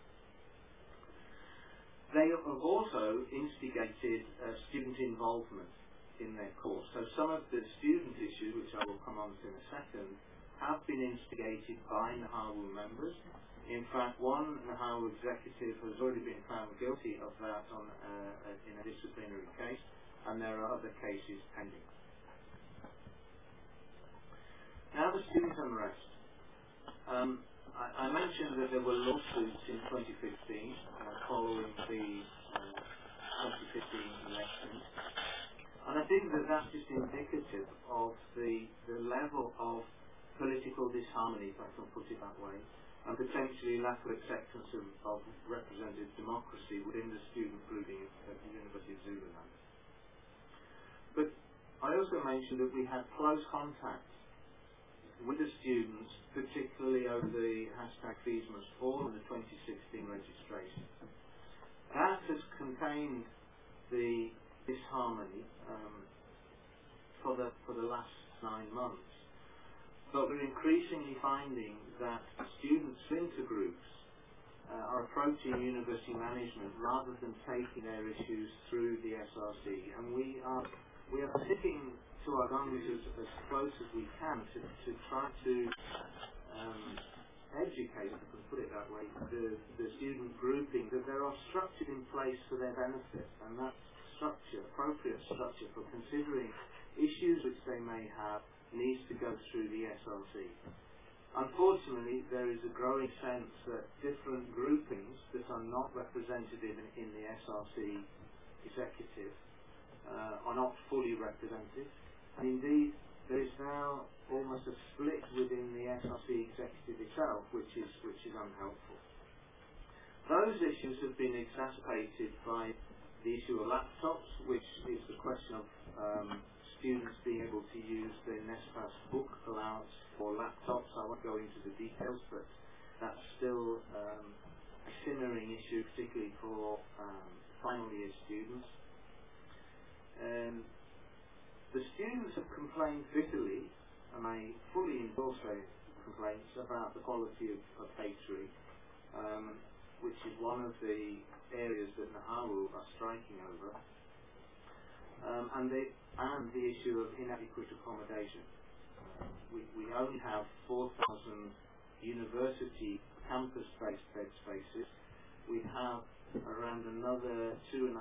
They have also instigated student involvement in their course. So some of the student issues, which I will come on to in a second, have been instigated by Nahawu members. In fact, one Nahawu executive has already been found guilty of that in a disciplinary case, and there are other cases pending. Now the student unrest. I mentioned that there were lawsuits in 2015 following the 2015 elections, and I think that that's just indicative of the level of political disharmony, if I can put it that way, and potentially lack of acceptance of representative democracy within the student grouping at the University of Zululand. But I also mentioned that we had close contact with the students, particularly over the hashtag #FeesMustFall and the 2016 registration. That has contained the disharmony for the last 9 months. But we're increasingly finding that student splinter groups are approaching university management rather than taking their issues through the SRC, and we are sitting to our guns as close as we can to try to educate, if I can put it that way, the student grouping, that there are structures in place for their benefit, and that structure, appropriate structure for considering issues which they may have, needs to go through the SRC. Unfortunately, there is a growing sense that different groupings that are not representative in the SRC executive are not fully represented. And indeed, there is now almost a split within the SRC executive itself, which is unhelpful. Those issues have been exacerbated by the issue of laptops, which is the question of students being able to use the NSFAS book allowance for laptops. I won't go into the details, but that's still a simmering issue, particularly for final year students. The students have complained bitterly, and I fully endorse their complaints about the quality of H3. which is one of the areas that Nahawu are striking over, and the issue of inadequate accommodation. We only have 4,000 university campus-based bed spaces. We have around another 2,500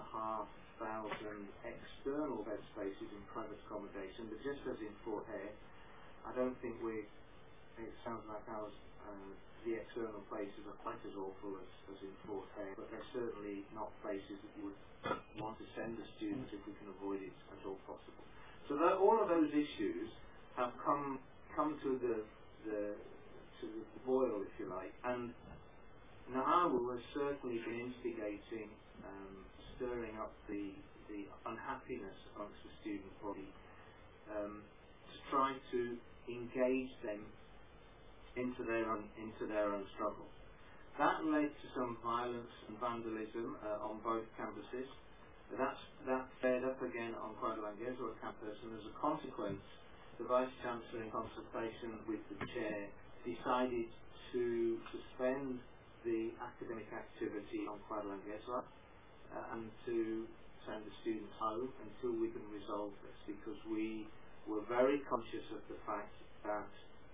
external bed spaces in private accommodation, but just as in Fort Hare, I don't think it sounds like the external places are quite as awful as in Fort Hare, but they're certainly not places that you would want to send the students if we can avoid it at all possible. So all of those issues have come to the boil, if you like, and Nahawu has certainly been instigating, stirring up the unhappiness amongst the student body to try to engage them into their own struggle. That led to some violence and vandalism on both campuses. That fed up again on Kwadalangezwa campus, and as a consequence, the Vice Chancellor, in consultation with the Chair, decided to suspend the academic activity on Kwadalangezwa and to send the students home until we can resolve this, because we were very conscious of the fact that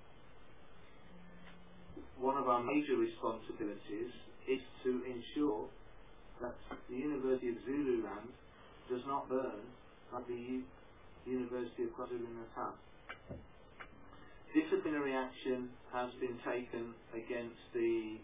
one of our major responsibilities is to ensure that the University of Zululand does not burn like the University of KwaZulu-Natal. Disciplinary action has been taken against the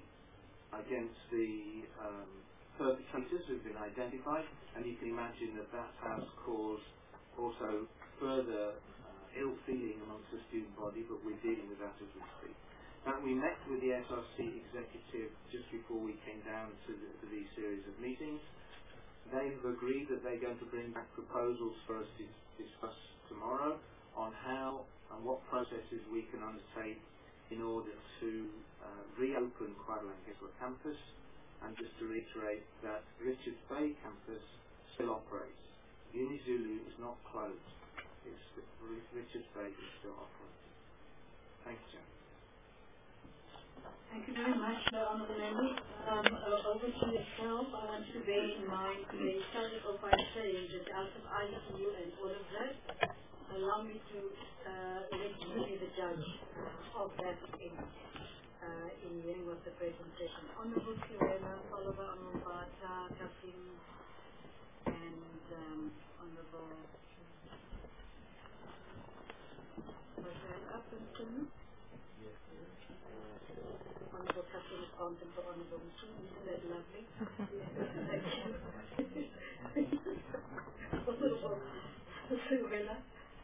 perpetrators who've been identified, and you can imagine that has caused also further ill feeling amongst the student body, but we're dealing with that as we speak. Now, we met with the SRC executive just before we came down to these series of meetings. They've agreed that they're going to bring back proposals for us to discuss tomorrow on how and what processes we can undertake in order to reopen Kwadalangezwa campus. And just to reiterate that Richards Bay campus still operates. UniZulu is not closed. Richards Bay is still operating. Thank you, Chair. Thank you very much, Honourable Members. Over to yourself, I want to bear in mind they started off by saying that out of ICU and all of that, allow me to let you be the judge of that in hearing of the presentation. Honourable Kiwela, followed by Honourable Bata, Kasim, and Honourable Upton. Honourable Kasim is content for Honourable Musu. Isn't that lovely? Thank you. Honourable Kiwela.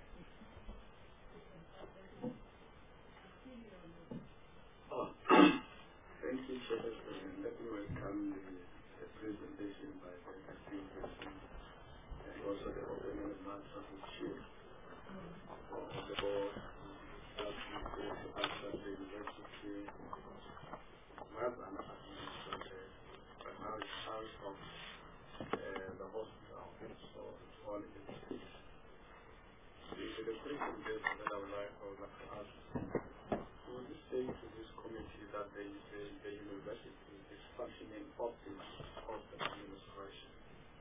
Thank you, Chairperson. Let me welcome the presentation by the esteemed person and also the opening remarks of the Chief of the Board of the University, well, and but now it's out of the hospital, so it's all in the city. The question that I would like to ask, would you say to this committee that the university is functioning optimally across the administration?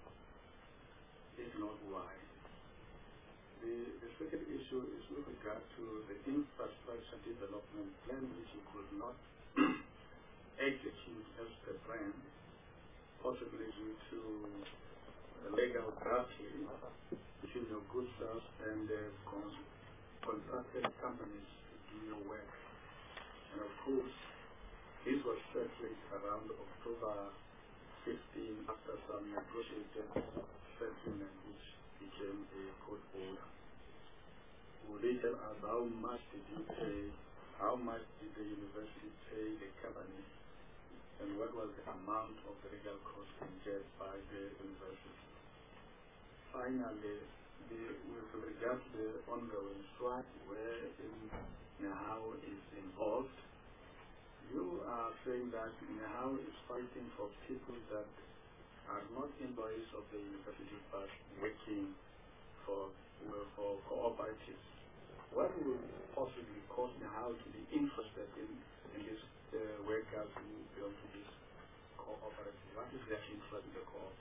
If not, why? The second issue is with regard to the infrastructure development plan, which you could not execute as per plan, possibly due to legal drafting between your good self and the contracted companies to do your work. And of course, this was settled around October 15 after some negotiated settlement which became a court order. Will they tell us how much did the university pay the company, and what was the amount of the legal cost incurred by the university? Finally, with regard to the ongoing strike where Nahawu is involved, you are saying that Nahawu is fighting for people that are not employees of the university but working for cooperatives. What will possibly cause Nahawu to be interested in these workers who belong to this cooperative? correctly? What is their interest in the court?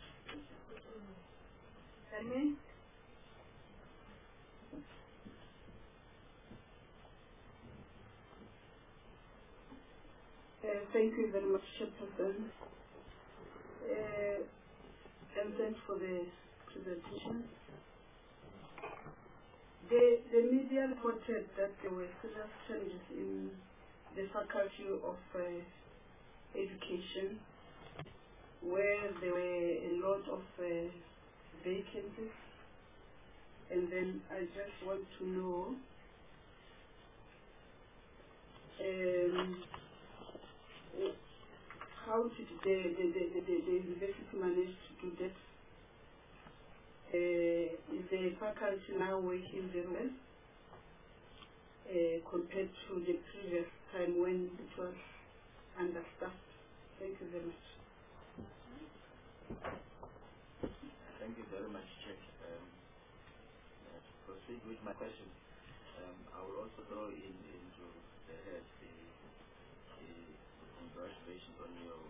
Henry? Thank you very much, Chairperson. And thanks for the presentation. The media reported that there were serious changes in the Faculty of Education, where there were a lot of vacancies. And then I just want to know how did the university manage to do that? Is the faculty now working very well compared to the previous time when it was understaffed? Thank you very much. Thank you very much, Chair. To proceed with my question, I will also throw into the head the congratulations on your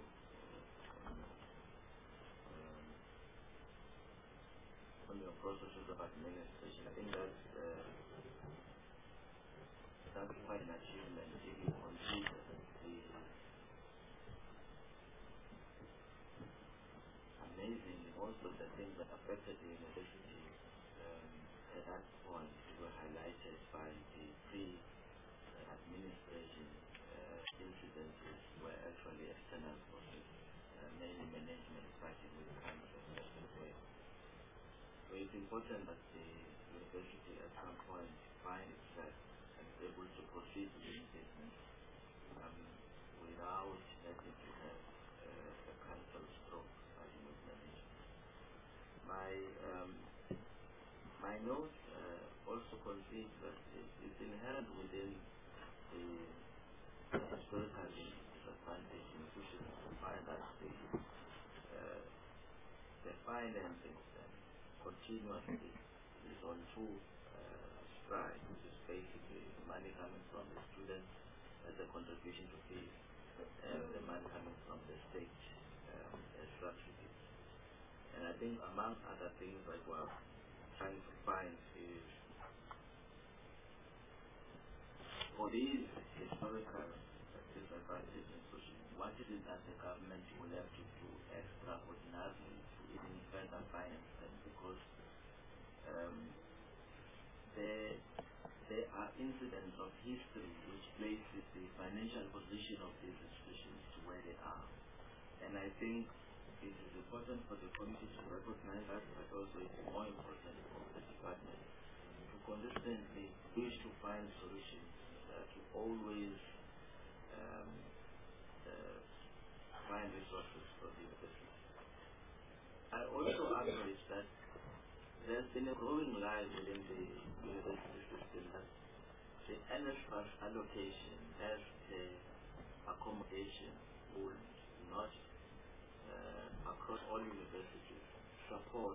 processes of administration. I think that's quite an achievement if you consider the amazing, most of the things that affected the university at that point were highlighted by the pre-administration incidences were actually external forces, mainly management fighting with the council. So it's important that the university at some point finds itself and is able to proceed with its business without letting to have a council stroke fighting with management. My note also concedes that it's inherent within the historically disadvantaged institutions to find that the financing continuously is on two strides, which is basically the money coming from the students as a contribution to fees, and the money coming from the state as subsidies. And I think among other things that we're trying to find is for these historical disadvantaged institutions, what is it that the government will have to do extraordinarily to even further finance them? Because there are incidents of history which places the financial position of these institutions to where they are. And I think it is important for the committee to recognize that, but also it's more important for the department to consistently wish to find solutions to always find resources for the university. I also acknowledge that there's been a growing lie within the university system that the NSFAS allocation as the accommodation would not across all universities support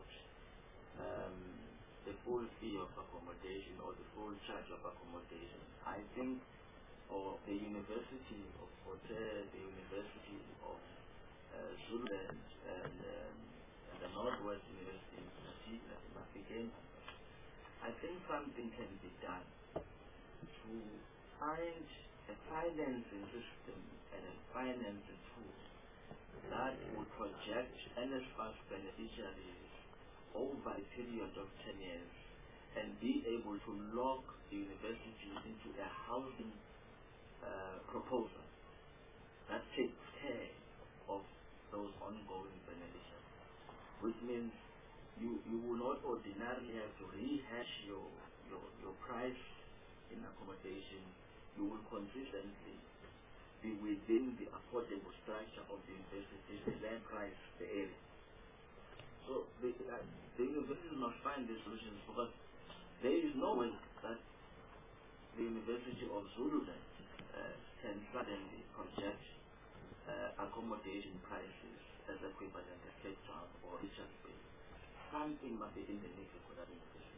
the full fee of accommodation or the full charge of accommodation. I think the University of Hotel, the University of Zululand, and the Northwest University in Mafeking, I think something can be done to find a financing system and a financing tool that would project NSFAS beneficiaries over a period of 10 years and be able to lock the university into a housing proposal that takes care of those ongoing beneficiaries, which means you will not ordinarily have to rehash your price in accommodation. You will consistently be within the affordable structure of the university, the land price, the area. So the university must find these solutions because there is no way that the University of Zululand can suddenly project accommodation prices as equivalent to Cape Town or Richards Bay. Something must be in the making for that university.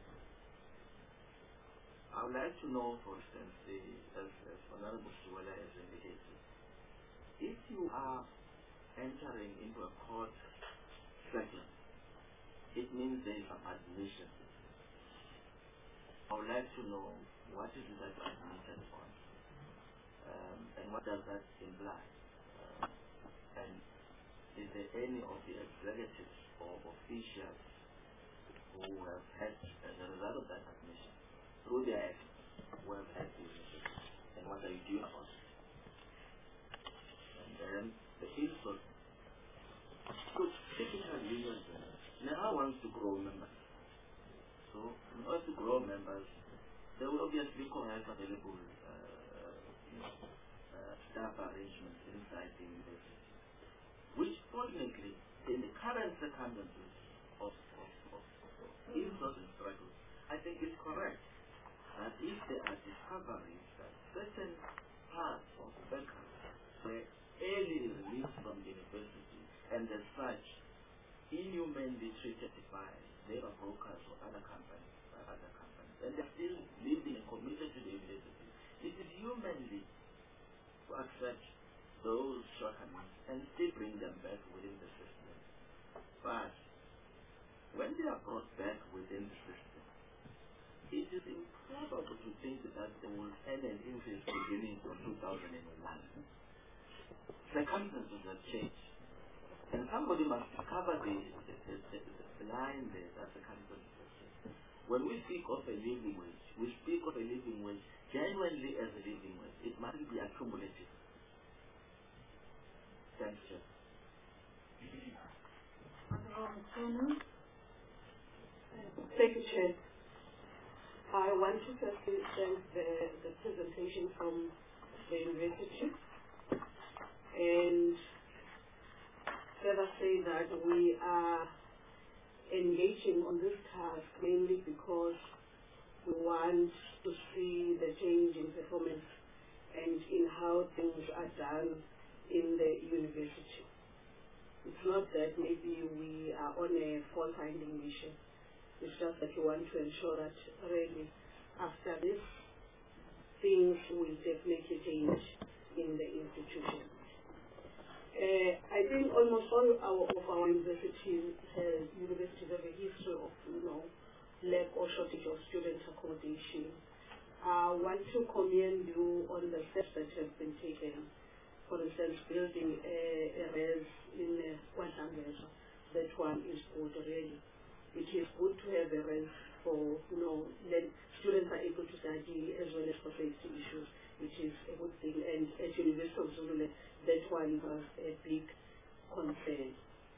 I would like to know, for instance, as Honorable Siwela has indicated, if you are entering into a court settlement, it means there is some admission. I would like to know what is it that you admitted on, and what does that imply? And is there any of the executives or officials who have had, as a result of that admission, through their actions, who have had this message, and what are you doing about it? And then the insult. Because typical unions never wants to grow members. So in order to grow members, they will obviously have available staff arrangements inside the university, which fortunately, in the current circumstances of insult and struggle, I think it's correct that if there are discoveries that certain parts of workers were early released from the university and as such inhumanly treated by labor brokers or other companies, and they're still living and committed to the university, it is humanly to accept those shortcomings and still bring them back within the system. But when they are brought back within the system, it is improbable to think that they will end an increase beginning from 2001. Circumstances have changed. And somebody must cover the line there that circumstances have changed. When we speak of a living wage, we speak of a living wage genuinely as a living wage. It mustn't be accumulative. Thanks, Jeff. Thank you, Chair. I want to firstly thank the presentation from the university and further say that we are engaging on this task mainly because we want to see the change in performance and in how things are done in the university. It's not that maybe we are on a fault-finding mission. It's just that we want to ensure that really after this, things will definitely change in the institution. I think almost all of our universities have a history of, lack or shortage of student accommodation. I want to commend you on the steps that have been taken. For instance, building a res in Kwandangeza. That one is good really. It is good to have a res for, then students are able to study as well as for safety issues, which is a good thing. And at University of Zululand, that one was a big concern.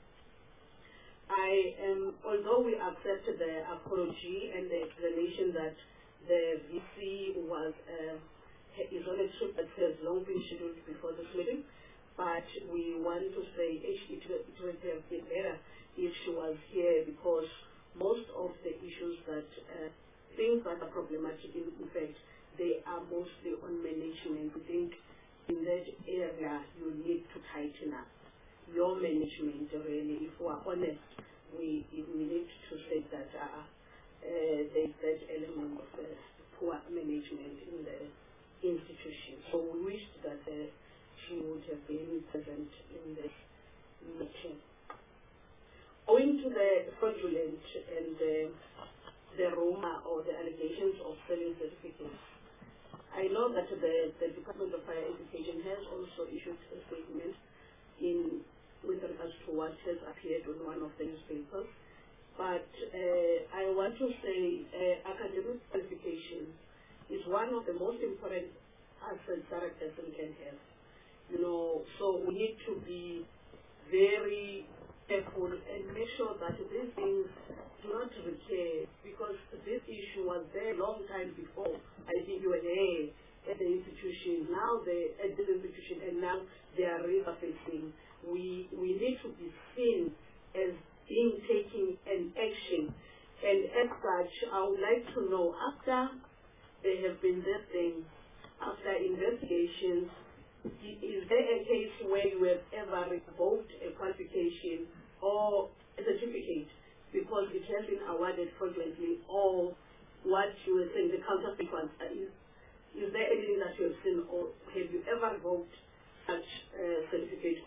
Although we accept the apology and the explanation that the VC is on a trip that has long been scheduled before this meeting, but we want to say it would have been better if she was here, because most of the issues that things that are problematic, in fact, they are mostly on management. We think in that area you need to tighten up your management really. If we are honest, we need to say that there is that element of poor management in the institution. So we wish that she would have been present in this meeting. Owing to the fraudulent and the rumor or the allegations of selling certificates, I know that the Department of Higher Education has also issued a statement with regards to what has appeared on one of the newspapers. But I want to say academic qualification is one of the most important assets that a person can have. So we need to be very careful and make sure that these things do not recur, because this issue was there a long time before. I think you were there at the institution, at this institution, and now they are resurfacing. We need to be seen as being taking an action, and as such, I would like to know, after they have been testing, after investigations, is there a case where you have ever revoked a qualification or a certificate because it has been awarded fraudulently, or what you were saying, the counterfeit ones? Is there anything that you have seen, or have you ever revoked such a certificate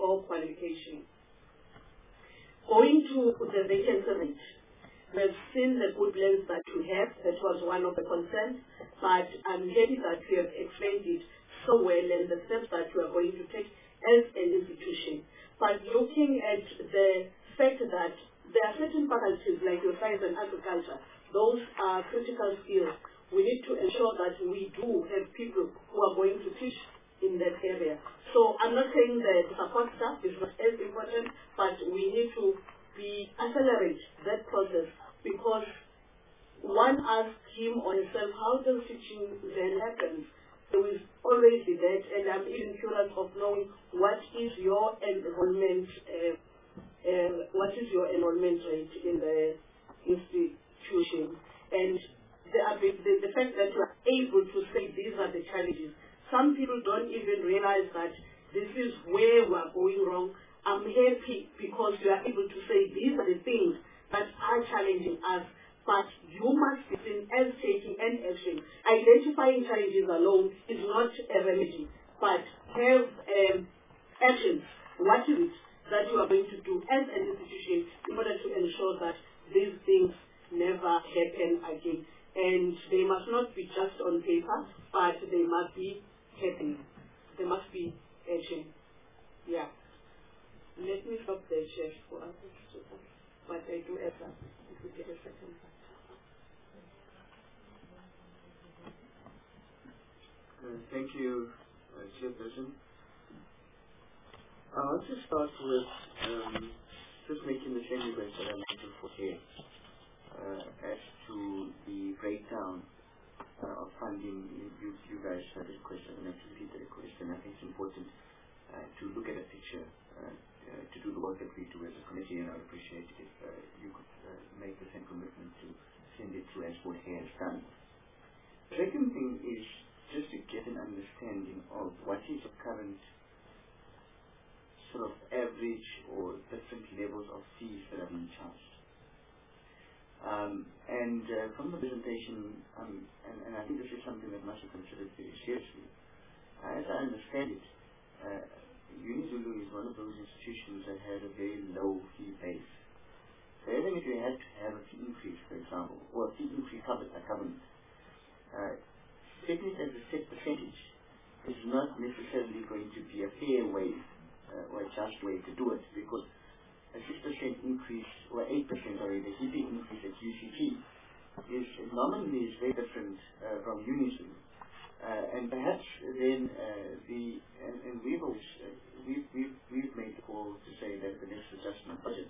or qualification. Going to the vacancy rate, we've seen the good lens that we have. That was one of the concerns, but I'm happy that we have explained it so well and the steps that we are going to take as an institution. But looking at the fact that there are certain faculties like your science and agriculture, those are critical skills. We need to ensure that we do have people who are going to teach in that area. So I'm not saying that support staff is not as important, but we need to accelerate that process, because one asked him on himself, how does teaching then happen? There will always be that, and I'm even curious of knowing what is your enrollment rate in the institution, and the fact that you are able to say these are the challenges. Some people don't even realize that this is where we are going wrong. I'm happy because you are able to say these are the things that are challenging us, but you must be seen as taking an action. Identifying challenges alone is not a remedy, but have actions. What is it that you are going to do as an institution in order to ensure that these things never happen again? And they must not be just on paper, but they must be happening. There must be action. Yeah. Let me stop there, Chair, for others to ask. But I do have that. If we get a second. Thank you, Chairperson. I'll just start with just making the same request that I mentioned for here as to the breakdown of funding. You guys had a request, and I repeat the request, and I think it's important to look at a picture to do the work that we do as a committee, and I would appreciate it if you could make the same commitment to send it to as what here is done. The second thing is just to get an understanding of what is the current sort of average or different levels of fees that are being charged. From the presentation, and I think this is something that must be considered very seriously, as I understand it, UniZulu is one of those institutions that had a very low fee base. So even if you had to have a fee increase, for example, or a fee increase covered by government, setting it as a set percentage is not necessarily going to be a fair way or a just way to do it, because a 6% increase, or 8%, sorry, the CP increase at UCT is nominally very different from UniZulu. And perhaps then we've made the call to say that the next adjustment budget,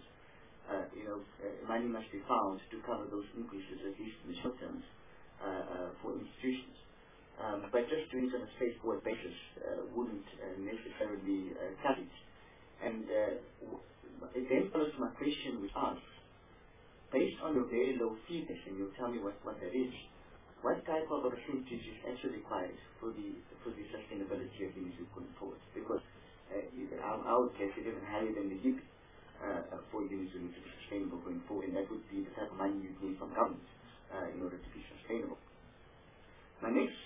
money must be found to cover those increases, at least in the short term, for institutions. But just doing it on a straightforward basis wouldn't necessarily cut it. And it then follows my question with us, based on your very low fee base, and you'll tell me what that is, what type of a percentage is actually required for the sustainability of UniZulu going forward? Because I would guess it even higher than the GIP for UniZulu to be sustainable going forward, and that would be the type of money you need from government in order to be sustainable. My next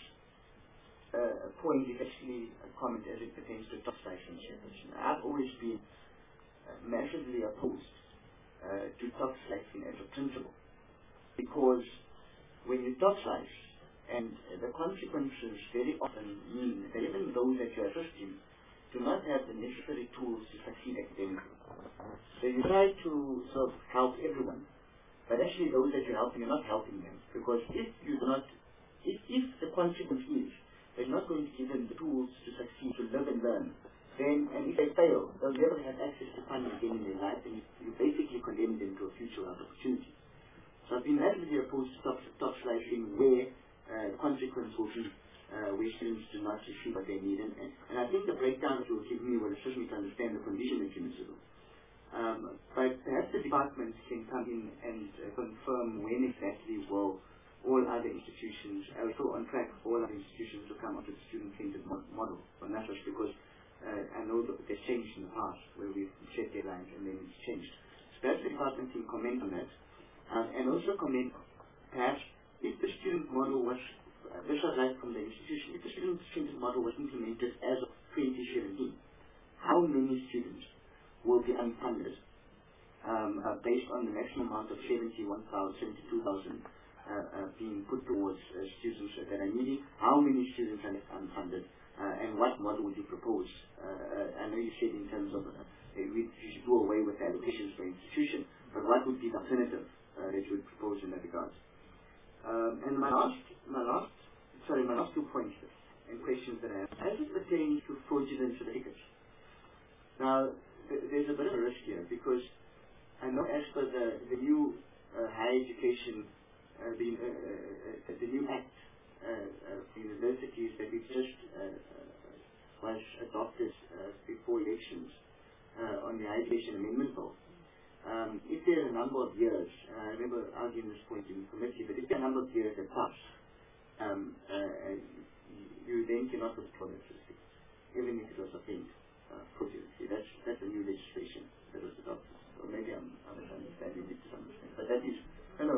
point is actually a comment as it pertains to top slicing. I've always been massively opposed to top slicing as a principle, because when you top slice, and the consequences very often mean that even those that you are assisting do not have the necessary tools to succeed academically. So you try to sort of help everyone, but actually those that you're helping, you're not helping them, because if the consequence is they're not going to give them the tools to succeed, to live and learn, then, and if they fail, they'll never have access to funding again in their life, and you basically condemn them to a future of opportunity. So I've been massively opposed to top slicing where the consequence will be where students do not receive what they need. And I think the breakdown that you will give me will assist me to understand the condition that UniZulu. But perhaps the department can come in and confirm when exactly will all other institutions, also on track for all other institutions to come up with a student-centered model on NASAS, because I know that there's changed in the past where we've set deadlines and then it's changed. So perhaps the department can comment on that. And also comment, perhaps, if the student model was, this was like from the institution, if the student-centered model was implemented as of 2017, how many students will be unfunded based on the maximum amount of 72,000 being put towards students that are needy. How many students are left unfunded, and what model would you propose? I know you said in terms of you should do away with allocations per institution, but what would be the alternative that you would propose in that regard? And my last 2 points and questions that I have, as it pertains to fraudulent certificates. Now, there's a bit of a risk here, because I know as per the new higher education, the new act for universities that we just was adopted before elections on the Higher Education Amendment Bill. If there are a number of years, I remember arguing this point in the committee, but if there are a number of years that pass, you then cannot withdraw that certificate, even if it was obtained fraudulently. That's a new legislation that was adopted. So maybe I'm misunderstanding it to some extent, but that is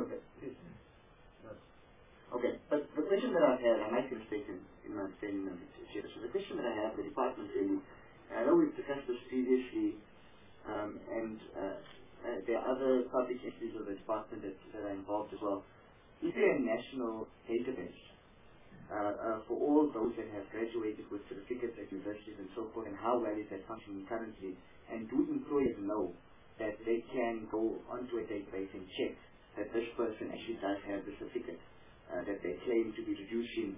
okay. But the question that I've had, I might be mistaken in my understanding of it here. So the question that I have, the department really, I know we've discussed this previously, and there are other public entities of the department that are involved as well. Is there a national database for all those that have graduated with certificates at universities and so forth, and how well is that functioning currently? And do employers know that they can go onto a database and check that this person actually does have the certificate that they claim to be reducing?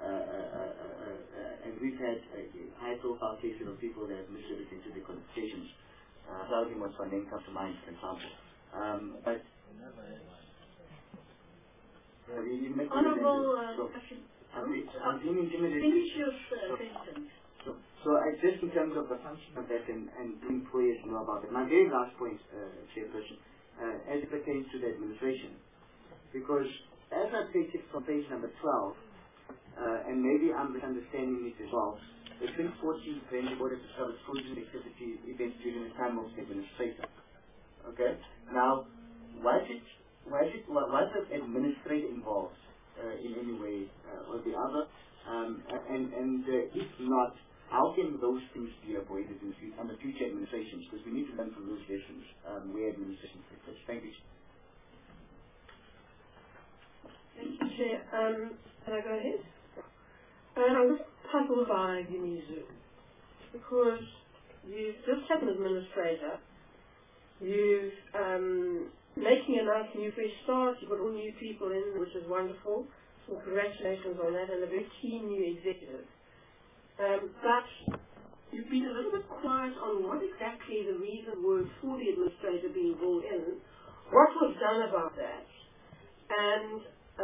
And we've had high-profile cases of people that have misrepresented their qualifications. Housing was one name comes to mind, for example. But Honourable, I'm being intimidated. finish your sentence. So just in terms of the function of that and employers know about it. My very last point, Chairperson, as it pertains to the administration, because as I take it from page number 12, and maybe I'm misunderstanding it as well, the 2014 plan order to cover fraudulent activity events during the time of the administrator. Okay? Now, was the administrator involved in any way or the other? And if not, how can those things be avoided under future administrations? Because we need to learn from those lessons where administration takes place. Thank you. Thank you, Chair. Can I go ahead? I'm just puzzled by UniZoo, because you've just had an administrator, you've making a nice new fresh start, you've got all new people in, which is wonderful, so congratulations on that, and a very keen new executive. But you've been a little bit quiet on what exactly the reason was for the administrator being brought in, what was done about that, and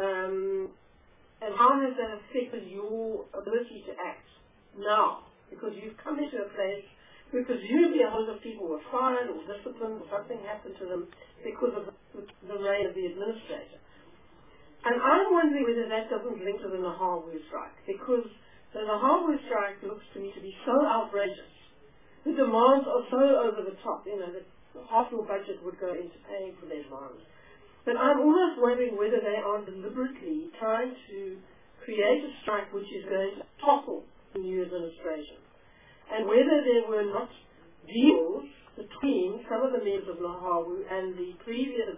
how has that affected your ability to act now? Because you've come into a place where presumably a whole lot of people were fired or disciplined or something happened to them because of the reign of the administrator. And I'm wondering whether that doesn't link to the Nahawu strike, because the Nahawu strike looks to me to be so outrageous. The demands are so over the top, that half your budget would go into paying for their demands. But I'm almost wondering whether they are deliberately trying to create a strike which is going to topple the new administration, and whether there were not deals between some of the members of Nahawu and the previous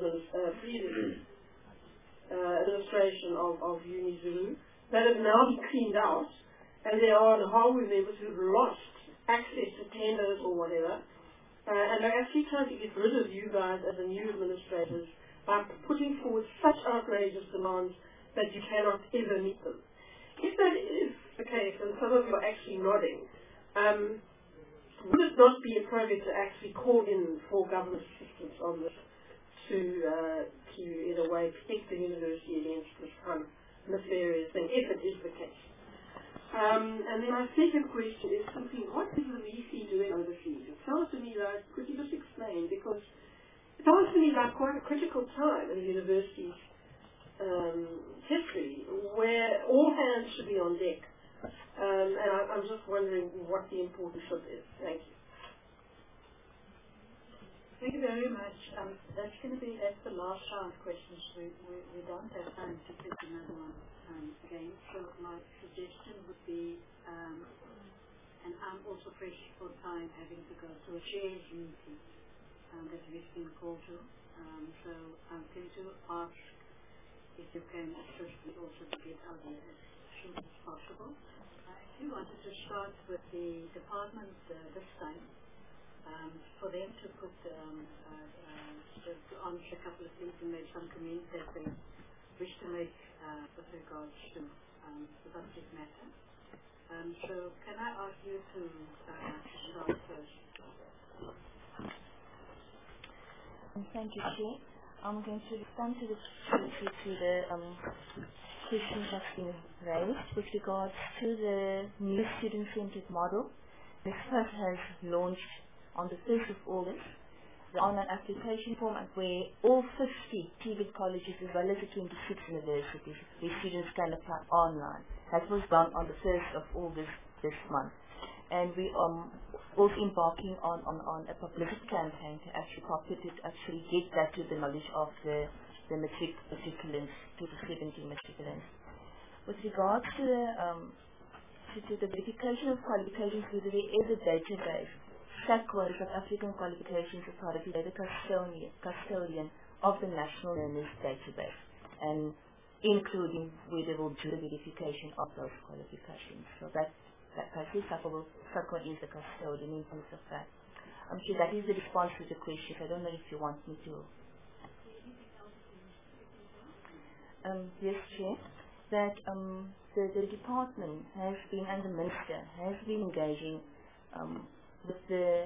administration of UniZulu that have now been cleaned out, and there are Nahawu members who have lost access to tenders or whatever, and they're actually trying to get rid of you guys as the new administrators by putting forward such outrageous demands that you cannot ever meet them. If that is the case, and some of you are actually nodding, would it not be appropriate to actually call in for government assistance on this to in a way protect the university against this kind of nefarious thing, if it is the case? And then my second question is simply, what is the VC doing overseas? It sounds to me like, could you just explain, because it sounds to me like quite a critical time in the university's history where all hands should be on deck. And I'm just wondering what the importance of it is. Thank you. Thank you very much. That's the last round of questions. We don't have time to pick another one again. So my suggestion would be and I'm also pressed for time having to go to a shares meeting that we've been called to. So I'm going to ask if you can assist me also to get out there as soon as possible. I actually wanted to start with the department this time, for them to put to answer a couple of things and make some comments that they wish to make with regards to the subject matter. So can I ask you to start first? Thank you, Chair. I'm going to respond to the questions that's been raised with regards to the new student-centered model. NSFAS has launched on the 1st of August the online application form where all 50 TVET colleges as well as the 26 universities where students can apply online. That was done on the 1st of August this month. And we are also embarking on a publicity campaign to actually get that to the knowledge of the matriculants, 2017 matriculants. With regards to the verification of qualifications, whether there is a database, SAQA, the South African Qualifications Authority, they're the custodian of the National Learners Database, and including where they will do the verification of those qualifications. So that SAQA is the custodian in terms of that. So that is the response to the question. I don't know if you want me to. Yes, Chair. That the department has been, and the Minister has been engaging with the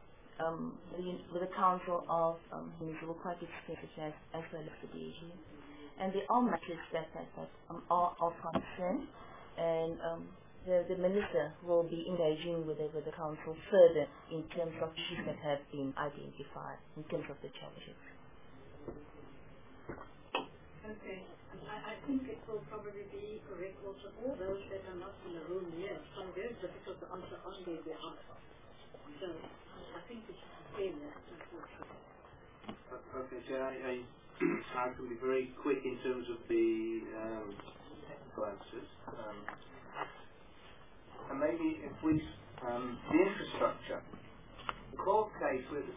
Council of Municipal quite extensively as well as the DG. And there are matters that are of concern, and the Minister will be engaging with the Council further in terms of issues that have been identified in terms of the challenges. Okay. I think it will probably be correct also all those that are not in the room here. So it's very difficult to answer on their behalf. So I think we should say that, unfortunately. Okay, so I can be very quick in terms of the technical answers. And maybe if we, the infrastructure, the court case with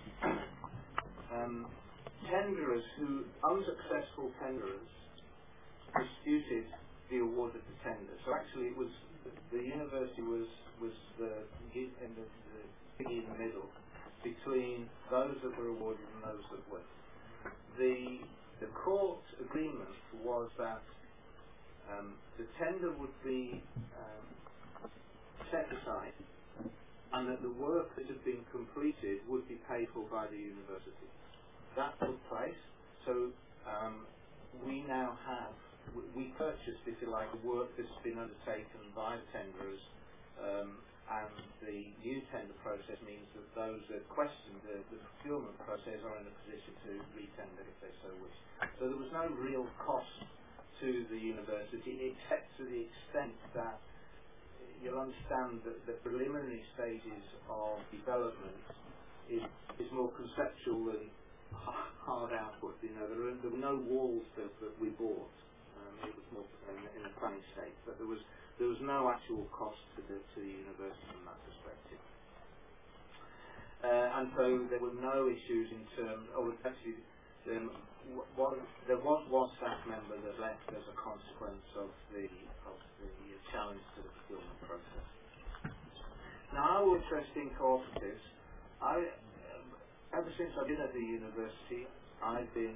tenderers unsuccessful tenderers disputed the award of the tender. So actually it was, the university was the in the middle between those that were awarded and those that weren't. The court agreement was that the tender would be set aside and that the work that had been completed would be paid for by the university. That took place, so we now have, we purchased, if you like, the work that's been undertaken by the tenderers, and the new tender process means that those that question the procurement process are in a position to re-tender if they so wish. So there was no real cost to the university, except to the extent that you'll understand that the preliminary stages of development is more conceptual than hard output. You know, there were no walls that we bought. It was more in a planning state, but there was no actual cost to the university from that perspective. And so there were no issues in terms. Actually, there was one staff member that left as a consequence of the challenge to the procurement process. Now, our interest in cooperatives, ever since I've been at the university, I've been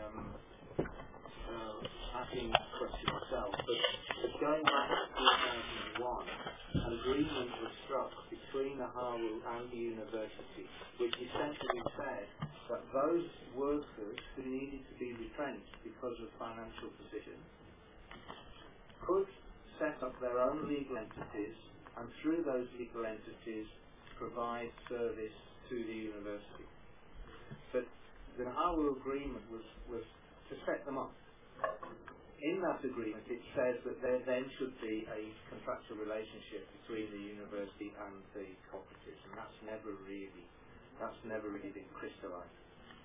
asking that question myself. But going back to 2001, an agreement was struck between the HAWU and the university, which essentially said that those workers who needed to be retrenched because of financial position could set up their own legal entities, and through those legal entities provide service to the university. But the HAWU agreement was to set them up. In that agreement it says that there then should be a contractual relationship between the university and the cooperatives, and that's never really been crystallised.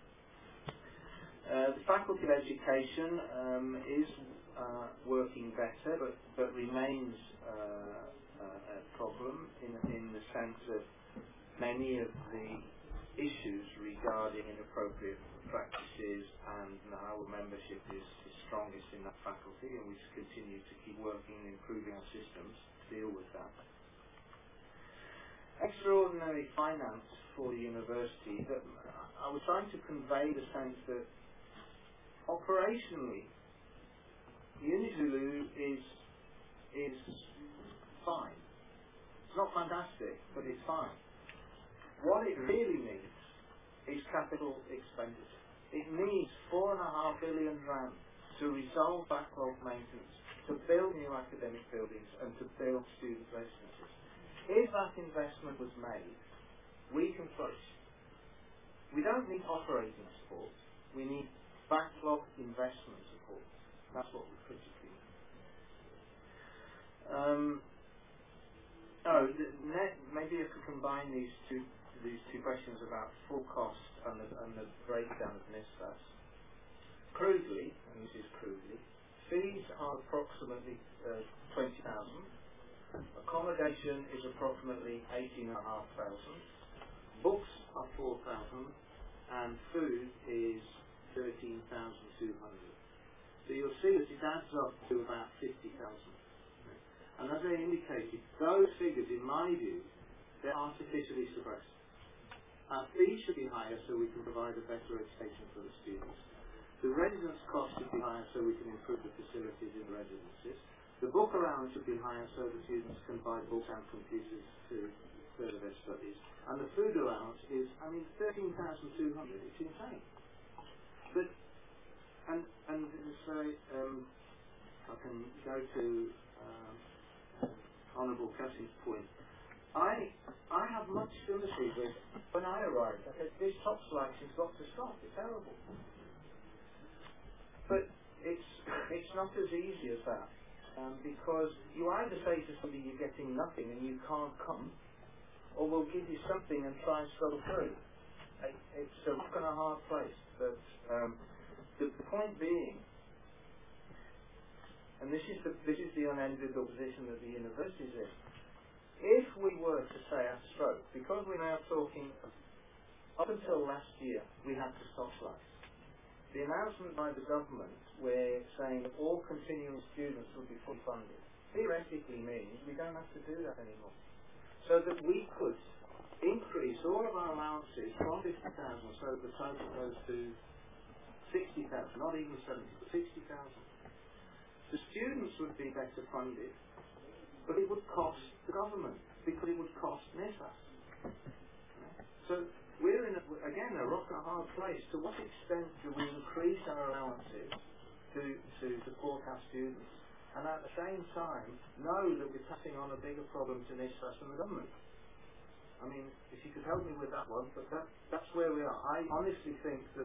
The Faculty of Education is working better, but remains problem in the sense that many of the issues regarding inappropriate practices and our membership is strongest in that faculty, and we continue to keep working and improving our systems to deal with that. Extraordinary finance for the university. That I was trying to convey the sense that operationally, UniZulu is fine. It's not fantastic, but it's fine. What it really needs is capital expenditure. It needs 4.5 billion rand to resolve backlog maintenance, to build new academic buildings, and to build student residences. If that investment was made, we can flourish. We don't need operating support. We need backlog investment support. That's what we critically need. Maybe I could combine these two questions about full cost and the breakdown of NSFAS. Crudely, and this is crudely, fees are approximately 20,000. Accommodation is approximately 18,500. Books are 4,000, and food is 13,200. So you'll see that it adds up to about 50,000. And as I indicated, those figures, in my view, they're artificially suppressed. Our fees should be higher so we can provide a better education for the students. The residence cost should be higher so we can improve the facilities in the residences. The book allowance should be higher so the students can buy books and computers to further their studies. And the food allowance is, 13,200. It's insane. But, and so, I can go to Honourable Cassie's point. I have much sympathy with, when I arrived, I said, this top slicing has got to stop. It's terrible. But it's not as easy as that. Because you either say to somebody you're getting nothing and you can't come, or we'll give you something and try and struggle through. It's a rock and a hard place. But the point being, and this is the unenviable position that the university is in, if we were to say at stroke, because we're now talking, up until last year, we had to stop slice. The announcement by the government, we're saying that all continuing students would be fully funded, theoretically means we don't have to do that anymore. So that we could increase all of our allowances from 50,000 so that the total goes to 60,000, not even 70, but 60,000. The students would be better funded, but it would cost the government, because it would cost NSFAS. So we're in, again, a rock and a hard place. To what extent do we increase our allowances to support our students, and at the same time know that we're passing on a bigger problem to NSFAS and the government? If you could help me with that one, but that's where we are. I honestly think that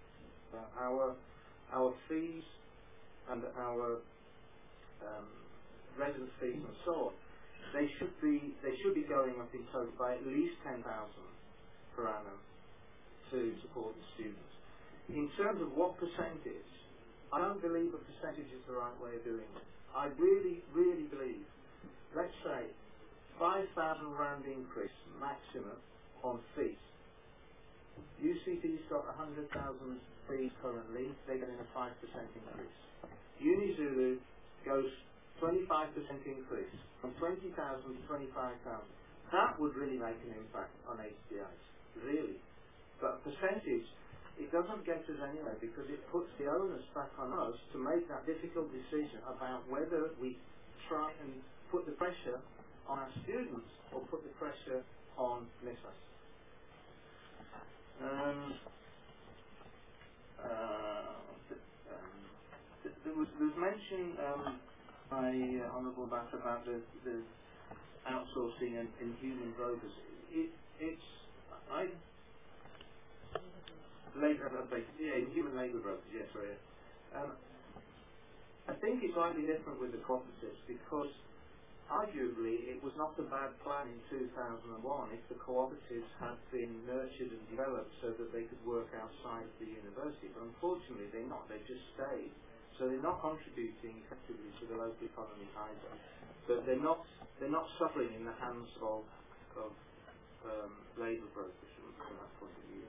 our fees and our residence fees and so on, they should be going up in total by at least 10,000 per annum to support the students. In terms of what percentage, I don't believe a percentage is the right way of doing it. I really, really believe, let's say, 5,000 rand increase maximum on fees. UCT's got 100,000 fees currently, they're getting a 5% increase. UniZulu goes 25% increase from 20,000 to 25,000. That would really make an impact on HDIs, really. But a percentage, it doesn't get us anywhere because it puts the onus back on us to make that difficult decision about whether we try and put the pressure on our students or put the pressure on NSFAS. There was mention by Honourable Bass about the outsourcing and human brokers. Human labour brokers, yes, sorry. I think it's slightly different with the cooperatives because arguably it was not a bad plan in 2001 if the cooperatives had been nurtured and developed so that they could work outside the university, but unfortunately they're not, they've just stayed, so they're not contributing effectively to the local economy either. but they're not suffering in the hands of labour brokers from that point of view.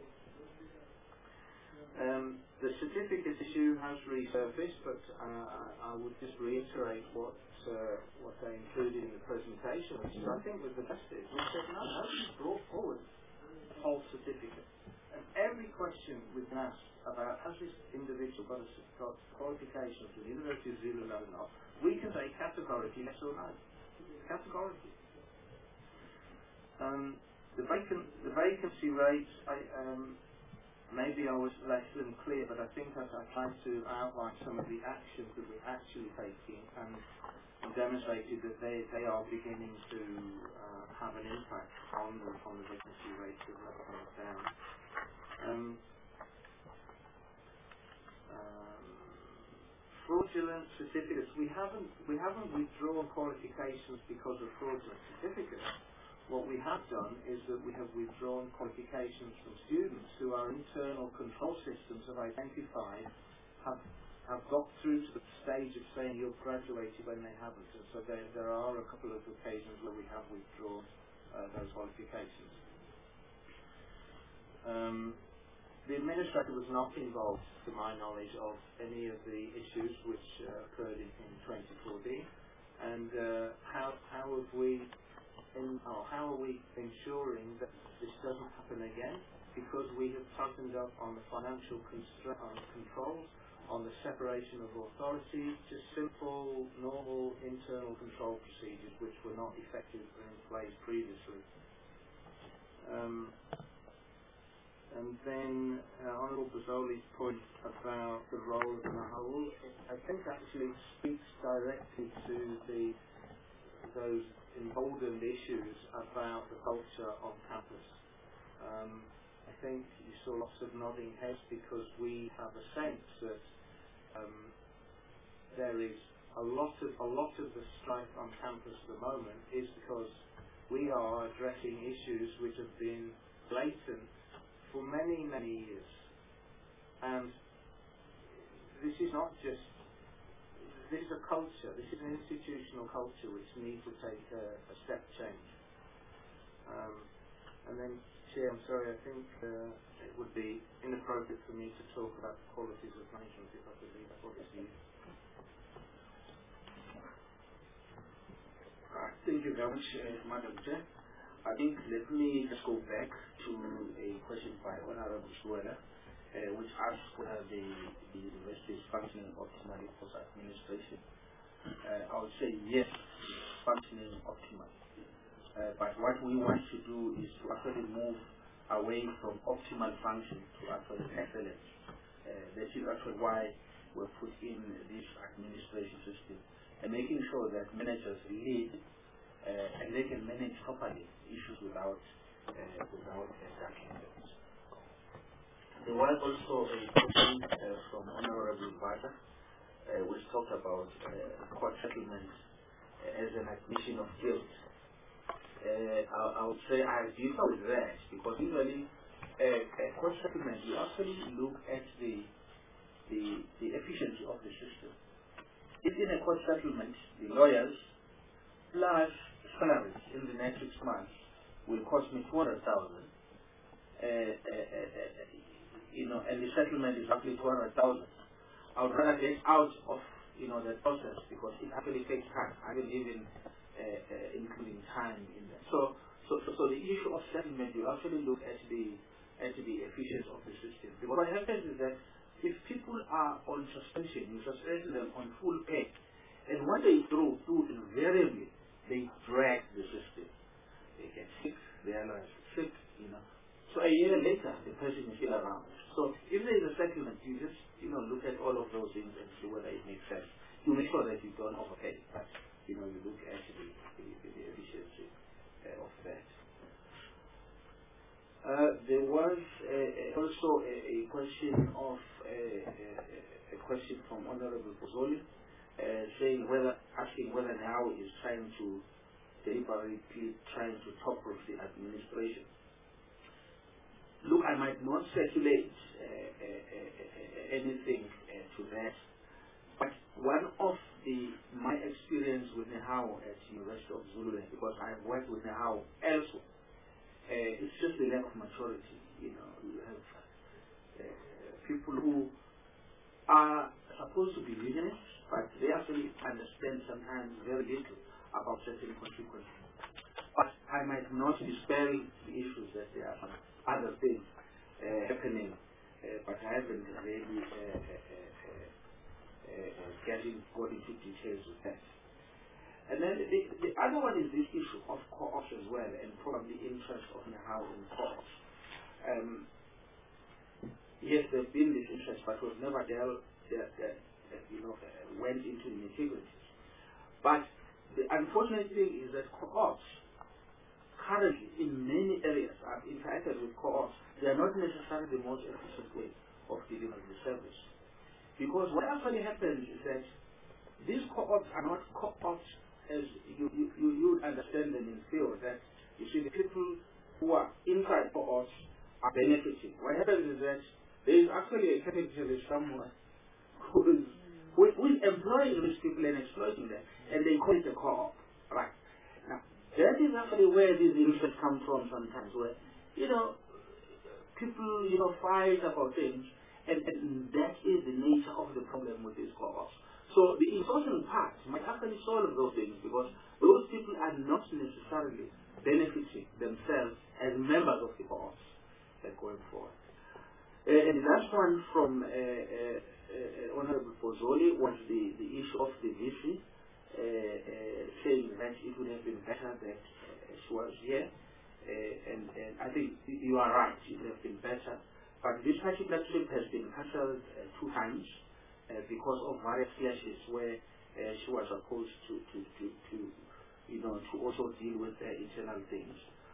The certificate issue has resurfaced, but I would just reiterate what they included in the presentation, which I think was the best bit. We said, no, nobody brought forward false certificates. And every question we've been asked about, has this individual got qualifications from the University of Zulu or not, we can say categorically yes or no. Categorically. The vacancy rates, maybe I was less than clear, but I think I tried to outline some of the actions that we're actually taking and demonstrated that they are beginning to have an impact on the vacancy rates that are coming down. Fraudulent certificates. We haven't withdrawn qualifications because of fraudulent certificates. What we have done is that we have withdrawn qualifications from students who our internal control systems have identified have got through to the stage of saying you've graduated when they haven't. And so there are a couple of occasions where we have withdrawn those qualifications. The administrator was not involved, to my knowledge, of any of the issues which occurred in 2014. And how are we ensuring that this doesn't happen again? Because we have tightened up on the financial controls, on the separation of authority, just simple, normal internal control procedures which were not effective in place previously. And then Honourable Bozzoli's point about the role of Mahul, I think actually speaks directly to those emboldened issues about the culture on campus. I think you saw lots of nodding heads because we have a sense that there is a lot of the strife on campus at the moment is because we are addressing issues which have been blatant for many, many years. And this is not just, this is a culture, this is an institutional culture which needs to take a step change. And then, Chair, I'm sorry, I think it would be inappropriate for me to talk about the qualities of management if I could leave that obviously. Thank you very much, Madam Chair. I think let me just go back to a question by Honourable Suela, which asks whether the university is functioning optimally for administration. I would say yes, it's functioning optimally. But what we want to do is to actually move away from optimal function to actually excellence. That is actually why we've put in this administration system and making sure that managers lead and they can manage properly issues without darkening. There was also a question from Honourable Bata, which talked about court settlements as an admission of guilt. I would say I differ with that because usually a court settlement, you actually look at the efficiency of the system. If in a court settlement, the lawyers plus salaries in the next 6 months will cost me 400,000, and the settlement is actually 200,000. I would rather get out of the process because it actually takes time. I will even including time in that. So the issue of settlement, you actually look at the efficiency of the system. Because what happens is that if people are on suspension, you suspend them on full pay, and when they go through, invariably they drag the system. They get sick, they are sick, So a year later, the person is still around. So if there is a settlement, you just look at all of those things and see whether it makes sense. You make sure that you don't overpay, but you look at the efficiency of that. There was also a question of a question from Honourable Bozzoli, asking whether now is trying to deliberately trying to topple the administration. Look, I might not speculate anything to that, but one of my experience with NEHAWU at University of Zululand, because I have worked with NEHAWU elsewhere, it's just the lack of maturity. You have people who are supposed to be visionaries, but they actually understand sometimes very little about certain consequences. But I might not be sparing the issues that there are other things happening, but I haven't really got into details with that. And then the other one is this issue of co-ops as well, and probably interest of NEHAWU in co-ops. Yes, there's been this interest, but was never went into the nitty-gritties. But the unfortunate thing is that co-ops, currently in many areas, I've interacted with co-ops, they are not necessarily the most efficient way of delivering the service. Because what actually happens is that these co-ops are not co-ops as you understand them in theory, that you see the people who are inside co-ops are benefiting. What happens is that there is actually a capitalist somewhere who is employing these people and exploiting them, and they call it a co-op. Right. Now, that is actually where these interests come from sometimes, where, people, fight about things, and that is the nature of the problem with these co-ops. So the insourcing part might actually solve those things, because those people are not necessarily benefiting themselves as members of the co-ops going forward. And the last one from Honorable Pozzoli was the issue of the VC, saying that it would have been better that she was here. And I think you are right, it would have been better. But this particular trip has been cancelled 2 times because of various clashes where she was supposed to also deal with internal things.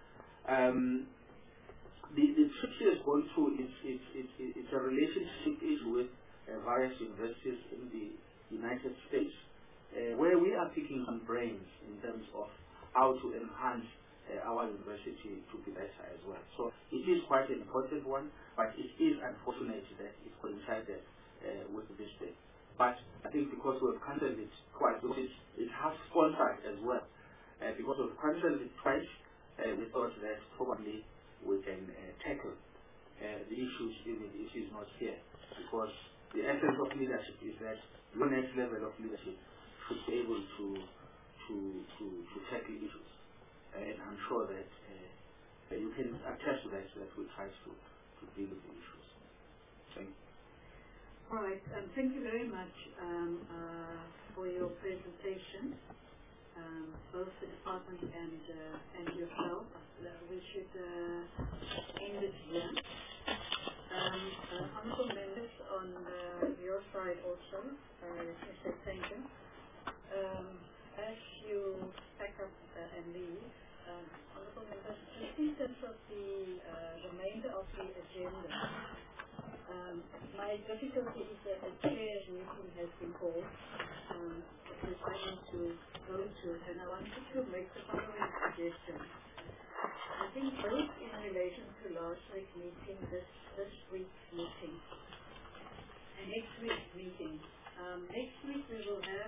The trip she has gone through it's a relationship issue with various universities in the United States, where we are picking some brains in terms of how to enhance our university to be better as well. So it is quite an important one, but it is unfortunate that it coincided with this day. But I think because we've cancelled it twice, because it has sponsored as well, because we've cancelled it twice, we thought that probably we can tackle the issues even if it is not here, because the essence of leadership is that your next level of leadership should be able to tackle issues. And I'm sure that you can attest to that we try to deal with the issues. Thank you. All right. Thank you very much for your presentation, both the department and yourself. We should end it here. Honorable members on your side also, let me say thank you. As you pack up and leave, honorable members, just in terms of the remainder of the agenda, my difficulty is that the chair's meeting has been called, which I need to go to, and I wanted to make the following suggestion. I think both in relation to last week's meeting, this week's meeting, and next week's meeting. Next week we will have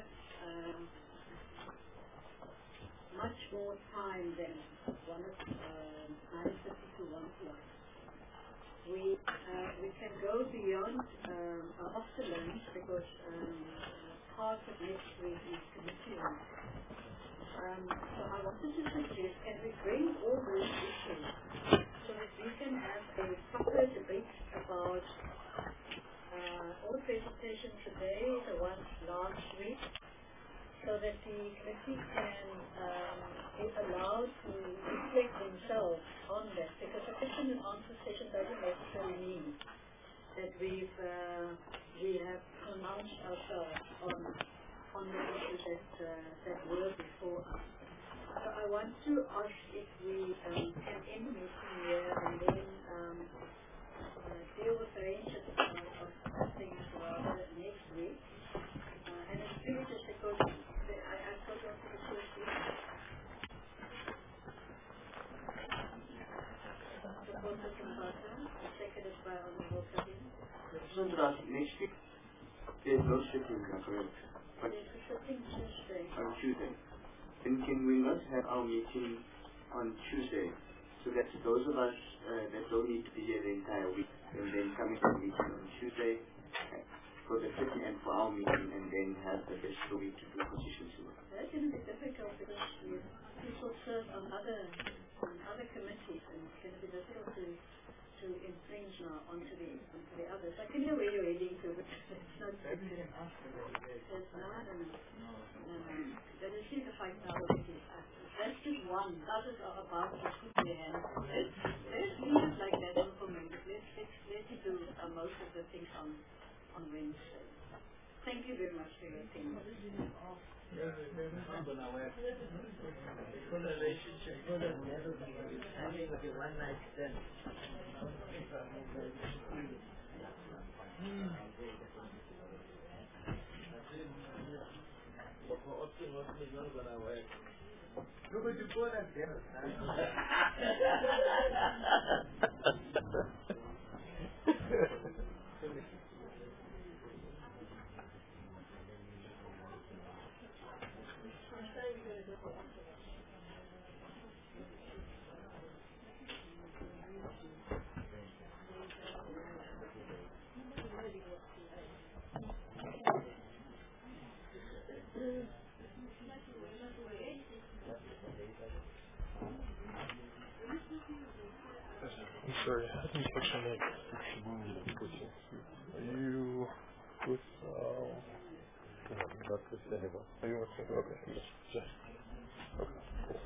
much more time than 9:30 to 1 o'clock. We can go beyond after lunch, because part of next week is committee work. So I wanted to suggest, can we bring all those issues so that we can have a proper debate about all the presentations today, the ones last week, so that the committee can be allowed to reflect themselves on that, because a question and answer session doesn't necessarily mean that we have pronounced ourselves on the issues that were before us. So I want to ask if we can end the meeting here and then deal with the range of things rather next week. And it's really just because I thought you wanted to first week. Proposal from Bata, seconded by Honorable Kabin. Next week, there's no sitting, correct? But there's a sitting Tuesday. on Tuesday. Then can we not have our meeting on Tuesday, so that those of us that don't need to be here the entire week, and then coming to the meeting on Tuesday for the sitting and for our meeting, and then have the rest of the week to do positions work. That's going to be difficult because people serve on other committees, and it's going to be difficult to infringe now onto the others. I can hear where you're heading to, but it's not good. Let us see the 5,000 is up. That's just one. Others are about to put their hands. Let's leave it like that for me. Let's do most of the things on Wednesday. Thank you very much for your attention. One night stand. I'm sorry, I didn't catch your name. Are you with, Dr. Senegal? Are you with Senegal? Okay, yes. Okay, cool.